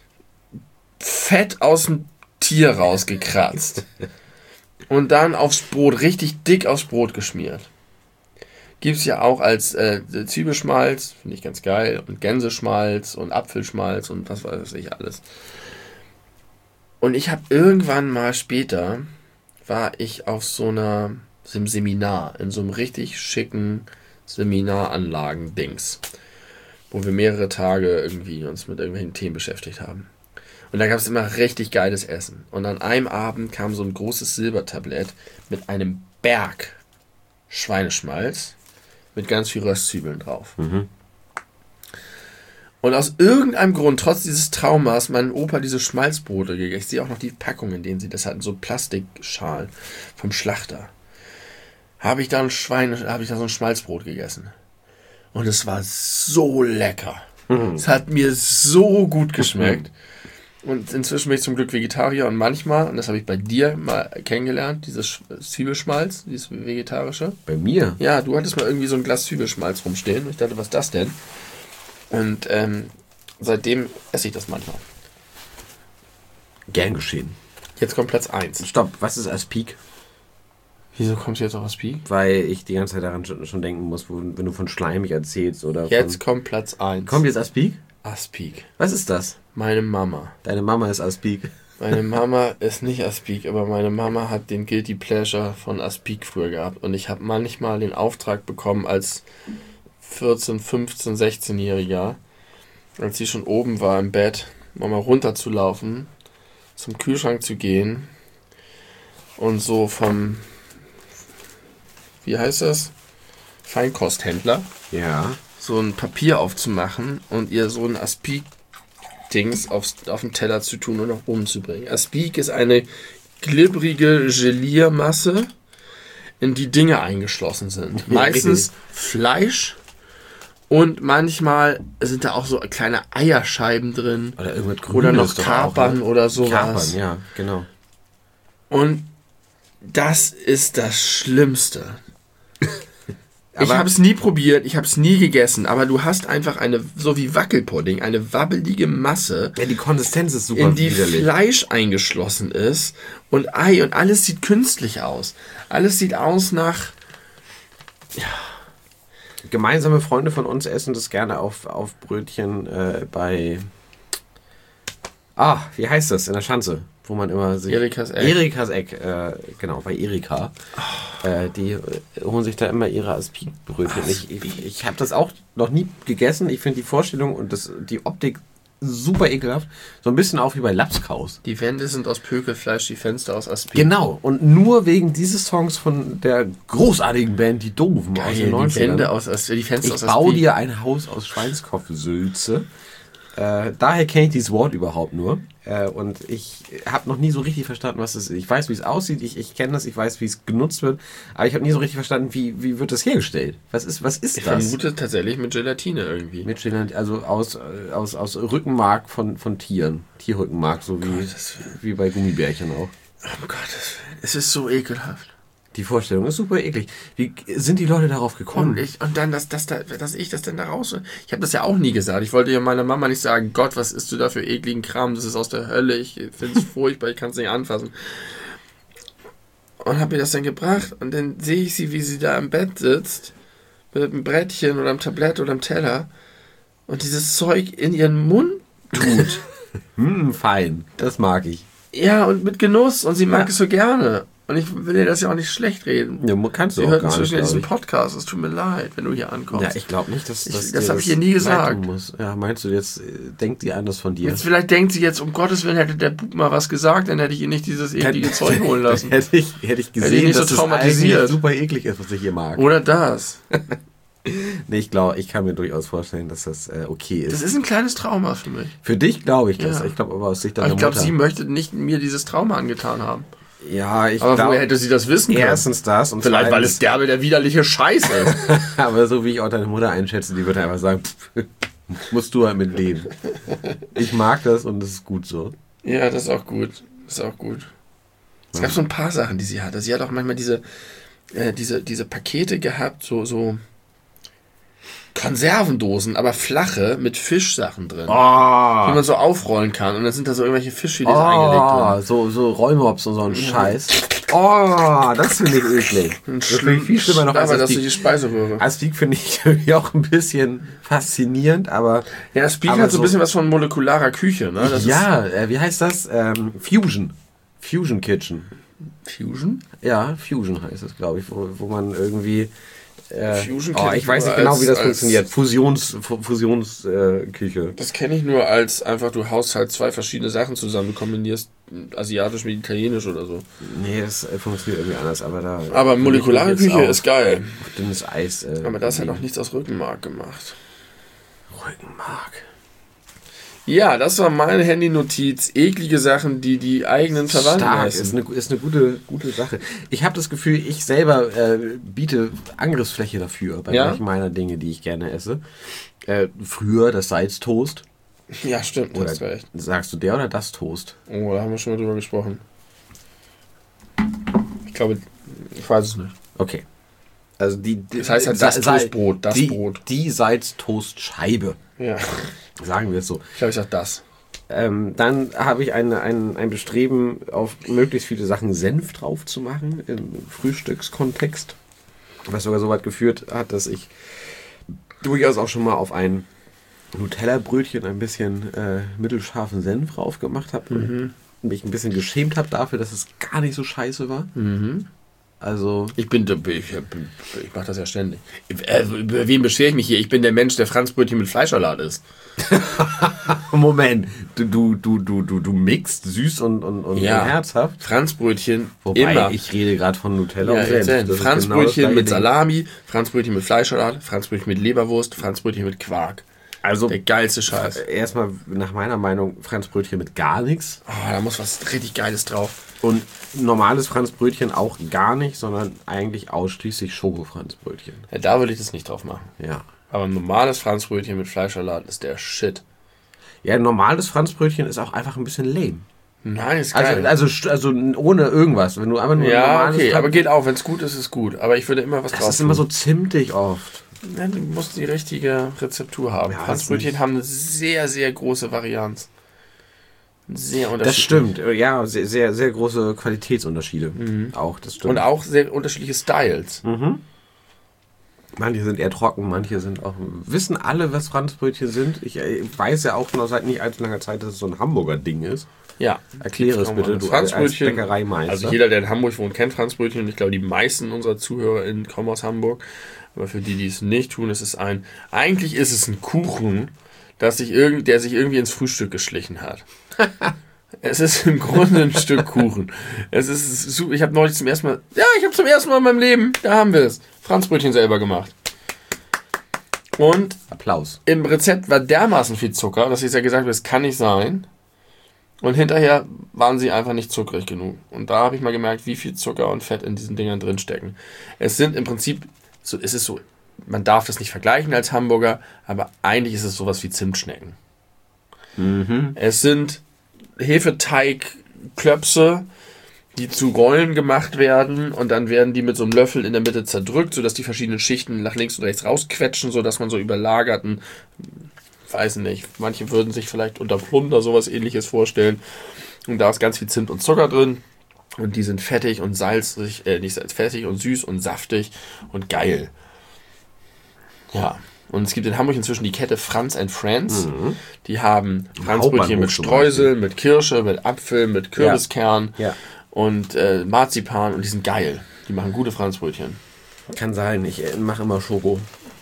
Fett aus dem Tier rausgekratzt. Und dann aufs Brot, richtig dick aufs Brot geschmiert. Gibt es ja auch als äh, Zwiebelschmalz, finde ich ganz geil. Und Gänseschmalz und Apfelschmalz und was weiß ich alles. Und ich habe irgendwann mal später, war ich auf so einer, so einem Seminar, in so einem richtig schicken Seminaranlagen-Dings, wo wir mehrere Tage irgendwie uns mit irgendwelchen Themen beschäftigt haben. Und da gab es immer richtig geiles Essen. Und an einem Abend kam so ein großes Silbertablett mit einem Berg Schweineschmalz mit ganz viel Röstzwiebeln drauf. Mhm. Und aus irgendeinem Grund, trotz dieses Traumas, mein Opa diese Schmalzbrote gegessen. Ich sehe auch noch die Packung, in denen sie das hatten, so Plastikschalen vom Schlachter. Habe ich da ein Schweine, habe ich da so ein Schmalzbrot gegessen. Und es war so lecker. Mhm. Es hat mir so gut geschmeckt. Und inzwischen bin ich zum Glück Vegetarier und manchmal, und das habe ich bei dir mal kennengelernt, dieses Sch- Zwiebelschmalz, dieses vegetarische. Bei mir? Ja, du hattest mal irgendwie so ein Glas Zwiebelschmalz rumstehen. Und ich dachte, was ist das denn? Und ähm, seitdem esse ich das manchmal. Gern geschehen. Jetzt kommt Platz eins. Stopp, was ist Aspik? Wieso kommst du jetzt auf Aspik? Weil ich die ganze Zeit daran schon, schon denken muss, wo, wenn du von schleimig erzählst oder Jetzt von... kommt Platz eins. Kommt jetzt Aspik? Aspik. Was ist das? Meine Mama. Deine Mama ist Aspik. Meine Mama ist nicht Aspik, aber meine Mama hat den Guilty Pleasure von Aspik früher gehabt. Und ich habe manchmal den Auftrag bekommen als vierzehn, fünfzehn, sechzehnjähriger, als sie schon oben war im Bett, mal runterzulaufen, zum Kühlschrank zu gehen und so vom, wie heißt das? Feinkosthändler, Ja. so ein Papier aufzumachen und ihr so ein Aspik-Dings aufs, auf den Teller zu tun und nach oben zu bringen. Aspik ist eine glibbrige Geliermasse, in die Dinge eingeschlossen sind. Meistens Fleisch und manchmal sind da auch so kleine Eierscheiben drin Oder irgendwas Grünes. oder noch doch Kapern auch, ne? oder sowas. Kapern, ja, genau. Und Das ist das Schlimmste. Ich habe es nie probiert, ich habe es nie gegessen, aber du hast einfach eine, so wie Wackelpudding, eine wabbelige Masse, ja, die Konsistenz ist super in die widerlich. Fleisch eingeschlossen ist und Ei und alles sieht künstlich aus. Alles sieht aus nach... Ja. Gemeinsame Freunde von uns essen das gerne auf, auf Brötchen äh, bei... Ah, wie heißt das? In der Schanze, wo man immer sich... Erikas Eck. Erikas Eck, äh, genau, bei Erika. Oh. Äh, die holen sich da immer ihre Aspik-Brötchen. Ich, ich, ich habe das auch noch nie gegessen. Ich finde die Vorstellung und das, die Optik super ekelhaft. So ein bisschen auch wie bei Lapskaus. Die Wände sind aus Pökelfleisch, die Fenster aus Aspik. Genau, und nur wegen dieses Songs von der großartigen Band Die Doofen Geil, aus den neunzigern. Die Wände aus, die Fenster ich aus Aspik. baue dir ein Haus aus Schweinskopfsülze. Äh, daher kenne ich dieses Wort überhaupt nur. Äh, und ich habe noch nie so richtig verstanden, was es ist. Ich weiß, wie es aussieht, ich, ich kenne das, ich weiß, wie es genutzt wird, aber ich habe nie so richtig verstanden, wie, wie wird das hergestellt? Was ist, was ist ich das? Ich vermute tatsächlich mit Gelatine irgendwie. Mit Gelatine, also aus, aus, aus Rückenmark von, von Tieren. Tierrückenmark, so wie, wie bei Gummibärchen auch. Oh Gott, es ist so ekelhaft. Die Vorstellung ist super eklig. Wie sind die Leute darauf gekommen? Und, ich, und dann, dass, dass, dass ich das denn da raus... Ich habe das ja auch nie gesagt. Ich wollte ja meiner Mama nicht sagen, Gott, was isst du da für ekligen Kram? Das ist aus der Hölle. Ich finde es furchtbar. Ich kann es nicht anfassen. Und habe ihr das dann gebracht. Und dann sehe ich sie, wie sie da im Bett sitzt. Mit einem Brettchen oder einem Tablett oder einem Teller. Und dieses Zeug in ihren Mund tut. hm, fein. Das mag ich. Ja, und mit Genuss. Und sie mag ja. es so gerne. Und ich will dir das ja auch nicht schlecht reden. Ja, kannst du Sie auch hört gar inzwischen nicht, diesen Podcast. Es tut mir leid, wenn du hier ankommst. Ja, ich glaube nicht, dass, dass ich, das habe ich ihr nie gesagt. Muss. Ja, meinst du jetzt, denkt die anders von dir? Jetzt vielleicht denkt sie jetzt, um Gottes Willen hätte der Bub mal was gesagt, dann hätte ich ihr nicht dieses eklige Zeug holen lassen. hätte, ich, hätte ich gesehen, hätte ich dass so traumatisiert. Das super eklig ist, was ich hier mag. Oder das. Nee, ich glaube, ich kann mir durchaus vorstellen, dass das äh, okay ist. Das ist ein kleines Trauma für mich. Für dich glaube ich das. Ja. Ich glaube aber aus Sicht deiner aber ich glaube, Mutter. sie möchte nicht mir dieses Trauma angetan haben. Ja, ich aber glaub, woher hätte sie das wissen können? Erstens das. Und vielleicht, weil es derbe der widerliche Scheiß ist. Aber so wie ich auch deine Mutter einschätze, die wird einfach sagen, pff, musst du halt mit leben. Ich mag das und das ist gut so. Ja, das ist auch gut. Das ist auch gut. Es gab so ein paar Sachen, die sie hatte. Sie hat auch manchmal diese, äh, diese, diese Pakete gehabt, so, so Konservendosen, aber flache, mit Fischsachen drin. Oh. Die man so aufrollen kann. Und dann sind da so irgendwelche Fischfilet oh, eingelegt drin. So, so Rollmops und so ein ja. Scheiß. Oh, das finde ich eklig. Das finde ich viel schlimmer noch als aber das ist die Speiseröhre. Aspik finde ich irgendwie auch ein bisschen faszinierend, aber... Ja, Aspik hat so ein bisschen was von molekularer Küche, ne? Das ja, äh, wie heißt das? Ähm, Fusion. Fusion Kitchen. Fusion? Ja, Fusion heißt es, glaube ich, wo, wo man irgendwie... Äh, Fusion oh, ich weiß nicht genau, wie das funktioniert. Fusions, Fusionsküche. Äh, das kenne ich nur als einfach, du haust halt zwei verschiedene Sachen zusammen, du kombinierst asiatisch mit italienisch oder so. Nee, das äh, funktioniert irgendwie anders, aber da... Aber molekulare Küche ist geil. Auf dünnes Eis. Äh, aber das hat auch nichts aus Rückenmark gemacht. Rückenmark. Ja, das war meine Handy-Notiz. Eklige Sachen, die die eigenen Verwandten Stark, essen. ist eine, ist eine gute, gute Sache. Ich habe das Gefühl, ich selber äh, biete Angriffsfläche dafür bei ja? manchen meiner Dinge, die ich gerne esse. Äh, früher das Salztoast. Ja, stimmt, oder hast recht. Sagst du der oder das Toast? Oh, da haben wir schon mal drüber gesprochen. Ich glaube, ich weiß es nicht. Okay. Also die, die das heißt halt das Toastbrot, das die, Brot. Die Salztoastscheibe. Ja. Sagen wir es so. Ich glaube, ich sage das. Ähm, dann habe ich eine, ein, ein Bestreben, auf möglichst viele Sachen Senf drauf zu machen, im Frühstückskontext. Was sogar so weit geführt hat, dass ich durchaus auch schon mal auf ein Nutella-Brötchen ein bisschen äh, mittelscharfen Senf drauf gemacht habe. Mhm. Und mich ein bisschen geschämt habe dafür, dass es gar nicht so scheiße war. Mhm. Also. Ich bin, ich, ich mache das ja ständig. Über wen beschwere ich mich hier? Ich bin der Mensch, der Franzbrötchen mit Fleischsalat isst. Moment, du, du, du, du, du, du mixt süß und, und, und ja. herzhaft. Franzbrötchen Wobei, immer. Ich rede gerade von Nutella ja, und Senf. Franzbrötchen genau mit Salami, Franzbrötchen mit Fleischsalat, Franzbrötchen mit Leberwurst, Franzbrötchen mit Quark. Also der geilste Scheiß. Erstmal nach meiner Meinung Franzbrötchen mit gar nichts. Oh, da muss was richtig Geiles drauf. Und normales Franzbrötchen auch gar nicht, sondern eigentlich ausschließlich Schoko-Franzbrötchen. Ja, da würde ich das nicht drauf machen. Ja. Aber ein normales Franzbrötchen mit Fleischsalat ist der Shit. Ja, ein normales Franzbrötchen ist auch einfach ein bisschen lame. Nein, ist geil. Also, also, also ohne irgendwas. Wenn du einfach nur ja, okay, Tag aber geht auch. Wenn es gut ist, ist es gut. Aber ich würde immer was das drauf Das ist immer so zimtig oft. Ja, du musst die richtige Rezeptur haben. Ja, Franzbrötchen haben eine sehr, sehr große Varianz. Sehr unterschiedlich. Das stimmt. Ja, sehr, sehr, sehr große Qualitätsunterschiede. Mhm. Auch, das stimmt. Und auch sehr unterschiedliche Styles. Mhm. Manche sind eher trocken, manche sind auch... Wissen alle, was Franzbrötchen sind? Ich, ich weiß ja auch noch seit nicht allzu langer Zeit, dass es so ein Hamburger Ding ist. Ja. Erkläre es bitte, du als Bäckereimeister. Also jeder, der in Hamburg wohnt, kennt Franzbrötchen. Und ich glaube, die meisten unserer ZuhörerInnen kommen aus Hamburg. Aber für die, die es nicht tun, ist es ein... Eigentlich ist es ein Kuchen, das sich irgend, der sich irgendwie ins Frühstück geschlichen hat. Es ist im Grunde ein Stück Kuchen. Es ist super. Ich habe neulich zum ersten Mal... Ja, ich habe zum ersten Mal in meinem Leben, da haben wir es, Franzbrötchen selber gemacht. Und Applaus. Im Rezept war dermaßen viel Zucker, dass ich ja gesagt habe, das kann nicht sein. Und hinterher waren sie einfach nicht zuckrig genug. Und da habe ich mal gemerkt, wie viel Zucker und Fett in diesen Dingern drin stecken. Es sind im Prinzip, so, es ist so, man darf das nicht vergleichen als Hamburger, aber eigentlich ist es sowas wie Zimtschnecken. Mhm. Es sind Hefeteigklöpse, die zu Rollen gemacht werden und dann werden die mit so einem Löffel in der Mitte zerdrückt, sodass die verschiedenen Schichten nach links und rechts rausquetschen, sodass man so überlagerten, weiß nicht, manche würden sich vielleicht unter Plunder sowas ähnliches vorstellen. Und da ist ganz viel Zimt und Zucker drin und die sind fettig und salzig, äh, nicht fettig und süß und saftig und geil. Ja. Und es gibt in Hamburg inzwischen die Kette Franz and Friends. Mhm. Die haben Franzbrötchen mit Streusel, mit Kirsche, mit Apfel, mit Kürbiskern ja. Ja. und äh, Marzipan. Und die sind geil. Die machen gute Franzbrötchen. Kann sein. Ich äh, mache immer Schoko.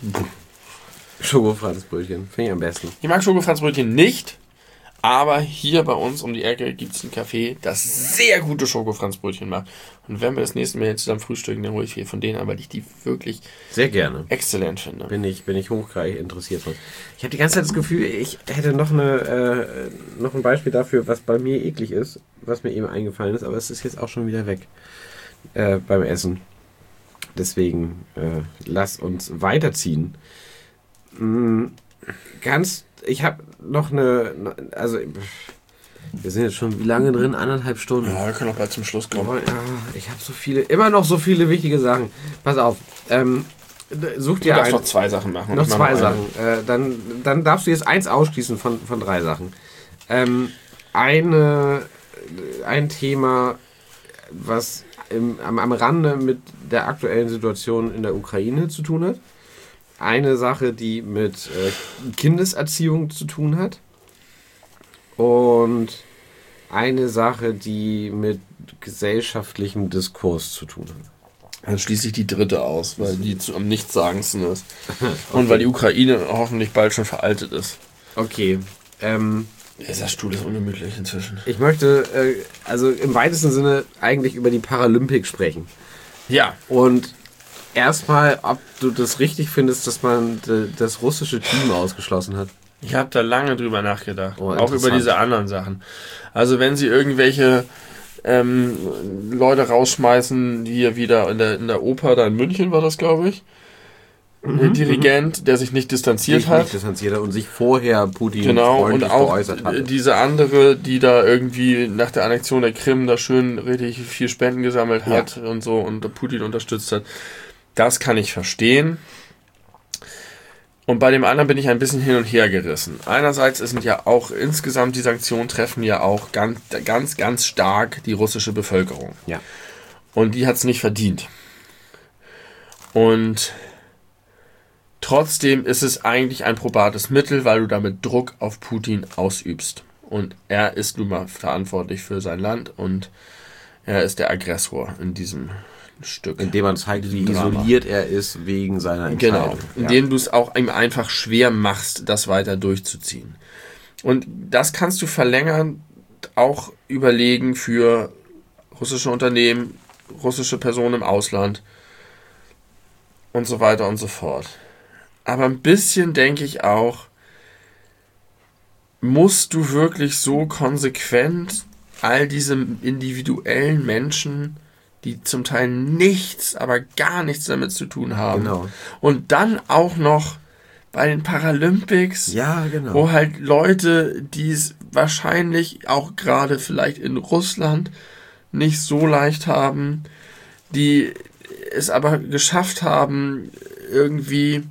Schoko-Franzbrötchen. Finde ich am besten. Ich mag Schoko-Franzbrötchen nicht. Aber hier bei uns um die Ecke gibt es ein Café, das sehr gute Schoko-Franzbrötchen macht. Und wenn wir das nächste Mal jetzt zusammen frühstücken, dann hole ich viel von denen, weil ich die wirklich sehr gerne exzellent finde. Bin ich, bin ich hochgradig interessiert von. Ich habe die ganze Zeit das Gefühl, ich hätte noch, eine, äh, noch ein Beispiel dafür, was bei mir eklig ist, was mir eben eingefallen ist, aber es ist jetzt auch schon wieder weg äh, beim Essen. Deswegen äh, lass uns weiterziehen. Mhm. Ganz Ich habe noch eine, also wir sind jetzt schon wie lange drin? Anderthalb Stunden. Ja, wir können auch bald zum Schluss kommen. Ja, ich habe so viele, immer noch so viele wichtige Sachen. Pass auf, ähm, such dir du darfst ein, noch zwei Sachen machen. Noch zwei Sachen. Äh, dann, dann darfst du jetzt eins ausschließen von, von drei Sachen. Ähm, eine, ein Thema, was im, am, am Rande mit der aktuellen Situation in der Ukraine zu tun hat. Eine Sache, die mit äh, Kindeserziehung zu tun hat. Und eine Sache, die mit gesellschaftlichem Diskurs zu tun hat. Dann schließe ich die dritte aus, weil die zu, am nichtssagendsten ist. Okay. Und weil die Ukraine hoffentlich bald schon veraltet ist. Okay. Ähm, Dieser Stuhl ist ungemütlich inzwischen. Ich möchte äh, also im weitesten Sinne eigentlich über die Paralympics sprechen. Ja. Und erstmal, ob du das richtig findest, dass man d- das russische Team ausgeschlossen hat. Ich habe da lange drüber nachgedacht. Oh, auch über diese anderen Sachen. Also wenn sie irgendwelche ähm, Leute rausschmeißen, die hier wieder in der, in der Oper, da in München war das, glaube ich, mhm, der Dirigent, der sich nicht distanziert sich hat. Nicht distanziert hat und sich vorher Putin genau, freundlich und auch geäußert hatte. Diese andere, die da irgendwie nach der Annexion der Krim da schön richtig viel Spenden gesammelt hat, ja, und so und Putin unterstützt hat. Das kann ich verstehen. Und bei dem anderen bin ich ein bisschen hin und her gerissen. Einerseits sind ja auch insgesamt die Sanktionen treffen ja auch ganz, ganz, ganz stark die russische Bevölkerung. Ja. Und die hat es nicht verdient. Und trotzdem ist es eigentlich ein probates Mittel, weil du damit Druck auf Putin ausübst. Und er ist nun mal verantwortlich für sein Land und er ist der Aggressor in diesem Stück. Indem man zeigt, wie Drama. isoliert er ist wegen seiner Entscheidung. Genau, indem ja. du es auch ihm einfach schwer machst, das weiter durchzuziehen. Und das kannst du verlängern, auch überlegen für russische Unternehmen, russische Personen im Ausland und so weiter und so fort. Aber ein bisschen denke ich auch, musst du wirklich so konsequent all diese individuellen Menschen, die zum Teil nichts, aber gar nichts damit zu tun haben. Genau. Und dann auch noch bei den Paralympics, ja, genau, wo halt Leute, die es wahrscheinlich auch gerade vielleicht in Russland nicht so leicht haben, die es aber geschafft haben, irgendwie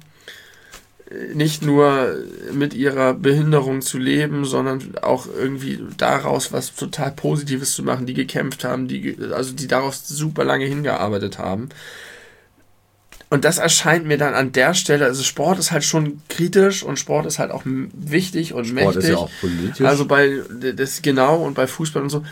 nicht nur mit ihrer Behinderung zu leben, sondern auch irgendwie daraus was total Positives zu machen, die gekämpft haben, die, also die darauf super lange hingearbeitet haben. Und das erscheint mir dann an der Stelle, also Sport ist halt schon kritisch und Sport ist halt auch wichtig und Sport mächtig. Sport ist ja auch politisch. Also bei, das genau, und bei Fußball und so.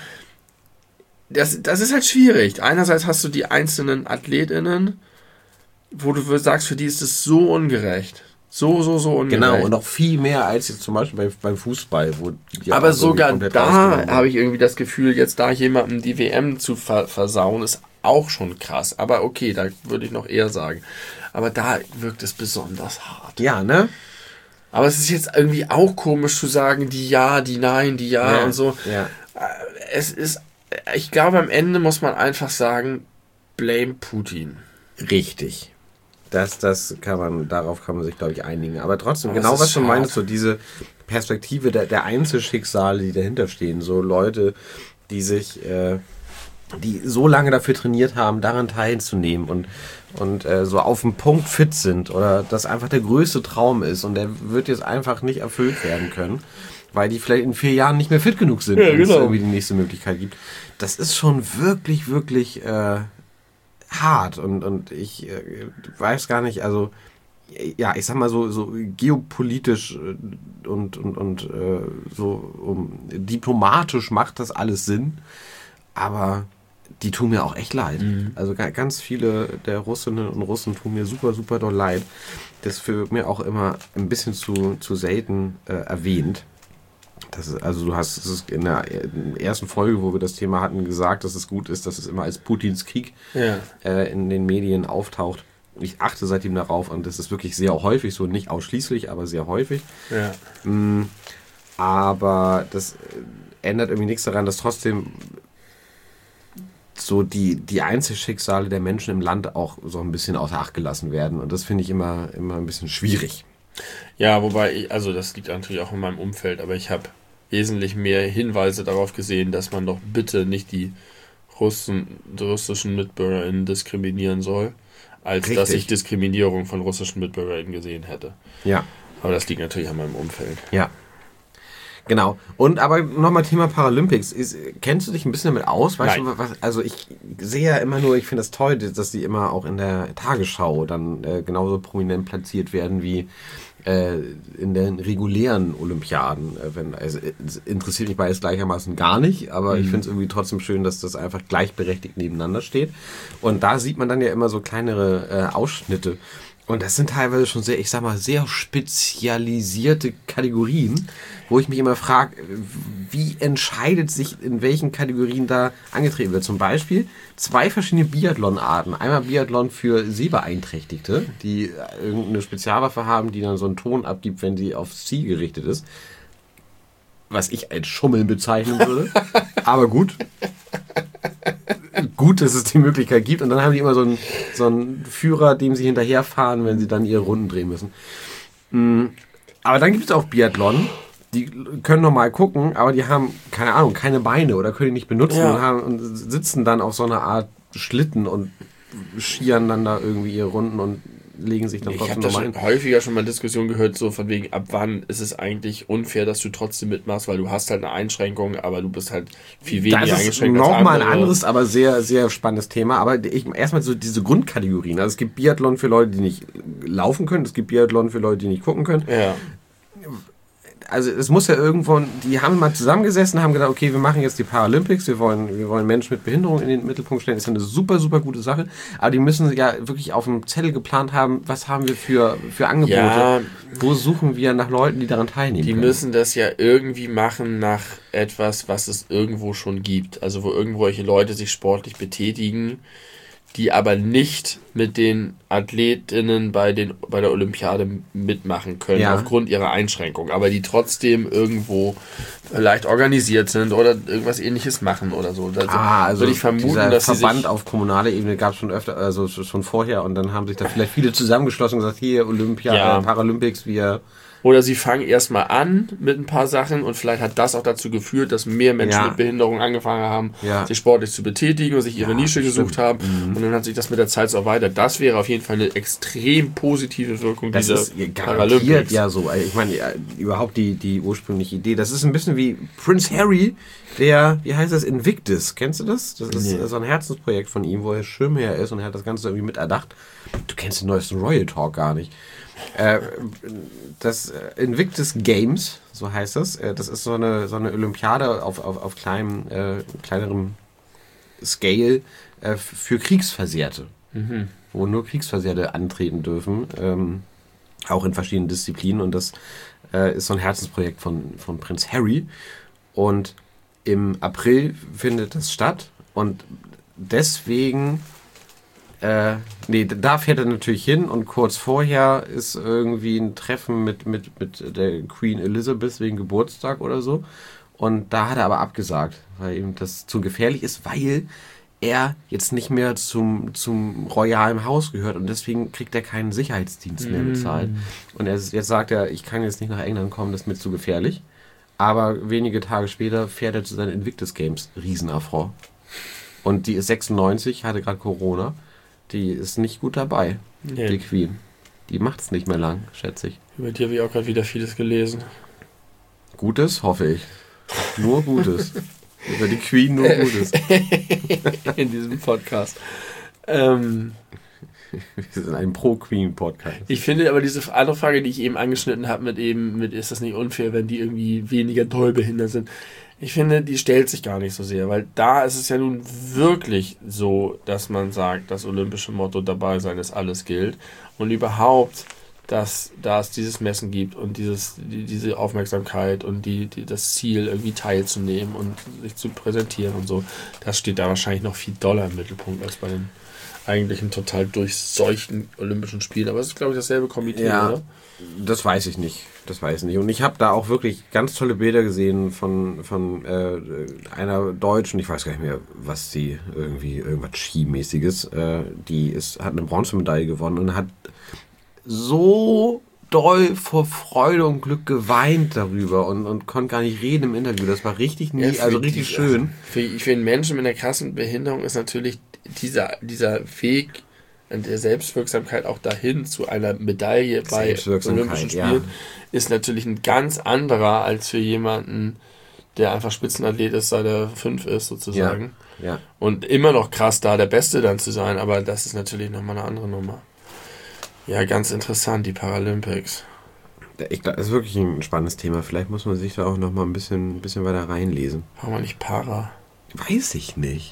Das, das ist halt schwierig. Einerseits hast du die einzelnen AthletInnen, wo du sagst, für die ist es so ungerecht. So, so, so ungerecht. Genau, und auch viel mehr als jetzt zum Beispiel beim, beim Fußball. Wo die aber sogar da habe ich irgendwie das Gefühl, jetzt da jemandem die W M zu ver- versauen, ist auch schon krass. Aber okay, da würde ich noch eher sagen. Aber da wirkt es besonders hart. Ja, ne? Aber es ist jetzt irgendwie auch komisch zu sagen, die ja, die nein, die ja, ja und so. Ja. Es ist, ich glaube, am Ende muss man einfach sagen, blame Putin. Richtig. Das, das kann man, darauf kann man sich, glaube ich, einigen. Aber trotzdem, Aber genau was du meinst, so diese Perspektive der, der Einzelschicksale, die dahinter stehen. So Leute, die sich, äh, die so lange dafür trainiert haben, daran teilzunehmen und, und äh, so auf dem Punkt fit sind oder das einfach der größte Traum ist und der wird jetzt einfach nicht erfüllt werden können, weil die vielleicht in vier Jahren nicht mehr fit genug sind, ja, wenn genau. es irgendwie die nächste Möglichkeit gibt. Das ist schon wirklich, wirklich äh, hart und, und ich äh, weiß gar nicht, also ja, ich sag mal so, so geopolitisch und, und, und äh, so um, diplomatisch macht das alles Sinn, aber die tun mir auch echt leid. Mhm. Also ganz viele der Russinnen und Russen tun mir super, super doll leid. Das ist für mir auch immer ein bisschen zu, zu selten äh, erwähnt. Das ist, also du hast es ist in der ersten Folge, wo wir das Thema hatten, gesagt, dass es gut ist, dass es immer als Putins Krieg ja. äh, in den Medien auftaucht. Ich achte seitdem darauf und das ist wirklich sehr häufig so, nicht ausschließlich, aber sehr häufig. Ja. Mm, aber das ändert irgendwie nichts daran, dass trotzdem so die, die Einzelschicksale der Menschen im Land auch so ein bisschen außer Acht gelassen werden. Und das finde ich immer, immer ein bisschen schwierig. Ja, wobei, ich, also das liegt natürlich auch in meinem Umfeld, aber ich habe wesentlich mehr Hinweise darauf gesehen, dass man doch bitte nicht die Russen, die russischen MitbürgerInnen diskriminieren soll, als Richtig. dass ich Diskriminierung von russischen MitbürgerInnen gesehen hätte. Ja. Aber das liegt natürlich an meinem Umfeld. Ja. Genau. Und aber nochmal Thema Paralympics. Ist, kennst du dich ein bisschen damit aus? Weißt Nein. du, was, also ich sehe ja immer nur, ich finde das toll, dass die immer auch in der Tagesschau dann äh, genauso prominent platziert werden wie äh, in den regulären Olympiaden. Äh, wenn, also, es interessiert mich beides gleichermaßen gar nicht, aber mhm. ich finde es irgendwie trotzdem schön, dass das einfach gleichberechtigt nebeneinander steht. Und da sieht man dann ja immer so kleinere äh, Ausschnitte. Und das sind teilweise schon sehr, ich sag mal, sehr spezialisierte Kategorien, wo ich mich immer frage, wie entscheidet sich, in welchen Kategorien da angetreten wird. Zum Beispiel zwei verschiedene Biathlon-Arten. Einmal Biathlon für Sehbeeinträchtigte, die irgendeine Spezialwaffe haben, die dann so einen Ton abgibt, wenn sie aufs Ziel gerichtet ist. Was ich als Schummeln bezeichnen würde. Aber gut. Gut, dass es die Möglichkeit gibt. Und dann haben die immer so einen, so einen Führer, dem sie hinterherfahren, wenn sie dann ihre Runden drehen müssen. Aber dann gibt es auch Biathlon. Die können normal gucken, aber die haben, keine Ahnung, keine Beine oder können die nicht benutzen ja. und, haben, und sitzen dann auf so einer Art Schlitten und schieren dann da irgendwie ihre Runden und legen sich dann ich trotzdem nochmal hin. Ich habe häufiger schon mal Diskussionen gehört, so von wegen, ab wann ist es eigentlich unfair, dass du trotzdem mitmachst, weil du hast halt eine Einschränkung, aber du bist halt viel weniger eingeschränkt als andere. Das ist nochmal ein anderes, aber sehr, sehr spannendes Thema. Aber ich, erstmal so diese Grundkategorien. Also es gibt Biathlon für Leute, die nicht laufen können, es gibt Biathlon für Leute, die nicht gucken können. Ja. Also es muss ja irgendwo, die haben mal zusammengesessen, haben gedacht, okay, wir machen jetzt die Paralympics, wir wollen, wir wollen Menschen mit Behinderung in den Mittelpunkt stellen, das ist ja eine super, super gute Sache, aber die müssen ja wirklich auf dem Zettel geplant haben, was haben wir für, für Angebote, ja, wo suchen wir nach Leuten, die daran teilnehmen Die können. müssen das ja irgendwie machen nach etwas, was es irgendwo schon gibt, also wo irgendwelche Leute sich sportlich betätigen, die aber nicht mit den Athletinnen bei, den, bei der Olympiade mitmachen können, Ja. aufgrund ihrer Einschränkung, aber die trotzdem irgendwo vielleicht organisiert sind oder irgendwas Ähnliches machen oder so. Also, Ah, also würde ich vermuten, dieser dass sie Verband sich, auf kommunaler Ebene gab es schon öfter, also schon vorher, und dann haben sich da vielleicht viele zusammengeschlossen und gesagt, hier Olympia, Ja. äh, Paralympics, wir... oder sie fangen erstmal an mit ein paar Sachen und vielleicht hat das auch dazu geführt, dass mehr Menschen Ja. mit Behinderung angefangen haben, Ja. sich sportlich zu betätigen und sich ihre Ja, Nische bestimmt. gesucht haben. Mhm. Und dann hat sich das mit der Zeit so erweitert. Das wäre auf jeden Fall eine extrem positive Wirkung Das dieser ist garantiert Paralympics. ja so. Ich meine, ja, überhaupt die, die ursprüngliche Idee. Das ist ein bisschen wie Prince Harry, der, wie heißt das, Invictus. Kennst du das? Das ist Nee. so ein Herzensprojekt von ihm, wo er Schirmherr ist und er hat das Ganze irgendwie mit erdacht. Du kennst den neuesten Royal Talk gar nicht. Äh, das äh, Invictus Games, so heißt das. Äh, das ist so eine, so eine Olympiade auf, auf, auf kleinem, äh, kleinerem Scale äh, für Kriegsversehrte. Mhm. Wo nur Kriegsversehrte antreten dürfen, ähm, auch in verschiedenen Disziplinen. Und das äh, ist so ein Herzensprojekt von, von Prinz Harry. Und im April findet das statt. Und deswegen, äh, nee, da fährt er natürlich hin. Und kurz vorher ist irgendwie ein Treffen mit, mit, mit der Queen Elizabeth wegen Geburtstag oder so. Und da hat er aber abgesagt, weil ihm das zu gefährlich ist, weil er jetzt nicht mehr zum, zum royalen Haus gehört und deswegen kriegt er keinen Sicherheitsdienst mehr bezahlt. Und er, jetzt sagt er, ich kann jetzt nicht nach England kommen, das ist mir zu gefährlich. Aber wenige Tage später fährt er zu seinen Invictus Games, Riesenaffront. Und die ist sechsundneunzig, hatte gerade Corona. Die ist nicht gut dabei, Nee. die Queen. Die macht es nicht mehr lang, schätze ich. Über die habe ich auch gerade wieder vieles gelesen. Gutes, hoffe ich. Nur Gutes. Über die Queen nur Gutes. In diesem Podcast. Ähm, Wir sind ein Pro-Queen-Podcast. ich finde aber diese andere Frage, die ich eben angeschnitten habe, mit eben, mit ist das nicht unfair, wenn die irgendwie weniger doll behindert sind. Ich finde, die stellt sich gar nicht so sehr, weil da ist es ja nun wirklich so, dass man sagt, das olympische Motto dabei sein ist alles gilt. Und überhaupt, dass, dass es dieses Messen gibt und dieses, die, diese Aufmerksamkeit und die, die, das Ziel, irgendwie teilzunehmen und sich zu präsentieren und so, das steht da wahrscheinlich noch viel doller im Mittelpunkt als bei den eigentlichen total durchseuchten Olympischen Spielen. Aber es ist, glaube ich, dasselbe Komitee, Ja, oder? das weiß ich nicht. Das weiß ich nicht. Und ich habe da auch wirklich ganz tolle Bilder gesehen von, von äh, einer Deutschen, ich weiß gar nicht mehr, was sie irgendwie, irgendwas Skimäßiges, äh, die ist, hat eine Bronzemedaille gewonnen und hat so doll vor Freude und Glück geweint darüber und, und konnte gar nicht reden im Interview. Das war richtig, nie, Ja, also für richtig die- schön. Für, für einen Menschen mit einer krassen Behinderung ist natürlich dieser, dieser Weg der Selbstwirksamkeit auch dahin zu einer Medaille bei Selbstwirksamkeit, Olympischen ja. Spielen ist natürlich ein ganz anderer als für jemanden, der einfach Spitzenathlet ist, seit er fünf ist sozusagen. Ja. Und immer noch krass da, der Beste dann zu sein, aber das ist natürlich nochmal eine andere Nummer. Ja, ganz interessant, die Paralympics. Ich glaube, das ist wirklich ein spannendes Thema. Vielleicht muss man sich da auch noch mal ein bisschen, ein bisschen weiter reinlesen. Warum man nicht Para? Weiß ich nicht.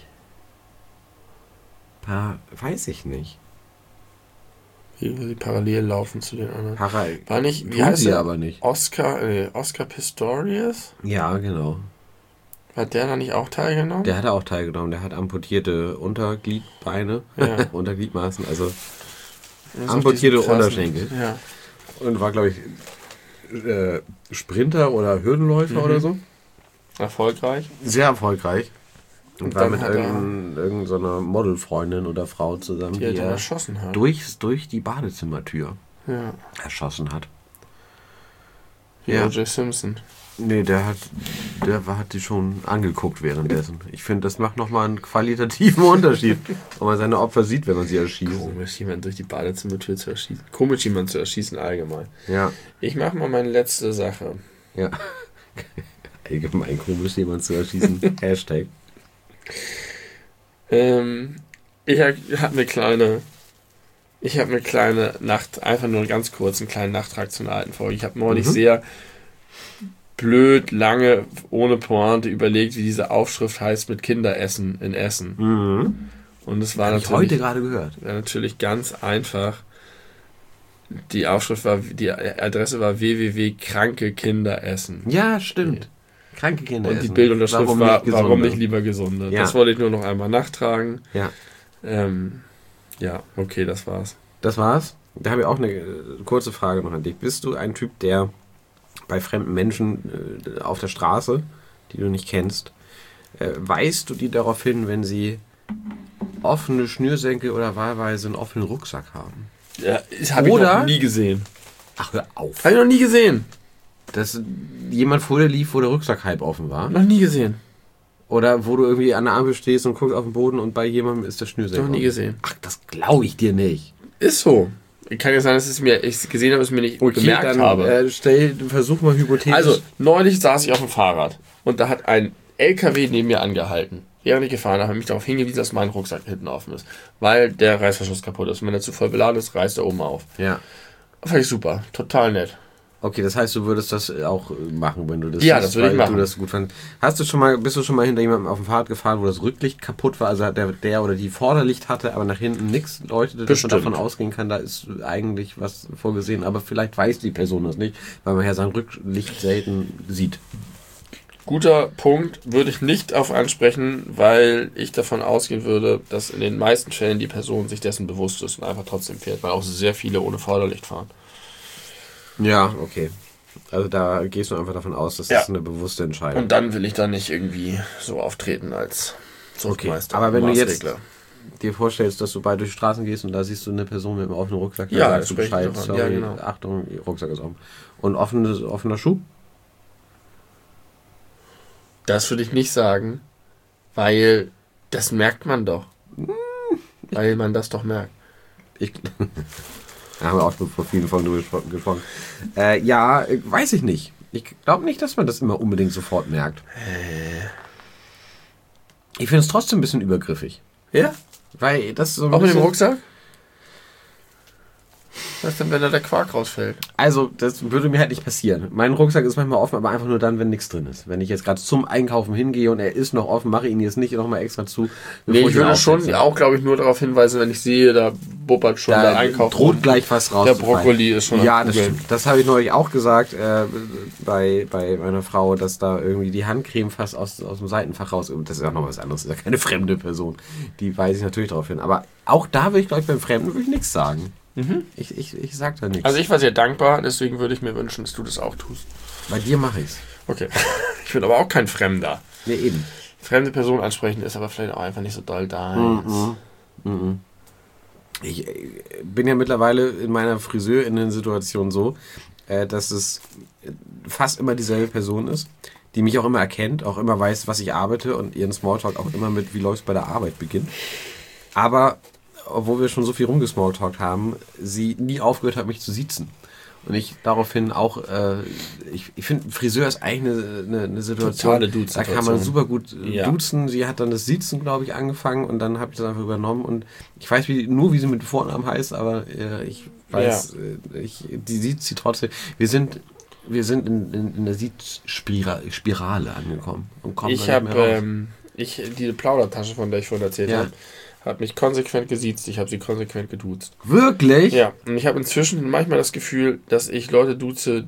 Pa, weiß ich nicht. Wie sie parallel laufen zu den anderen. Para, War nicht, wie tun heißt sie er? aber nicht. Oscar, äh, Oscar Pistorius? Ja, genau. Hat der da nicht auch teilgenommen? Der hat auch teilgenommen. Der hat amputierte Untergliedbeine, Ja. Untergliedmaßen, also Das ist auf amputierte diesem krassen- Unterschenkel. Ja. Und war, glaube ich, äh, Sprinter oder Hürdenläufer Mhm. oder so. Erfolgreich. Sehr erfolgreich. Und Und war dann mit hat er- irgendeiner irgend so einer Modelfreundin oder Frau zusammen, Die die, er dann er erschossen hat. durch, durch die Badezimmertür Ja. erschossen hat. Wie Ja. O J Simpson. Nee, der hat, der war, hat die schon angeguckt währenddessen. Ich finde, das macht nochmal einen qualitativen Unterschied, wenn man seine Opfer sieht, wenn man sie erschießt. Komisch, jemanden durch die Badezimmertür zu erschießen. Komisch, jemanden zu erschießen allgemein. Ja, Ich mache mal meine letzte Sache. ja. Allgemein komisch, jemanden zu erschießen. Hashtag. Ähm, ich habe eine kleine, ich habe eine kleine Nacht, einfach nur einen ganz kurzen kleinen Nachtrag zu einer alten Folge. Ich habe neulich Mhm. sehr blöd, lange, ohne Pointe überlegt, wie diese Aufschrift heißt mit Kinderessen in Essen. Mhm. Und es war Habe ich natürlich, heute gerade gehört. war natürlich ganz einfach. Die Aufschrift war, die Adresse war w w w punkt kranke Kinder essen. Ja, stimmt. Kranke Kinder Und die essen. Bildunterschrift Warum war, nicht warum gesunde? nicht lieber gesunde. Ja. Das wollte ich nur noch einmal nachtragen. Ja. Ähm, Ja, okay, das war's. Das war's? Da habe ich auch eine äh, kurze Frage noch an dich. Bist du ein Typ, der bei fremden Menschen äh, auf der Straße, die du nicht kennst, äh, weist du die darauf hin, wenn sie offene Schnürsenkel oder wahlweise einen offenen Rucksack haben? Ja, das habe ich noch nie gesehen. Ach, hör auf. Habe ich noch nie gesehen. Dass jemand vor dir lief, wo der Rucksack halb offen war? Noch nie gesehen. Oder wo du irgendwie an der Ampel stehst und guckst auf den Boden und bei jemandem ist der Schnürsenkel. Noch nie gesehen. Ach, das glaube ich dir nicht. Ist so. Kann ja sein, dass es mir, ich gesehen habe, es mir nicht okay, gemerkt dann, habe. Äh, stell, versuch mal hypothetisch. Also, neulich saß ich auf dem Fahrrad und da hat ein L K W neben mir angehalten. Während ich gefahren habe, habe ich mich darauf hingewiesen, dass mein Rucksack hinten offen ist. Weil der Reißverschluss kaputt ist. Und wenn er zu voll beladen ist, reißt er oben auf. Ja. Fand ich super. Total nett. Okay, das heißt, du würdest das auch machen, wenn du das Ja, das würde ich machen. Du das gut fandest. Hast du schon mal, bist du schon mal hinter jemandem auf dem Fahrrad gefahren, wo das Rücklicht kaputt war, also der, der oder die Vorderlicht hatte, aber nach hinten nichts leuchtete, dass man davon ausgehen kann, da ist eigentlich was vorgesehen, aber vielleicht weiß die Person das nicht, weil man ja sein Rücklicht selten sieht. Guter Punkt, würde ich nicht auf ansprechen, weil ich davon ausgehen würde, dass in den meisten Fällen die Person sich dessen bewusst ist und einfach trotzdem fährt, weil auch sehr viele ohne Vorderlicht fahren. Ja, okay. Also da gehst du einfach davon aus, dass ja. das eine bewusste Entscheidung ist. Und dann will ich da nicht irgendwie so auftreten als Zuchtmeister. Okay. Aber wenn du jetzt dir vorstellst, dass du bald durch die Straßen gehst und da siehst du eine Person mit einem offenen Rucksack, ja, sagst du Bescheid, sorry, ja, genau. Achtung, Rucksack ist offen. Und offenes, offener Schuh? Das würde ich nicht sagen, weil das merkt man doch. Weil man das doch merkt. Ich, da haben wir auch schon vor vielen Folgen gesprochen. Äh, ja, weiß ich nicht. Ich glaube nicht, dass man das immer unbedingt sofort merkt. Ich finde es trotzdem ein bisschen übergriffig. Ja? Weil das so ein auch bisschen, mit dem Rucksack? Was ist denn, wenn da der Quark rausfällt? Also, das würde mir halt nicht passieren. Mein Rucksack ist manchmal offen, aber einfach nur dann, wenn nichts drin ist. Wenn ich jetzt gerade zum Einkaufen hingehe und er ist noch offen, mache ich ihn jetzt nicht nochmal extra zu. Nee, ich würde schon auch, glaube ich, nur darauf hinweisen, wenn ich sehe, da bubbert schon da der Einkauf. Droht gleich was raus. Der Brokkoli ist schon Ja, das stimmt. Das habe ich neulich auch gesagt äh, bei, bei meiner Frau, dass da irgendwie die Handcreme fast aus, aus dem Seitenfach raus... Das ist ja noch was anderes. Das ist ja keine fremde Person. Die weise ich natürlich darauf hin. Aber auch da würde ich, glaube ich, beim Fremden würde ich nichts sagen. Mhm. Ich, ich, ich sag da nichts. Also ich war sehr dankbar, deswegen würde ich mir wünschen, dass du das auch tust. Bei dir mache ich's. Okay. Ich bin aber auch kein Fremder. Nee, eben. Fremde Person ansprechen ist aber vielleicht auch einfach nicht so doll da. Mhm. Mhm. Ich bin ja mittlerweile in meiner Friseur-Innen-Situation so, äh, dass es fast immer dieselbe Person ist, die mich auch immer erkennt, auch immer weiß, was ich arbeite und ihren Smalltalk auch immer mit, wie läuft's bei der Arbeit beginnt. Aber obwohl wir schon so viel rumgesmalltalkt haben, sie nie aufgehört hat, mich zu siezen. Und ich daraufhin auch, äh, ich, ich finde, Friseur ist eigentlich eine, eine, eine Situation, da kann man super gut äh, ja. duzen. Sie hat dann das Siezen, glaube ich, angefangen und dann habe ich das einfach übernommen. Und ich weiß wie, nur, wie sie mit Vornamen heißt, aber äh, ich weiß, ja. äh, ich, die sieht sie trotzdem. Wir sind, wir sind in, in, in der Siezspirale angekommen. Und kommen ich habe ähm, ich, diese Plaudertasche, von der ich vorhin erzählt ja. habe, hat mich konsequent gesiezt, ich habe sie konsequent geduzt. Wirklich? Ja, und ich habe inzwischen manchmal das Gefühl, dass ich Leute duze,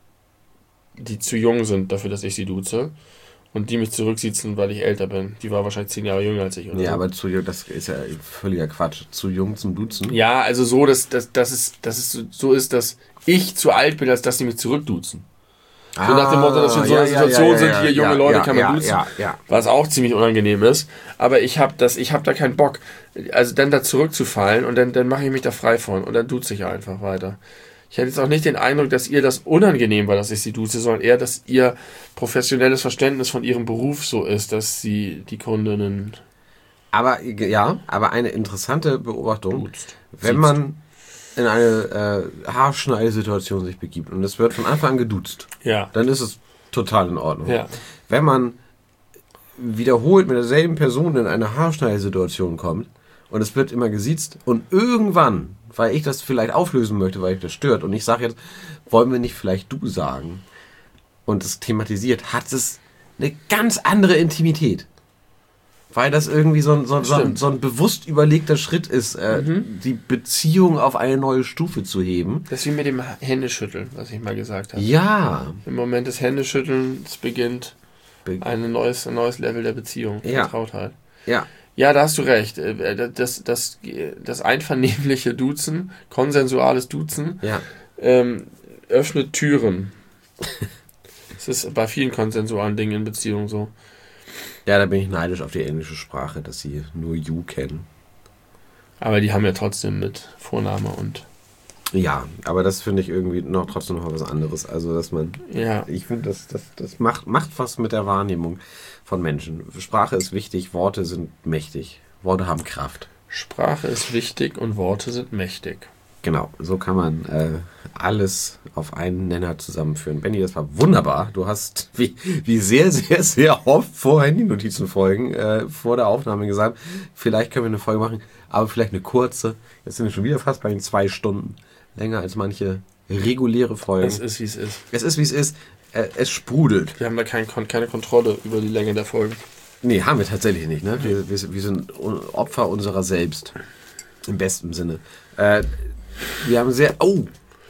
die zu jung sind dafür, dass ich sie duze. Und die mich zurücksiezen, weil ich älter bin. Die war wahrscheinlich zehn Jahre jünger als ich. Oder ja, so. aber zu jung, das ist ja völliger Quatsch. Zu jung zum Duzen? Ja, also so, dass, dass, dass, es, dass es so ist, dass ich zu alt bin, als dass sie mich zurückduzen. Ah, so nach dem Motto, dass wir in so einer ja, Situation ja, ja, ja, sind, hier junge ja, Leute ja, kann man ja, duzen, ja, ja. was auch ziemlich unangenehm ist. Aber ich habe das, ich habe da keinen Bock, also dann da zurückzufallen und dann, dann mache ich mich da frei von und dann duze ich einfach weiter. Ich hätte jetzt auch nicht den Eindruck, dass ihr das unangenehm war, dass ich sie duze, sondern eher, dass ihr professionelles Verständnis von ihrem Beruf so ist, dass sie die Kundinnen... Aber ja, aber eine interessante Beobachtung, duzt. Wenn man in eine äh, Haarschneidesituation sich begibt und es wird von Anfang an geduzt, ja. dann ist es total in Ordnung. Ja. Wenn man wiederholt mit derselben Person in eine Haarschneidesituation kommt und es wird immer gesiezt und irgendwann, weil ich das vielleicht auflösen möchte, weil ich das stört und ich sage jetzt, wollen wir nicht vielleicht du sagen und es thematisiert, hat es eine ganz andere Intimität. Weil das irgendwie so ein, so, so, ein, so ein bewusst überlegter Schritt ist, äh, mhm. die Beziehung auf eine neue Stufe zu heben. Das ist wie mit dem Händeschütteln, was ich mal gesagt habe. Ja. Im Moment des Händeschüttelns beginnt Be- ein neues, ein neues Level der Beziehung. Ja. Vertrautheit. Ja. Ja, da hast du recht. Das, das, das einvernehmliche Duzen, konsensuales Duzen, Ja. ähm, öffnet Türen. Das ist bei vielen konsensualen Dingen in Beziehungen so. Ja, da bin ich neidisch auf die englische Sprache, dass sie nur you kennen. Aber die haben ja trotzdem mit Vorname und... Ja, aber das finde ich irgendwie noch trotzdem noch was anderes. Also, dass man... Ja. Ich finde, das, das, das macht, macht was mit der Wahrnehmung von Menschen. Sprache ist wichtig, Worte sind mächtig. Worte haben Kraft. Sprache ist wichtig und Worte sind mächtig. Genau, so kann man äh, alles auf einen Nenner zusammenführen. Benni, das war wunderbar. Du hast wie, wie sehr, sehr, sehr oft vor Handy-Notizen-Folgen äh, vor der Aufnahme gesagt, vielleicht können wir eine Folge machen, aber vielleicht eine kurze. Jetzt sind wir schon wieder fast bei den zwei Stunden. Länger als manche reguläre Folgen. Es ist, wie es ist. Es ist, wie es ist. Äh, es sprudelt. Wir haben da kein, keine Kontrolle über die Länge der Folgen. Nee, haben wir tatsächlich nicht. Ne? Wir, wir, wir sind Opfer unserer selbst. Im besten Sinne. Äh, wir haben sehr... Oh!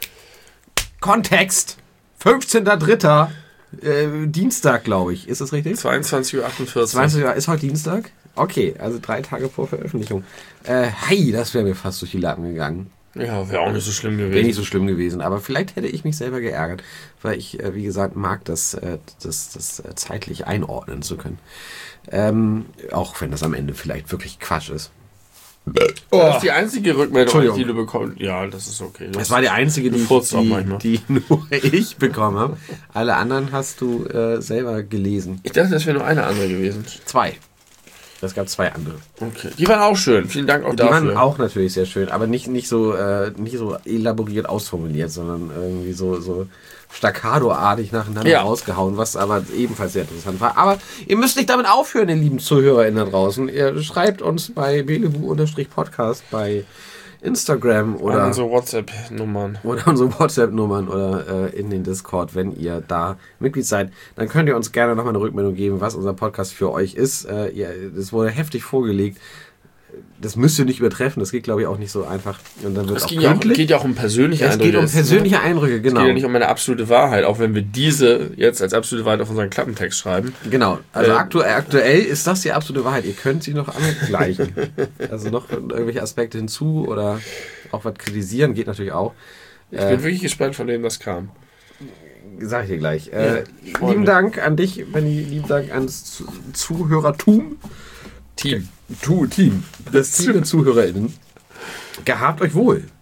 Kontext! fünfzehnter dritter Äh, Dienstag, glaube ich. Ist das richtig? zweiundzwanzig Uhr achtundvierzig. zweiundzwanzig Uhr, ist heute Dienstag? Okay, also drei Tage vor Veröffentlichung. Äh, hey, das wäre mir fast durch die Lappen gegangen. Ja, wäre auch nicht so schlimm gewesen. Wäre nicht so schlimm gewesen, aber vielleicht hätte ich mich selber geärgert, weil ich, äh, wie gesagt, mag das, äh, das, das äh, zeitlich einordnen zu können. Ähm, auch wenn das am Ende vielleicht wirklich Quatsch ist. Oh. Das ist die einzige Rückmeldung, die du bekommst. Ja, das ist okay. Das das war die einzige, die, die, die nur ich bekommen habe. Alle anderen hast du äh, selber gelesen. Ich dachte, das wäre nur eine andere gewesen. Zwei. Es gab zwei andere. Okay. Die waren auch schön. Vielen Dank auch die dafür. Die waren auch natürlich sehr schön, aber nicht, nicht, so, äh, nicht so elaboriert ausformuliert, sondern irgendwie so, so staccato-artig nacheinander ja. rausgehauen, was aber ebenfalls sehr interessant war. Aber ihr müsst nicht damit aufhören, ihr lieben ZuhörerInnen da draußen. Ihr schreibt uns bei belebu-podcast bei Instagram oder, oder unsere WhatsApp-Nummern. Oder unsere WhatsApp-Nummern oder äh, in den Discord, wenn ihr da Mitglied seid. Dann könnt ihr uns gerne nochmal eine Rückmeldung geben, was unser Podcast für euch ist. Äh, ihr, das wurde heftig vorgelegt. Das müsst ihr nicht übertreffen, das geht, glaube ich, auch nicht so einfach. Und dann wird es auch geht, ja auch, geht ja auch um persönliche Eindrücke. Es geht um persönliche Eindrücke, genau. Es geht ja nicht um eine absolute Wahrheit, auch wenn wir diese jetzt als absolute Wahrheit auf unseren Klappentext schreiben. Genau, also ähm, aktu- aktuell ist das die absolute Wahrheit. Ihr könnt sie noch angleichen. Also noch irgendwelche Aspekte hinzu oder auch was kritisieren, geht natürlich auch. Ich äh, bin wirklich gespannt, von denen das kam. Sag ich dir gleich. Äh, ja, lieben Dank an dich, Benni, lieben Dank ans Zuhörertum. Team. Tu, Team. Das Team der ZuhörerInnen. Gehabt euch wohl.